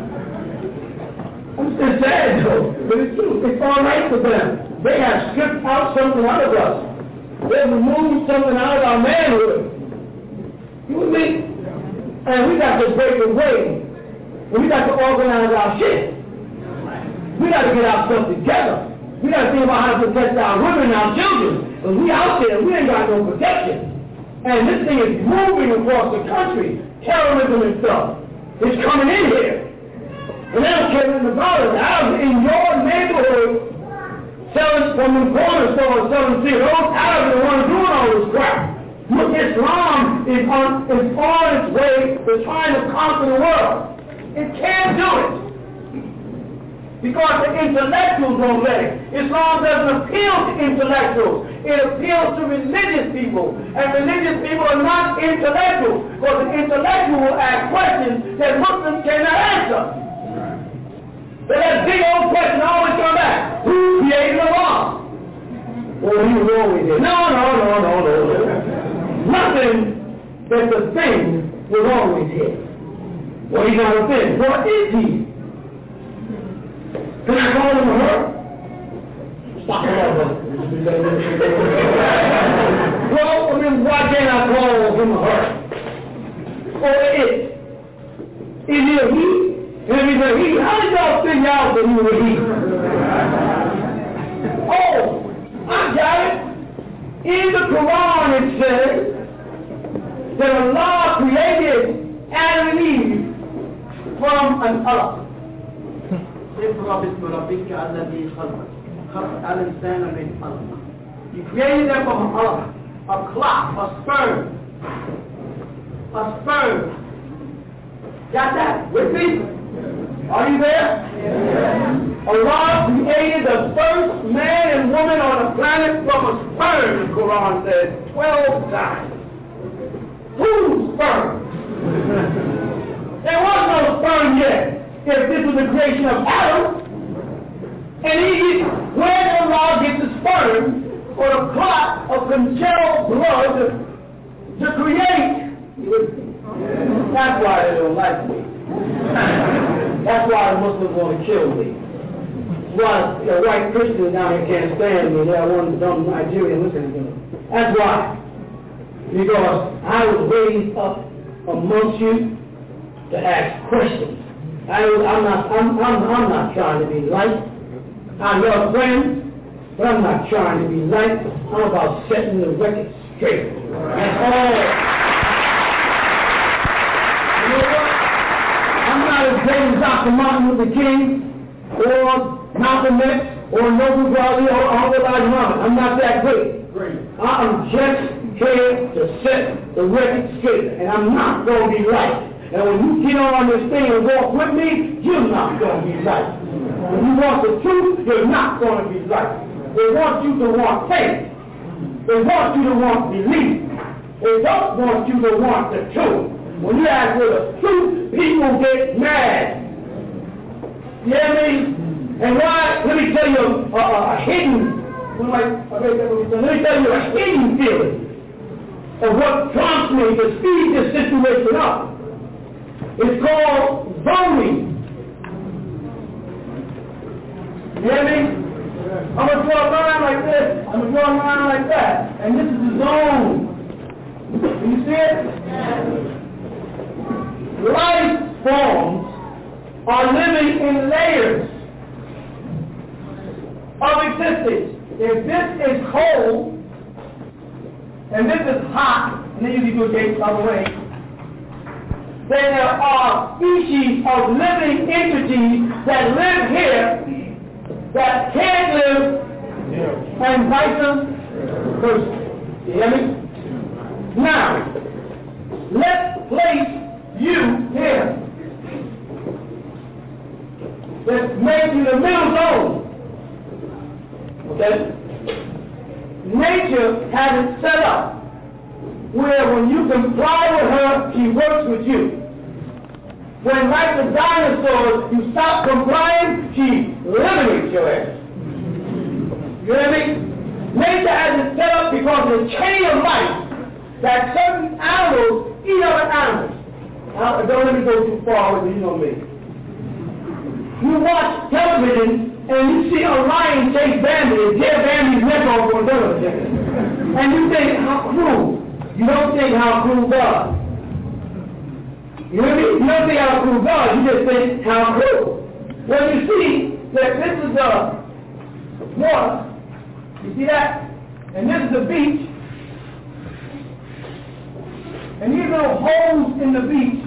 I'm just sad though, but it's true. It's all right for them. They have stripped out something out of us. They've removed something out of our manhood. You with me? And we got to break away. And we got to organize our shit. We got to get ourselves together. We got to think about how to protect our women and our children. Because we out there, we ain't got no protection. And this thing is moving across the country. Terrorism and stuff. It's coming in here. And they don't care nothing about it. I was in your neighborhood selling from the corner store selling cigarettes. I was the one doing all this crap. Look, Islam is on its way to trying to conquer the world. It can't do it. Because the intellectuals won't let it. Islam doesn't appeal to intellectuals. It appeals to religious people. And religious people are not intellectuals. Because an intellectual will ask questions that Muslims cannot answer. But that big old question always come back. Who created Allah? Well, he was always there. No. Nothing that's a thing was always here. Well, he's not a thing. What is he? Can I call him her? Stop it all, well, I mean, why can't I call him her? Or it? Is he a he? And if he's a he, how did y'all figure out that he was a he? Oh, I got it. In the Quran it says that Allah created Adam and Eve from an alaq. He created them from a clot, a sperm. A sperm. Got that? With me? Are you there? Yes. Allah created the first man and woman on the planet from a sperm, the Quran says, 12 times. Whose sperm? There was no sperm yet. If this was the creation of Adam, and where did Allah get the sperm or the clot of congealed blood to create? That's why they don't like me. That's why the Muslims want to kill me. That's why the white Christians down here can't stand me. They're one of the dumb Nigerians listening to me. That's why. Because I was raised up amongst you to ask questions. I'm not trying to be liked. I love friends, but I'm not trying to be liked. I'm about setting the record straight. That's all. You know what? I'm not as great as Dr. Martin Luther King or Malcolm X or Noble Garvey or Elijah Muhammad. I'm not that great. I'm just here to set the record straight, and I'm not going to be liked. And when you get on this thing and walk with me, you're not going to be right. When you want the truth, you're not going to be right. They want you to want faith. They want you to want belief. They don't want you to want the truth. When you ask for the truth, people get mad. You hear me? And why? Let me tell you a hidden feeling of what prompts me to speed this situation up. It's called zoning. You hear me? I'm going to draw a line like this. I'm going to draw a line like that. And this is the zone. Do you see it? Life forms are living in layers of existence. If this is cold, and this is hot, and then you can do it the other way, then there are species of living entities that live here that can't live and vice versa. You hear me? Now, let's place you here. Let's make you the middle zone. Okay? Nature has it set up where when you comply with her, she works with you. When, like the dinosaurs, you stop complying, she eliminates your ass. You hear me? Nature has it set up because of the chain of life that certain animals eat other animals. Now, don't let me go too far with you know me. You watch television and you see a lion chase Bambi and tear Bambi's neck off for another second. And you think, how cruel. You don't think how cruel God. You hear me? You don't think how cruel God, you just think how cruel. Well, you see that this is the water. You see that? And this is the beach. And these little holes in the beach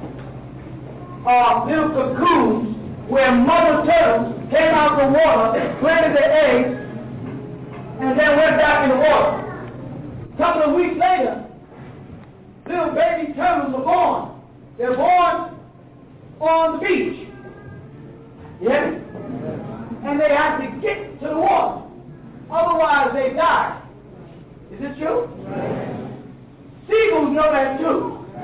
are little cocoons where mother turtles came out of the water, planted their eggs, and then went back in the water. A couple of weeks later, little baby turtles are born. They're born on the beach. Yes? And they have to get to the water. Otherwise, they die. Is it true? Seagulls know that too.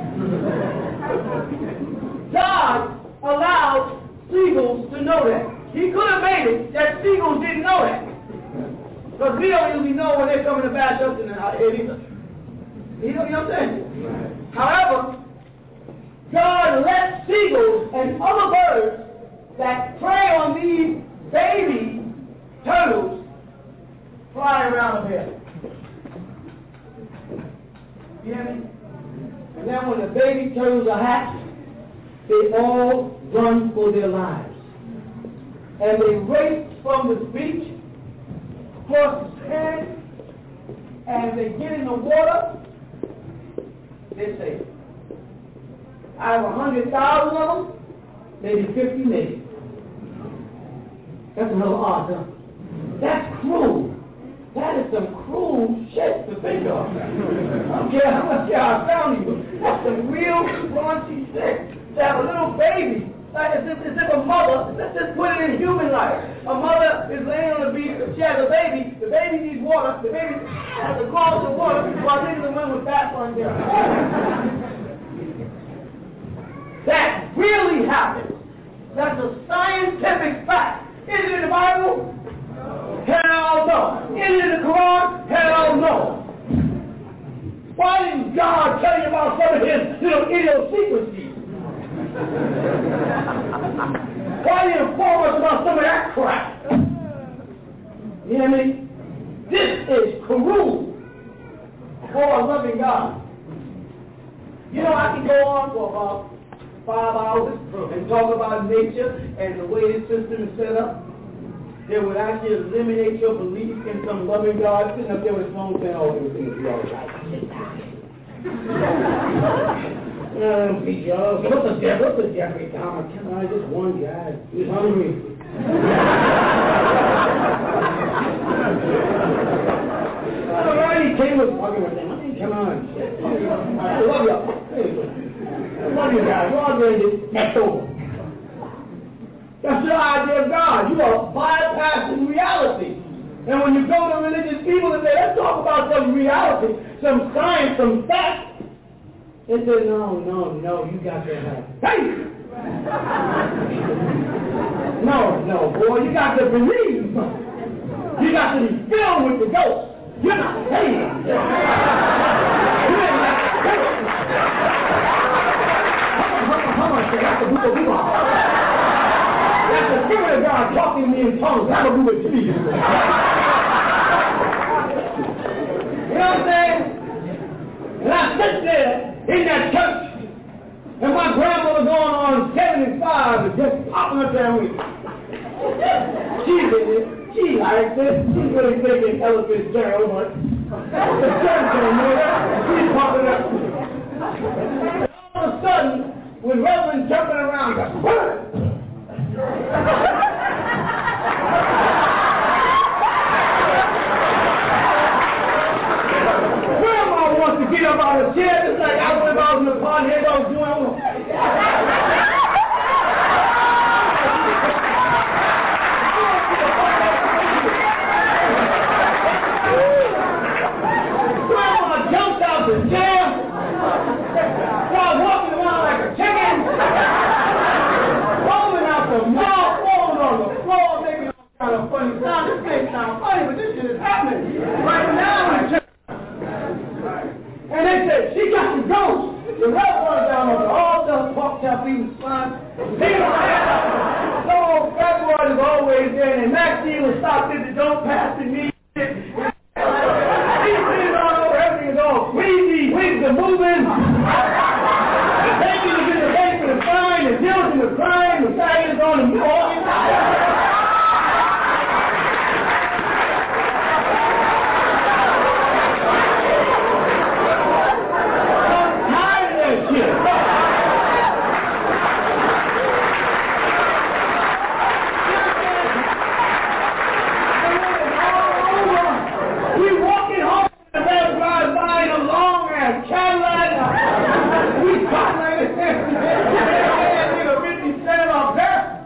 God allowed seagulls to know that. He could have made it that seagulls didn't know that. Because we don't usually know when they're coming to bash us in the head either. You know what I'm saying? However, God let seagulls and other birds that prey on these baby turtles fly around up here. You hear me? And then when the baby turtles are hatched, they all run for their lives. And they race from the beach across the sand, and they get in the water, they say, out of 100,000 of them, maybe 50 made it. That's a little odd, huh? That's cruel. That is some cruel shit to think of. I don't care how much y'all found you. That's some real raunchy shit. To have a little baby, like as if a mother, let's just put it in human life. A mother is laying on the beach, she has a baby, the baby needs water, the baby has to cross the water while leaving the one with that on there. That really happens. That's a scientific fact. Is it in the Bible? Hell no. Is it in the Quran? Hell no. Why didn't God tell you about some of his little idiosyncrasies? Why didn't you inform us about some of that crap? You hear me? This is cruel for a loving God. You know, I can go on for about 5 hours and talk about nature and the way this system is set up. That would actually eliminate your belief in some loving God sitting up there with his phone saying, oh, everything will be all right. What's the Jeffrey Dahmer? Come on, just one guy. He's hungry. All right, he came with fucking with him. I mean, come on. I love you. I love you guys. We're all going to get next over. That's your idea of God. You are bypassing reality. And when you go to religious people and say, let's talk about some reality, some science, some facts, they say, no, you got to have faith. No, boy, you got to believe. You got to be filled with the ghost. You're not saved. That's the Spirit of God talking to me in tongues. That'll do it to me. You know what I'm saying? And I sit there in that church, and my grandmother going on 75, eyes are just popping up there with me. She likes it. She's really thinking Ella Fitzgerald, but the sun came in, she's popping up. And all of a sudden, with Reverend jumping around, Grandma wants to get up out of the chair, just like I was out in the pond, here goes doing. Grandma jumped out the chair, started walking around like a chicken, rolling out the mouth, falling on the floor, making all kind of funny sounds. This may sound funny, but this shit is happening right now in church. And they said, she got the ghost. The rest was down on the altar, pork chop, eating slime. So February is always there, and Maxine would stop at the door, passing me. Everything is all greasy, wigs are moving. The bacon is in the bake for the frying, the Jill's in the frying, the fag is on the morning. I'm tired of that shit. We walking home in the bed, drive by in a long ass Cadillac. We talk like this. Nigga 50 cent off there.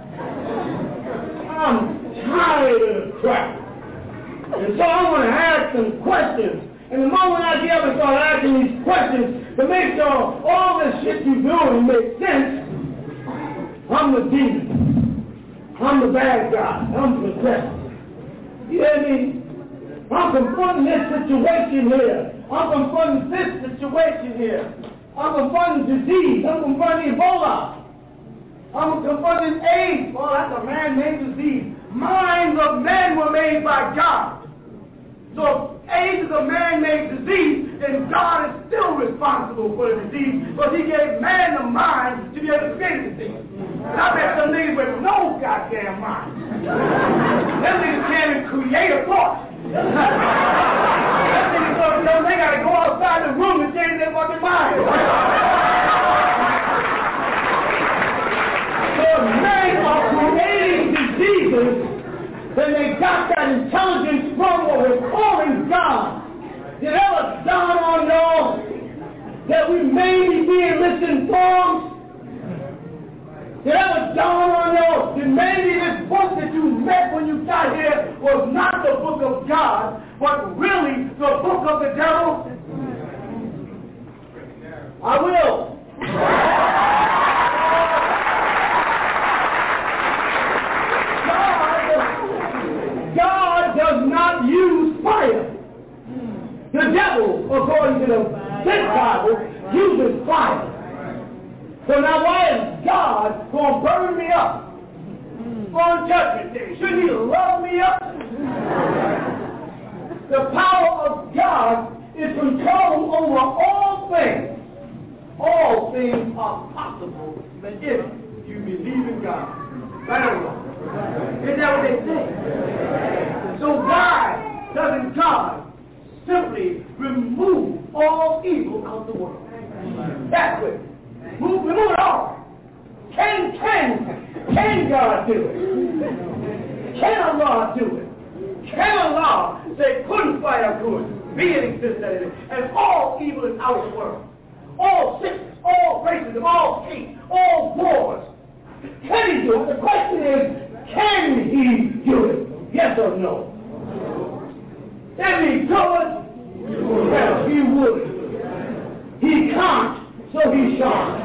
I'm tired of the crap. And so I want to ask some questions. And the moment I get up and start asking these questions to make sure all this shit you doing makes sense, I'm the demon. I'm the bad guy. I'm possessed. You hear me? I'm confronting this situation here. I'm confronting this situation here. I'm confronting disease. I'm confronting Ebola. I'm confronting AIDS. Oh, that's a man-made disease. Minds of men were made by God. So if AIDS is a man-made disease, then God is still responsible for the disease because he gave man the mind to be able to create the disease. And I bet some niggas with no goddamn mind. Them niggas can't even create a thought. That niggas don't know they gotta go outside the room and change their fucking mind. So if men are creating diseases, then they got that intelligence from what we're calling God. Did it ever dawn on y'all that we may be being misinformed? Did it ever dawn on y'all that maybe this book that you met when you got here was not the book of God, but really the book of the devil? I will. God does not use fire. The devil, according to the Bible, uses fire. So now why is God going to burn me up on Judgment Day? Shouldn't he love me up? The power of God is control over all things. All things are possible if you believe in God. Right or wrong? Isn't that what they say? So why doesn't God simply remove all evil out of the world? That's it. Remove it all. Can God do it? Can Allah do it? Can Allah say, couldn't fire good, be it existed, and all evil is out of the world? All sickness, all racism, all hate, all wars. Can he do it? The question is, can he do it? Yes or no? Can he do it? Well, he would. He can't, so he shan't.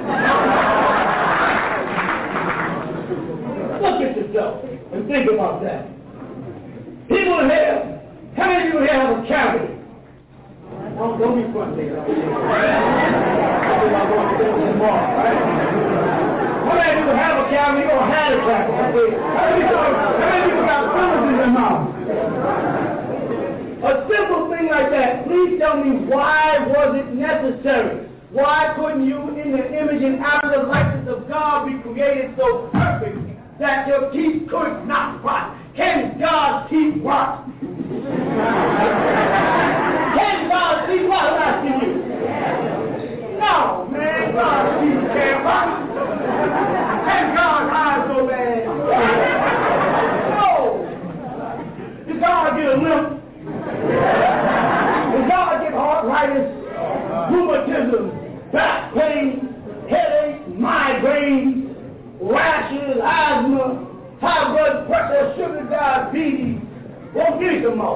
Look at yourself and think about that. People here, how many people here have a cavity? Don't be funny. How many people have a cavity or had a cavity? How many people got fillers in their mouth? A simple thing like that, please tell me, why was it necessary? Why couldn't you, in the image and after the likeness of God, be created so perfect? that your teeth could not rot. Can God's teeth rot? Can God's teeth rot? I'm asking you. No, man, God's teeth can't rot. Can God's eyes go bad? No. Did God get a limp? Did God get arthritis, rheumatism, back pain, headache, migraines, rashes, asthma, high blood pressure, sugar, diabetes? Won't give you some more.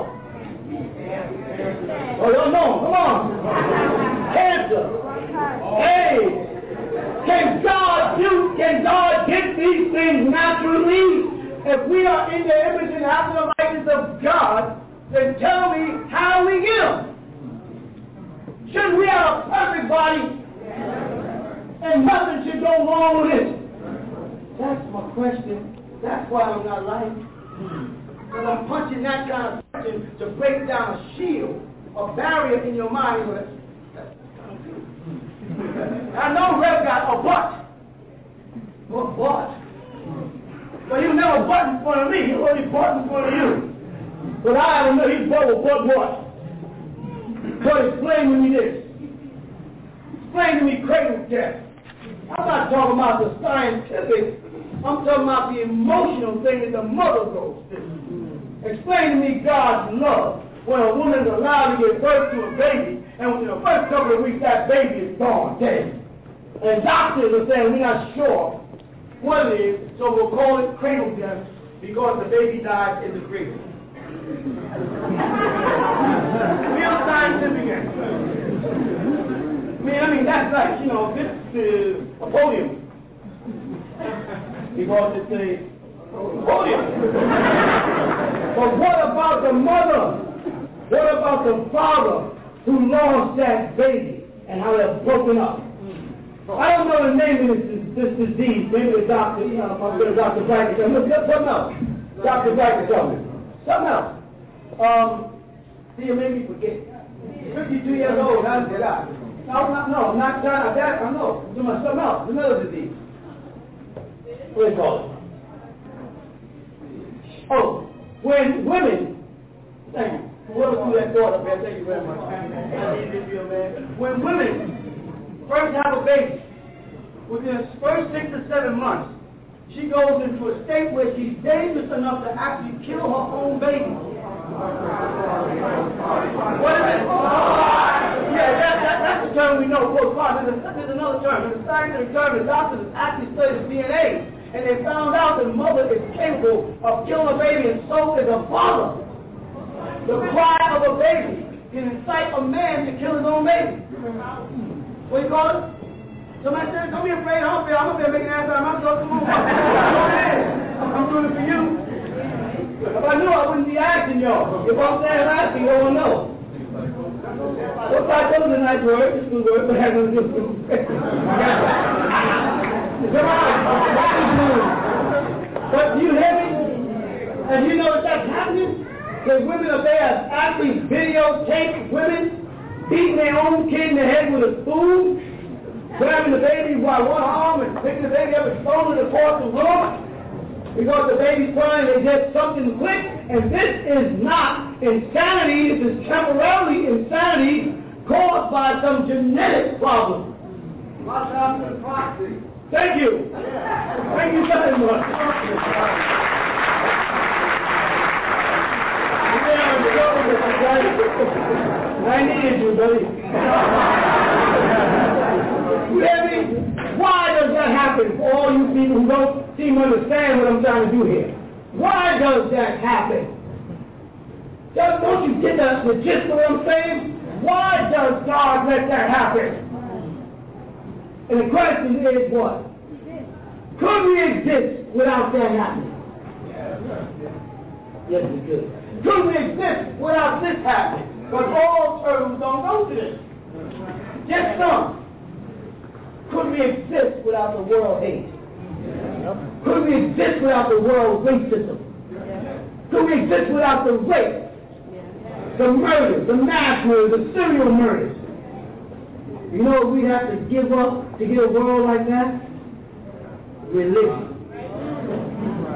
Oh, y'all know, come on. Cancer. Hey, can God get these things naturally? If we are in the image and after the likeness of God, then tell me how we get them. Shouldn't we have a perfect body? And nothing should go wrong with it. That's my question. That's why I'm not lying. Because I'm punching that kind of question to break down a shield, a barrier in your mind. I know Rev got a butt. What butt? But he'll never butt in front of me. He'll only butt in front of you. But I don't know his butt will butt what? So explain to me this. Explain to me cradle death. I'm not talking about the scientific. I'm talking about the emotional thing that the mother goes through. Explain to me God's love when a woman is allowed to give birth to a baby, and within the first couple of weeks that baby is gone, dead. And doctors are saying we're not sure what it is, so we'll call it cradle death because the baby died in the cradle. Real scientific answer. I mean, that's like, this is a podium. Because it's a podium. But what about the mother? What about the father who lost that baby and how they're broken up? I don't know the name of this disease. Maybe the doctor, Dr. Black can tell me. Something else. Dr. Black can tell me. Something else. See, you made me forget. 52 years old, how did I? No, not China. That, I know. Something else. Another disease. What do you call it? Oh, when women, thank you. Whoever threw that thought up there, thank you very much. I need to feel, man. When women first have a baby, within the first 6 to 7 months, she goes into a state where she's dangerous enough to actually kill her own baby. What is it? Yeah, that's the term we know. There's another term. The scientific term, the doctors actually studied DNA, and they found out that the mother is capable of killing a baby, and so is a father. The cry of a baby can incite a man to kill his own baby. What do you call it? Somebody said, don't be afraid, I'm up there making an answer. I'm going to come on. I'm doing it for you. If I knew, I wouldn't be asking y'all. If I'm saying asking, you don't know. What's that? Those are nice words. It's a good word, but it has nothing to do with it. But do you hear me? And you know that's happening? Because women up there actually videotape women beating their own kid in the head with a spoon, grabbing the baby by one arm and picking the baby up and throwing it across the room because the baby's crying. They did something quick, and this is not insanity. This is temporarily insanity caused by some genetic problem. Thank you. Thank you very much. I needed you, buddy. You hear me? Why does that happen for all you people who don't seem to understand what I'm trying to do here? Why does that happen? Don't you get the gist of what I'm saying? Why does God let that happen? And the question is what? Could we exist without that happening? Yes, we could. Could we exist without this happening? But all turtles don't go to this. Just some. Could we exist without the world hate? Could we exist without the world racism? Could we exist without the rape, the murders, the mass murders, the serial murders? You know what we'd have to give up to get a world like that? Religion.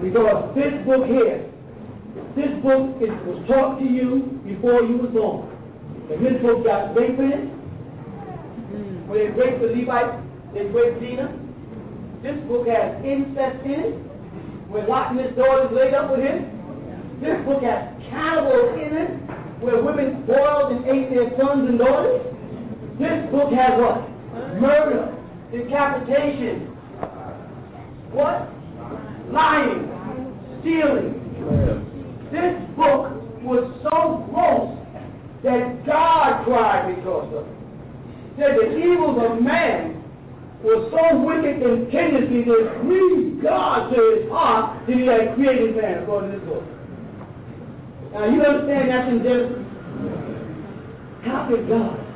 Because this book here, this book was taught to you before you were born. And this book got rape in it. When they raped the Levites, they raped Dinah. This book has incest in it, where Lot and his daughters laid up with him. This book has cannibals in it, where women boiled and ate their sons and daughters. This book has what? Murder, decapitation, what? Lying, stealing. This book was so gross that God cried because of it. Said the evils of man was so wicked and tendency that it grieved God to his heart that he had created man, according to this book. Now you understand that's in Genesis? How could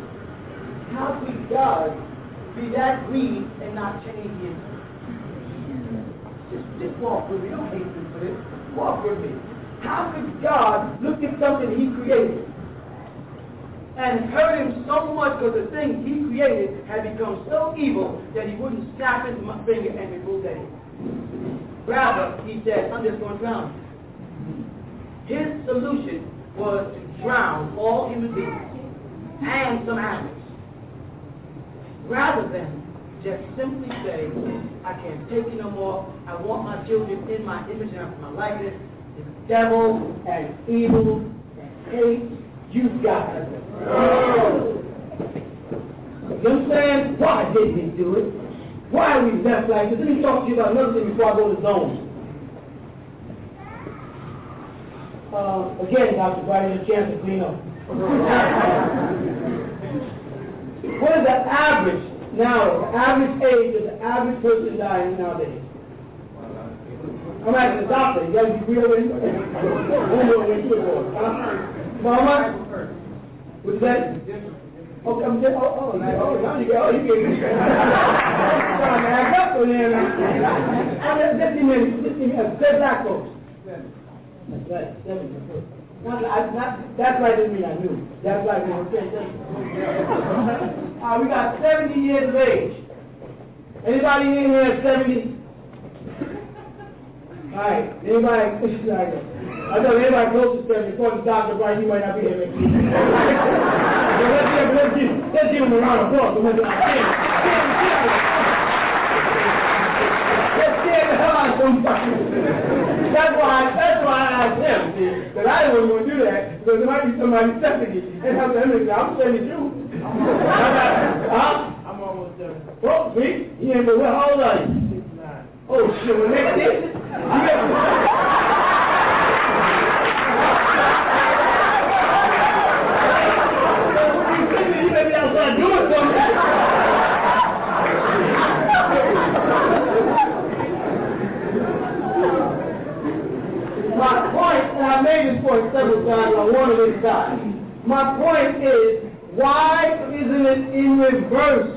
God be that grieved and not change him? Just walk with me. Don't hate me for this. Walk with me. How could God look at something he created and hurt him so much because the thing he created had become so evil that he wouldn't snap his finger and remove that evil? Rather, he said, I'm just going to drown him. His solution was to drown all human beings and some animals, rather than just simply say, I can't take it no more. I want my children in my image and after my likeness. The devil and evil and hate, you've got it. You understand? Why didn't he do it? Why are we left like this? Let me talk to you about another thing before I go to zones. Again, Dr. Bright, a chance to clean up. What is the average now? The average age of the average person dying nowadays? I'm asking the doctor. You got to be real with him. Mama? What's that? Oh, I'm just, now you get, you get me. Trying to act up for them. Just give me black folks. That's right. That's right doesn't mean I knew. That's right when we're saying we got 70 years of age. Anybody in here 70? All right. Anybody? I thought anybody close to 70, according to Dr. Bright, you might not be here next week. Let's give him a round of applause. Let's scare the hell out of somebody. That's why I asked him, because I didn't want to do that, because there might be somebody testing you. And I'm 72. I'm almost 70. Oh, see? He ain't but how old are you? 69. Oh, shit, well, next year, you better be outside doing something. My point, and I made this point several times on one of these sides. My point is, why isn't it in reverse?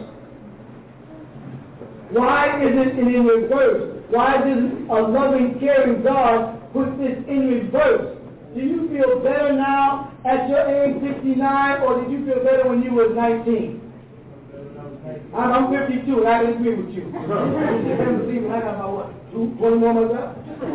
Why isn't it in reverse? Why doesn't a loving, caring God put this in reverse? Do you feel better now at your age 69, or did you feel better when you were 19? I'm 52, and I can agree with you. I got about what, 20 more months left?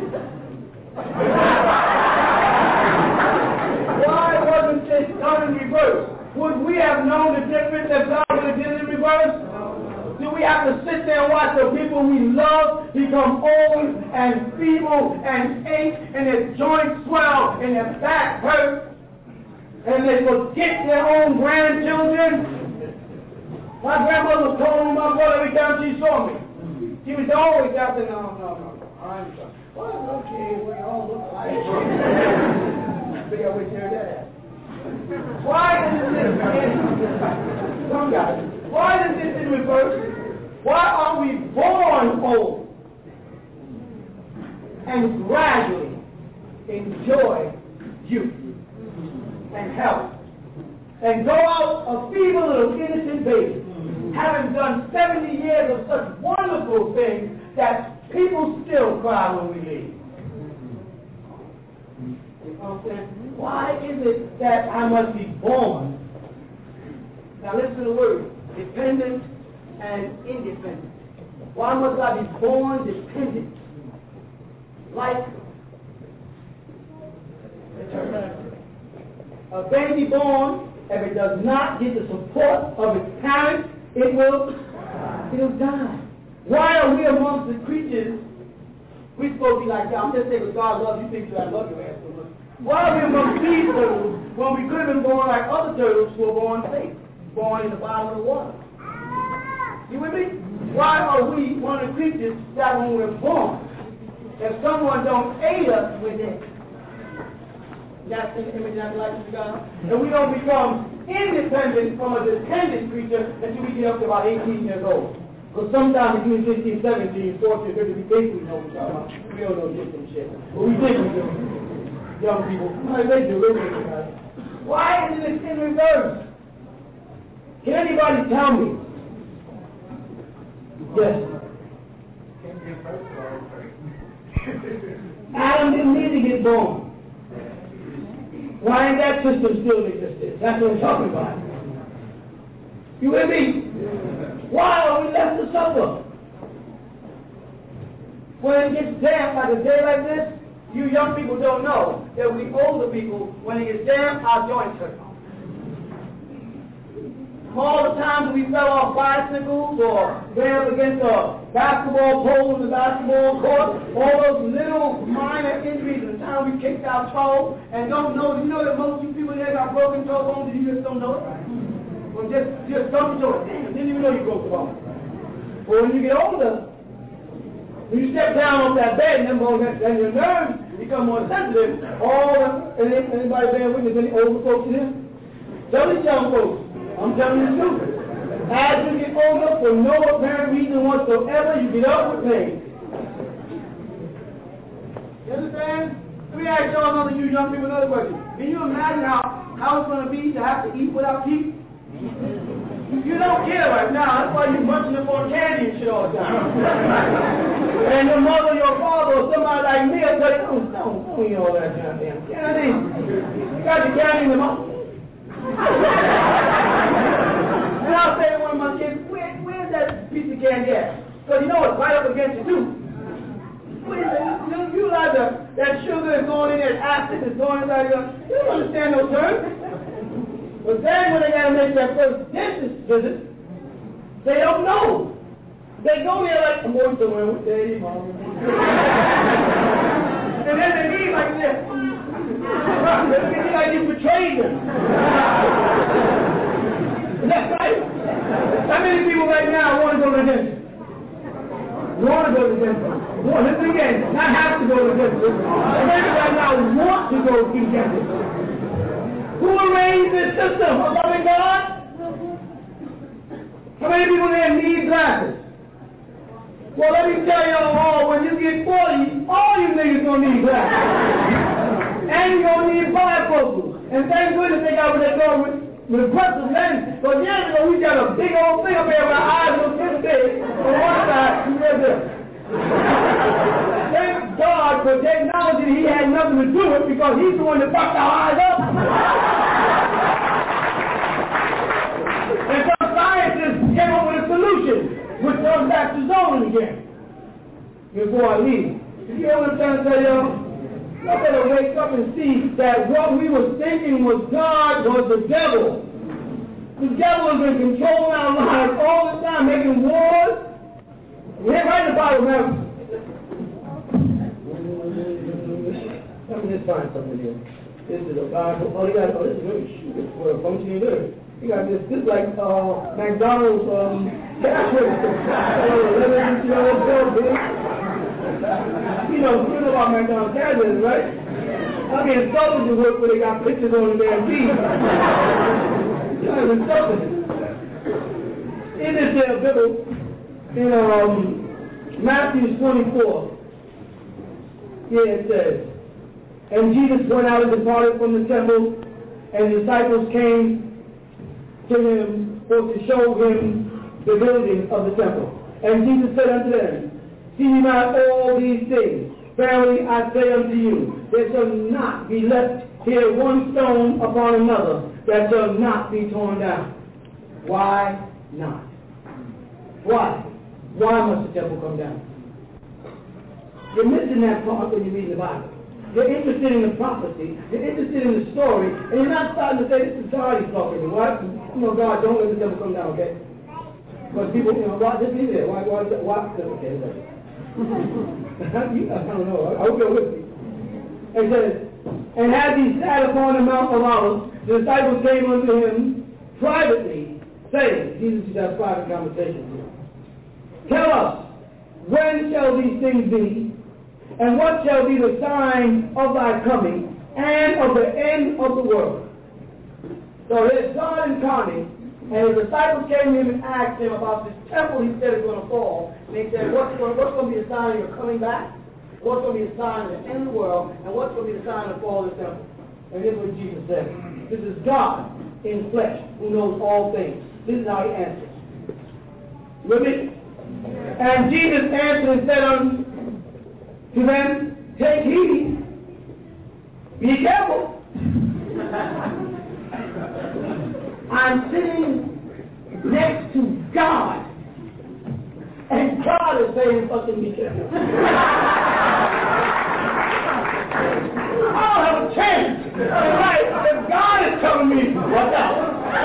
Why wasn't this done in reverse? Would we have known the difference if God would have did it in reverse? Do we have to sit there and watch the people we love become old and feeble and ache and their joints swell and their back hurt and they forget their own grandchildren? My grandmother was calling my brother every time she saw me. She was always out there, no. I'm sorry. Well, okay, we all look alike. I think I would tear that out. Why isn't this some guys? Why is this in reverse? Why are we born old and gradually enjoy youth and health and go out a feeble little innocent baby, having done 70 years of such wonderful things that people still cry when we leave? You know what I'm saying? Why is it that I must be born? Now listen to the word, dependent and independent. Why must I be born dependent? like a baby born, if it does not get the support of its parents, it'll die. Why are we amongst the creatures? We're supposed to be like God. I'm just saying, because God loves you, think I love your ass so much. Why are we amongst these turtles when we could have been born like other turtles who were born safe, born in the bottom of the water? You with me? Why are we one of the creatures that when we're born, if someone don't aid us with it, that's in the image and likeness of God, and we don't become independent from a dependent creature until we get up to about 18 years old. Because sometimes between 16, 17, 14, 15, we think we know what we're talking about. We don't know this and shit. But we think we do. Young people, they do. Why isn't it in reverse? Can anybody tell me? Yes. Adam didn't need to get born. Why ain't that system still existed? That's what I'm talking about. You with me? Why are we left to suffer? When it gets damp, like a day like this, you young people don't know that we older people, when it gets damp, our joints hurt. All the times we fell off bicycles or ran up against a basketball pole in the basketball court, all those little minor injuries, and the time we kicked our toe and don't know, you know that most of you people there got broken toe bones and you just don't know it? Or just don't know it. Damn, didn't even know you broke the bone. But when you get older, when you step down off that bed and them bones and your nerves become more sensitive, anybody bear witness, any older folks here? Tell these young folks. I'm telling you the truth. As you get older, for no apparent reason whatsoever, you get up with pain. You understand? Let me ask y'all another, you young people, another question. Can you imagine how it's going to be to have to eat without teeth? You don't care right now. That's why you're munching up on candy and shit all the time. And your mother, your father, or somebody like me will tell you, don't eat all that goddamn candy. You got the candy in the mouth. And I'll say to one of my kids, where's that piece of candy at? Because you know it's right up against your tooth. You realize that sugar is going in there, acid is going in there. You don't understand those terms. But then when they got to make their first dentist visit, they don't know. They go there like, I'm going somewhere with Daddy, Mom. And then they leave like this. It's like you betrayed them. Is that right? How many people right now want to go to the dentist? Want to go to the dentist? Listen again, not have to go to the dentist. How many right now want to go to the dentist? Who arranged this system? A loving God? How many people there need glasses? Well, let me tell you all, when you get 40, all you niggas gonna need glasses. And you're going to need bifocals. And thank goodness they got what they call with aggressive lens. But years ago, we got a big old thing up here where our eyes look this big. On one side, you read this. Thank God for technology he had nothing to do with because he's the one that fucked our eyes up. And so scientists came up with a solution, which goes back to zoning again. Before I leave. You hear what I'm trying to tell y'all? I better wake up and see that what we were thinking was God was the devil. The devil has been controlling our lives all the time, making wars. We're right in the Bible, man. Let me just find something here. This is a Bible. Oh, you got this is really shoot for a functioning lyric. You got this is like McDonald's cash register. You know about McDonald's cash register, right? I mean, insulted you work where they got pictures on the damn teeth. You know, it's insulted. In this Bible, in Matthew 24, here it says, and Jesus went out and departed from the temple, and the disciples came to him for to show him the building of the temple. And Jesus said unto them, see ye not all these things? Verily I say unto you, there shall not be left here one stone upon another that shall not be torn down. Why not? Why? Why must the temple come down? You're missing that part when you read the Bible. You're interested in the prophecy. You're interested in the story. And you're not starting to say, this is God he's talking to. What? You know, God, don't let the devil come down, okay? Because people, you know, why just be there? Why? Okay, I don't know. I hope you're with me. It says, and as he sat upon the Mount of Olives, the disciples came unto him privately, saying, Jesus used to have private conversations here. Tell us, when shall these things be? And what shall be the sign of thy coming and of the end of the world? So here's God incarnate, and his disciples came to him and asked him about this temple he said is going to fall. And they said, what's going to be the sign of your coming back? What's going to be the sign of the end of the world? And what's going to be the sign of the fall of the temple? And here's what Jesus said. This is God in flesh who knows all things. This is how he answers. With me? And Jesus answered and said unto them, take heed, be careful. I'm sitting next to God, and God is saying fucking be careful. I'll have a chance in life if God is telling me, watch out.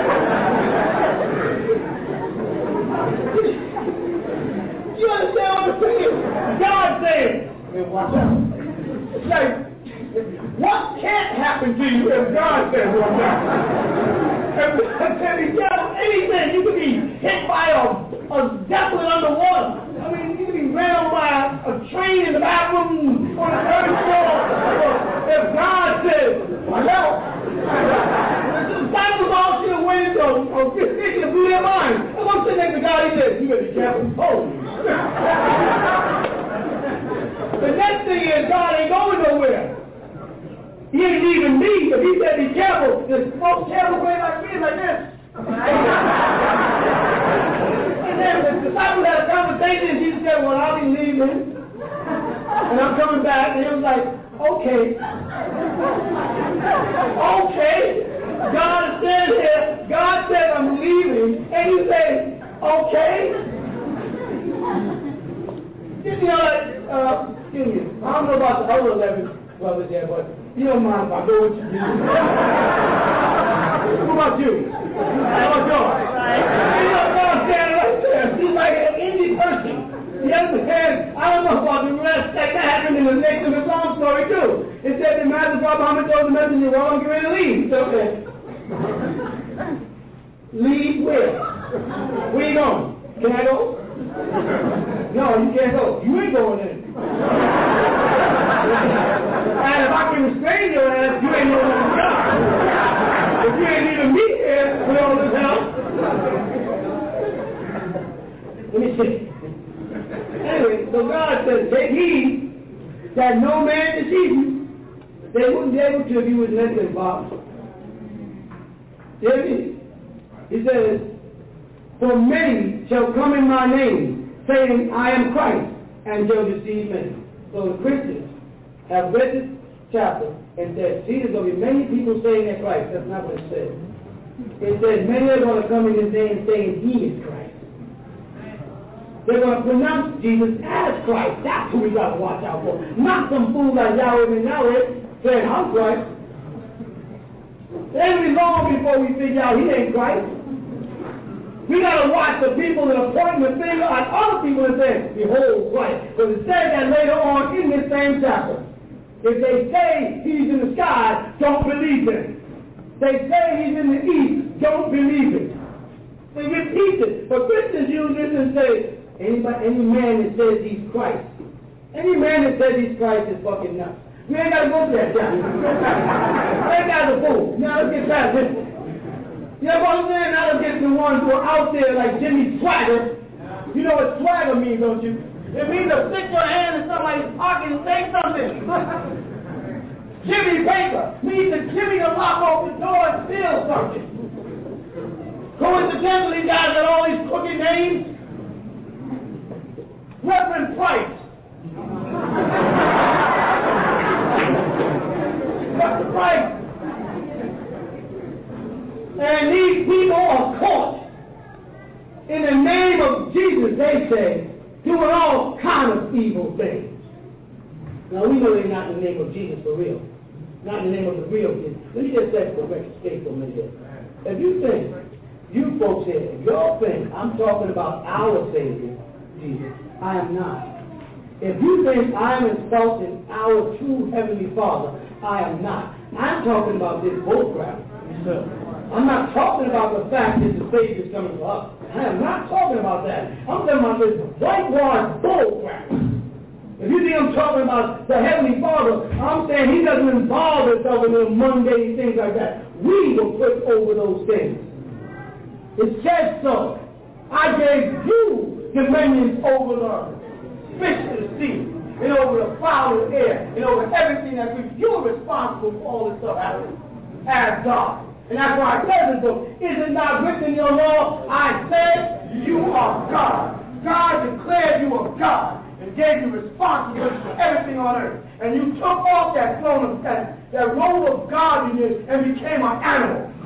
You understand what I'm saying? God saying, watch out. It's like, what can't happen to you if God says watch out? If God says be careful, anything, you could be hit by a zeppelin underwater. I mean, you could be ran over by a train in the bathroom on the third floor. If God says, watch out. That was all she was waiting for. It blew their mind. I'm going to sit next to God, he says, you better be careful. Oh. The next thing is God ain't going nowhere. He ain't leaving me. If he said be careful, the folks careful way like me like this. And then the disciples had a conversation and Jesus said, well, I'll be leaving. And I'm coming back. And he was like, okay. Okay. God is standing here. God said I'm leaving. And you say, okay. You know, like, excuse me, I don't know about the other 11 brothers there, but you don't mind if I go with you. What about you? How about yours? You know, God standing right there. He's like an indie person. He understands, I don't know about the rest. Like that happened in the next of the Islam story, too. It said the master prophet Muhammad told the messenger, well, I'm getting ready to leave. He said, okay. Leave where? Where you going? Can I go? No, you can't go. You ain't going in. And if I can restrain your ass, you ain't going to go. If you ain't even me here with all this help. Let me see. Anyway, so God says, take heed that no man deceive you. They wouldn't be able to if he was naked, Bob. Hear me? He says, for many shall come in my name, saying, I am Christ, and shall deceive many. So the Christians have read this chapter and said, see, there's going to be many people saying they're Christ. That's not what it says. It says, many are going to come in his name saying he is Christ. They're going to pronounce Jesus as Christ. That's who we got to watch out for. Not some fool like Yahweh and Yahweh saying, I'm Christ. It'll be long before we figure out he ain't Christ. We got to watch the people that are pointing the finger at other people and saying, behold Christ. Because it says that later on in this same chapter. If they say he's in the sky, don't believe them. They say he's in the east, don't believe it. They repeat it. But Christians use this and say, any man that says he's Christ, any man that says he's Christ is fucking nuts. We ain't got to go to that chapter. We ain't got to fool. Now let's get past this. You know what I'm saying? Now let's get the ones who are out there like Jimmy Swagger. You know what swagger means, don't you? It means to stick your hand in somebody's pocket and say something. Jimmy Baker means to Jimmy to lock off the door and steal something. Coincidentally, guys got all these crooked names. Reverend Price. Dr. Price. And these people are caught in the name of Jesus, they say, doing all kind of evil things. Now, we know they're not in the name of Jesus for real. Not in the name of the real Jesus. Let me just set the record straight for a minute. If you think, you folks here, if y'all think I'm talking about our Savior, Jesus, I am not. If you think I'm insulting our true Heavenly Father, I am not. I'm talking about this bullcrap. I'm not talking about the fact that the Savior is coming to us. I am not talking about that. I'm talking about this whitewashed bullcrap. If you think I'm talking about the Heavenly Father, I'm saying He doesn't involve Himself in the mundane things like that. We were put over those things. It says so. I gave you dominions over the fish of the sea, and over the fowl of the air, and over everything that we. You're responsible for all this stuff as God. And that's why I said in the book, is it not written in your law? I said you are God. God declared you are God and gave you responsibility for everything on earth. And you took off that throne of that role of godliness and became an animal.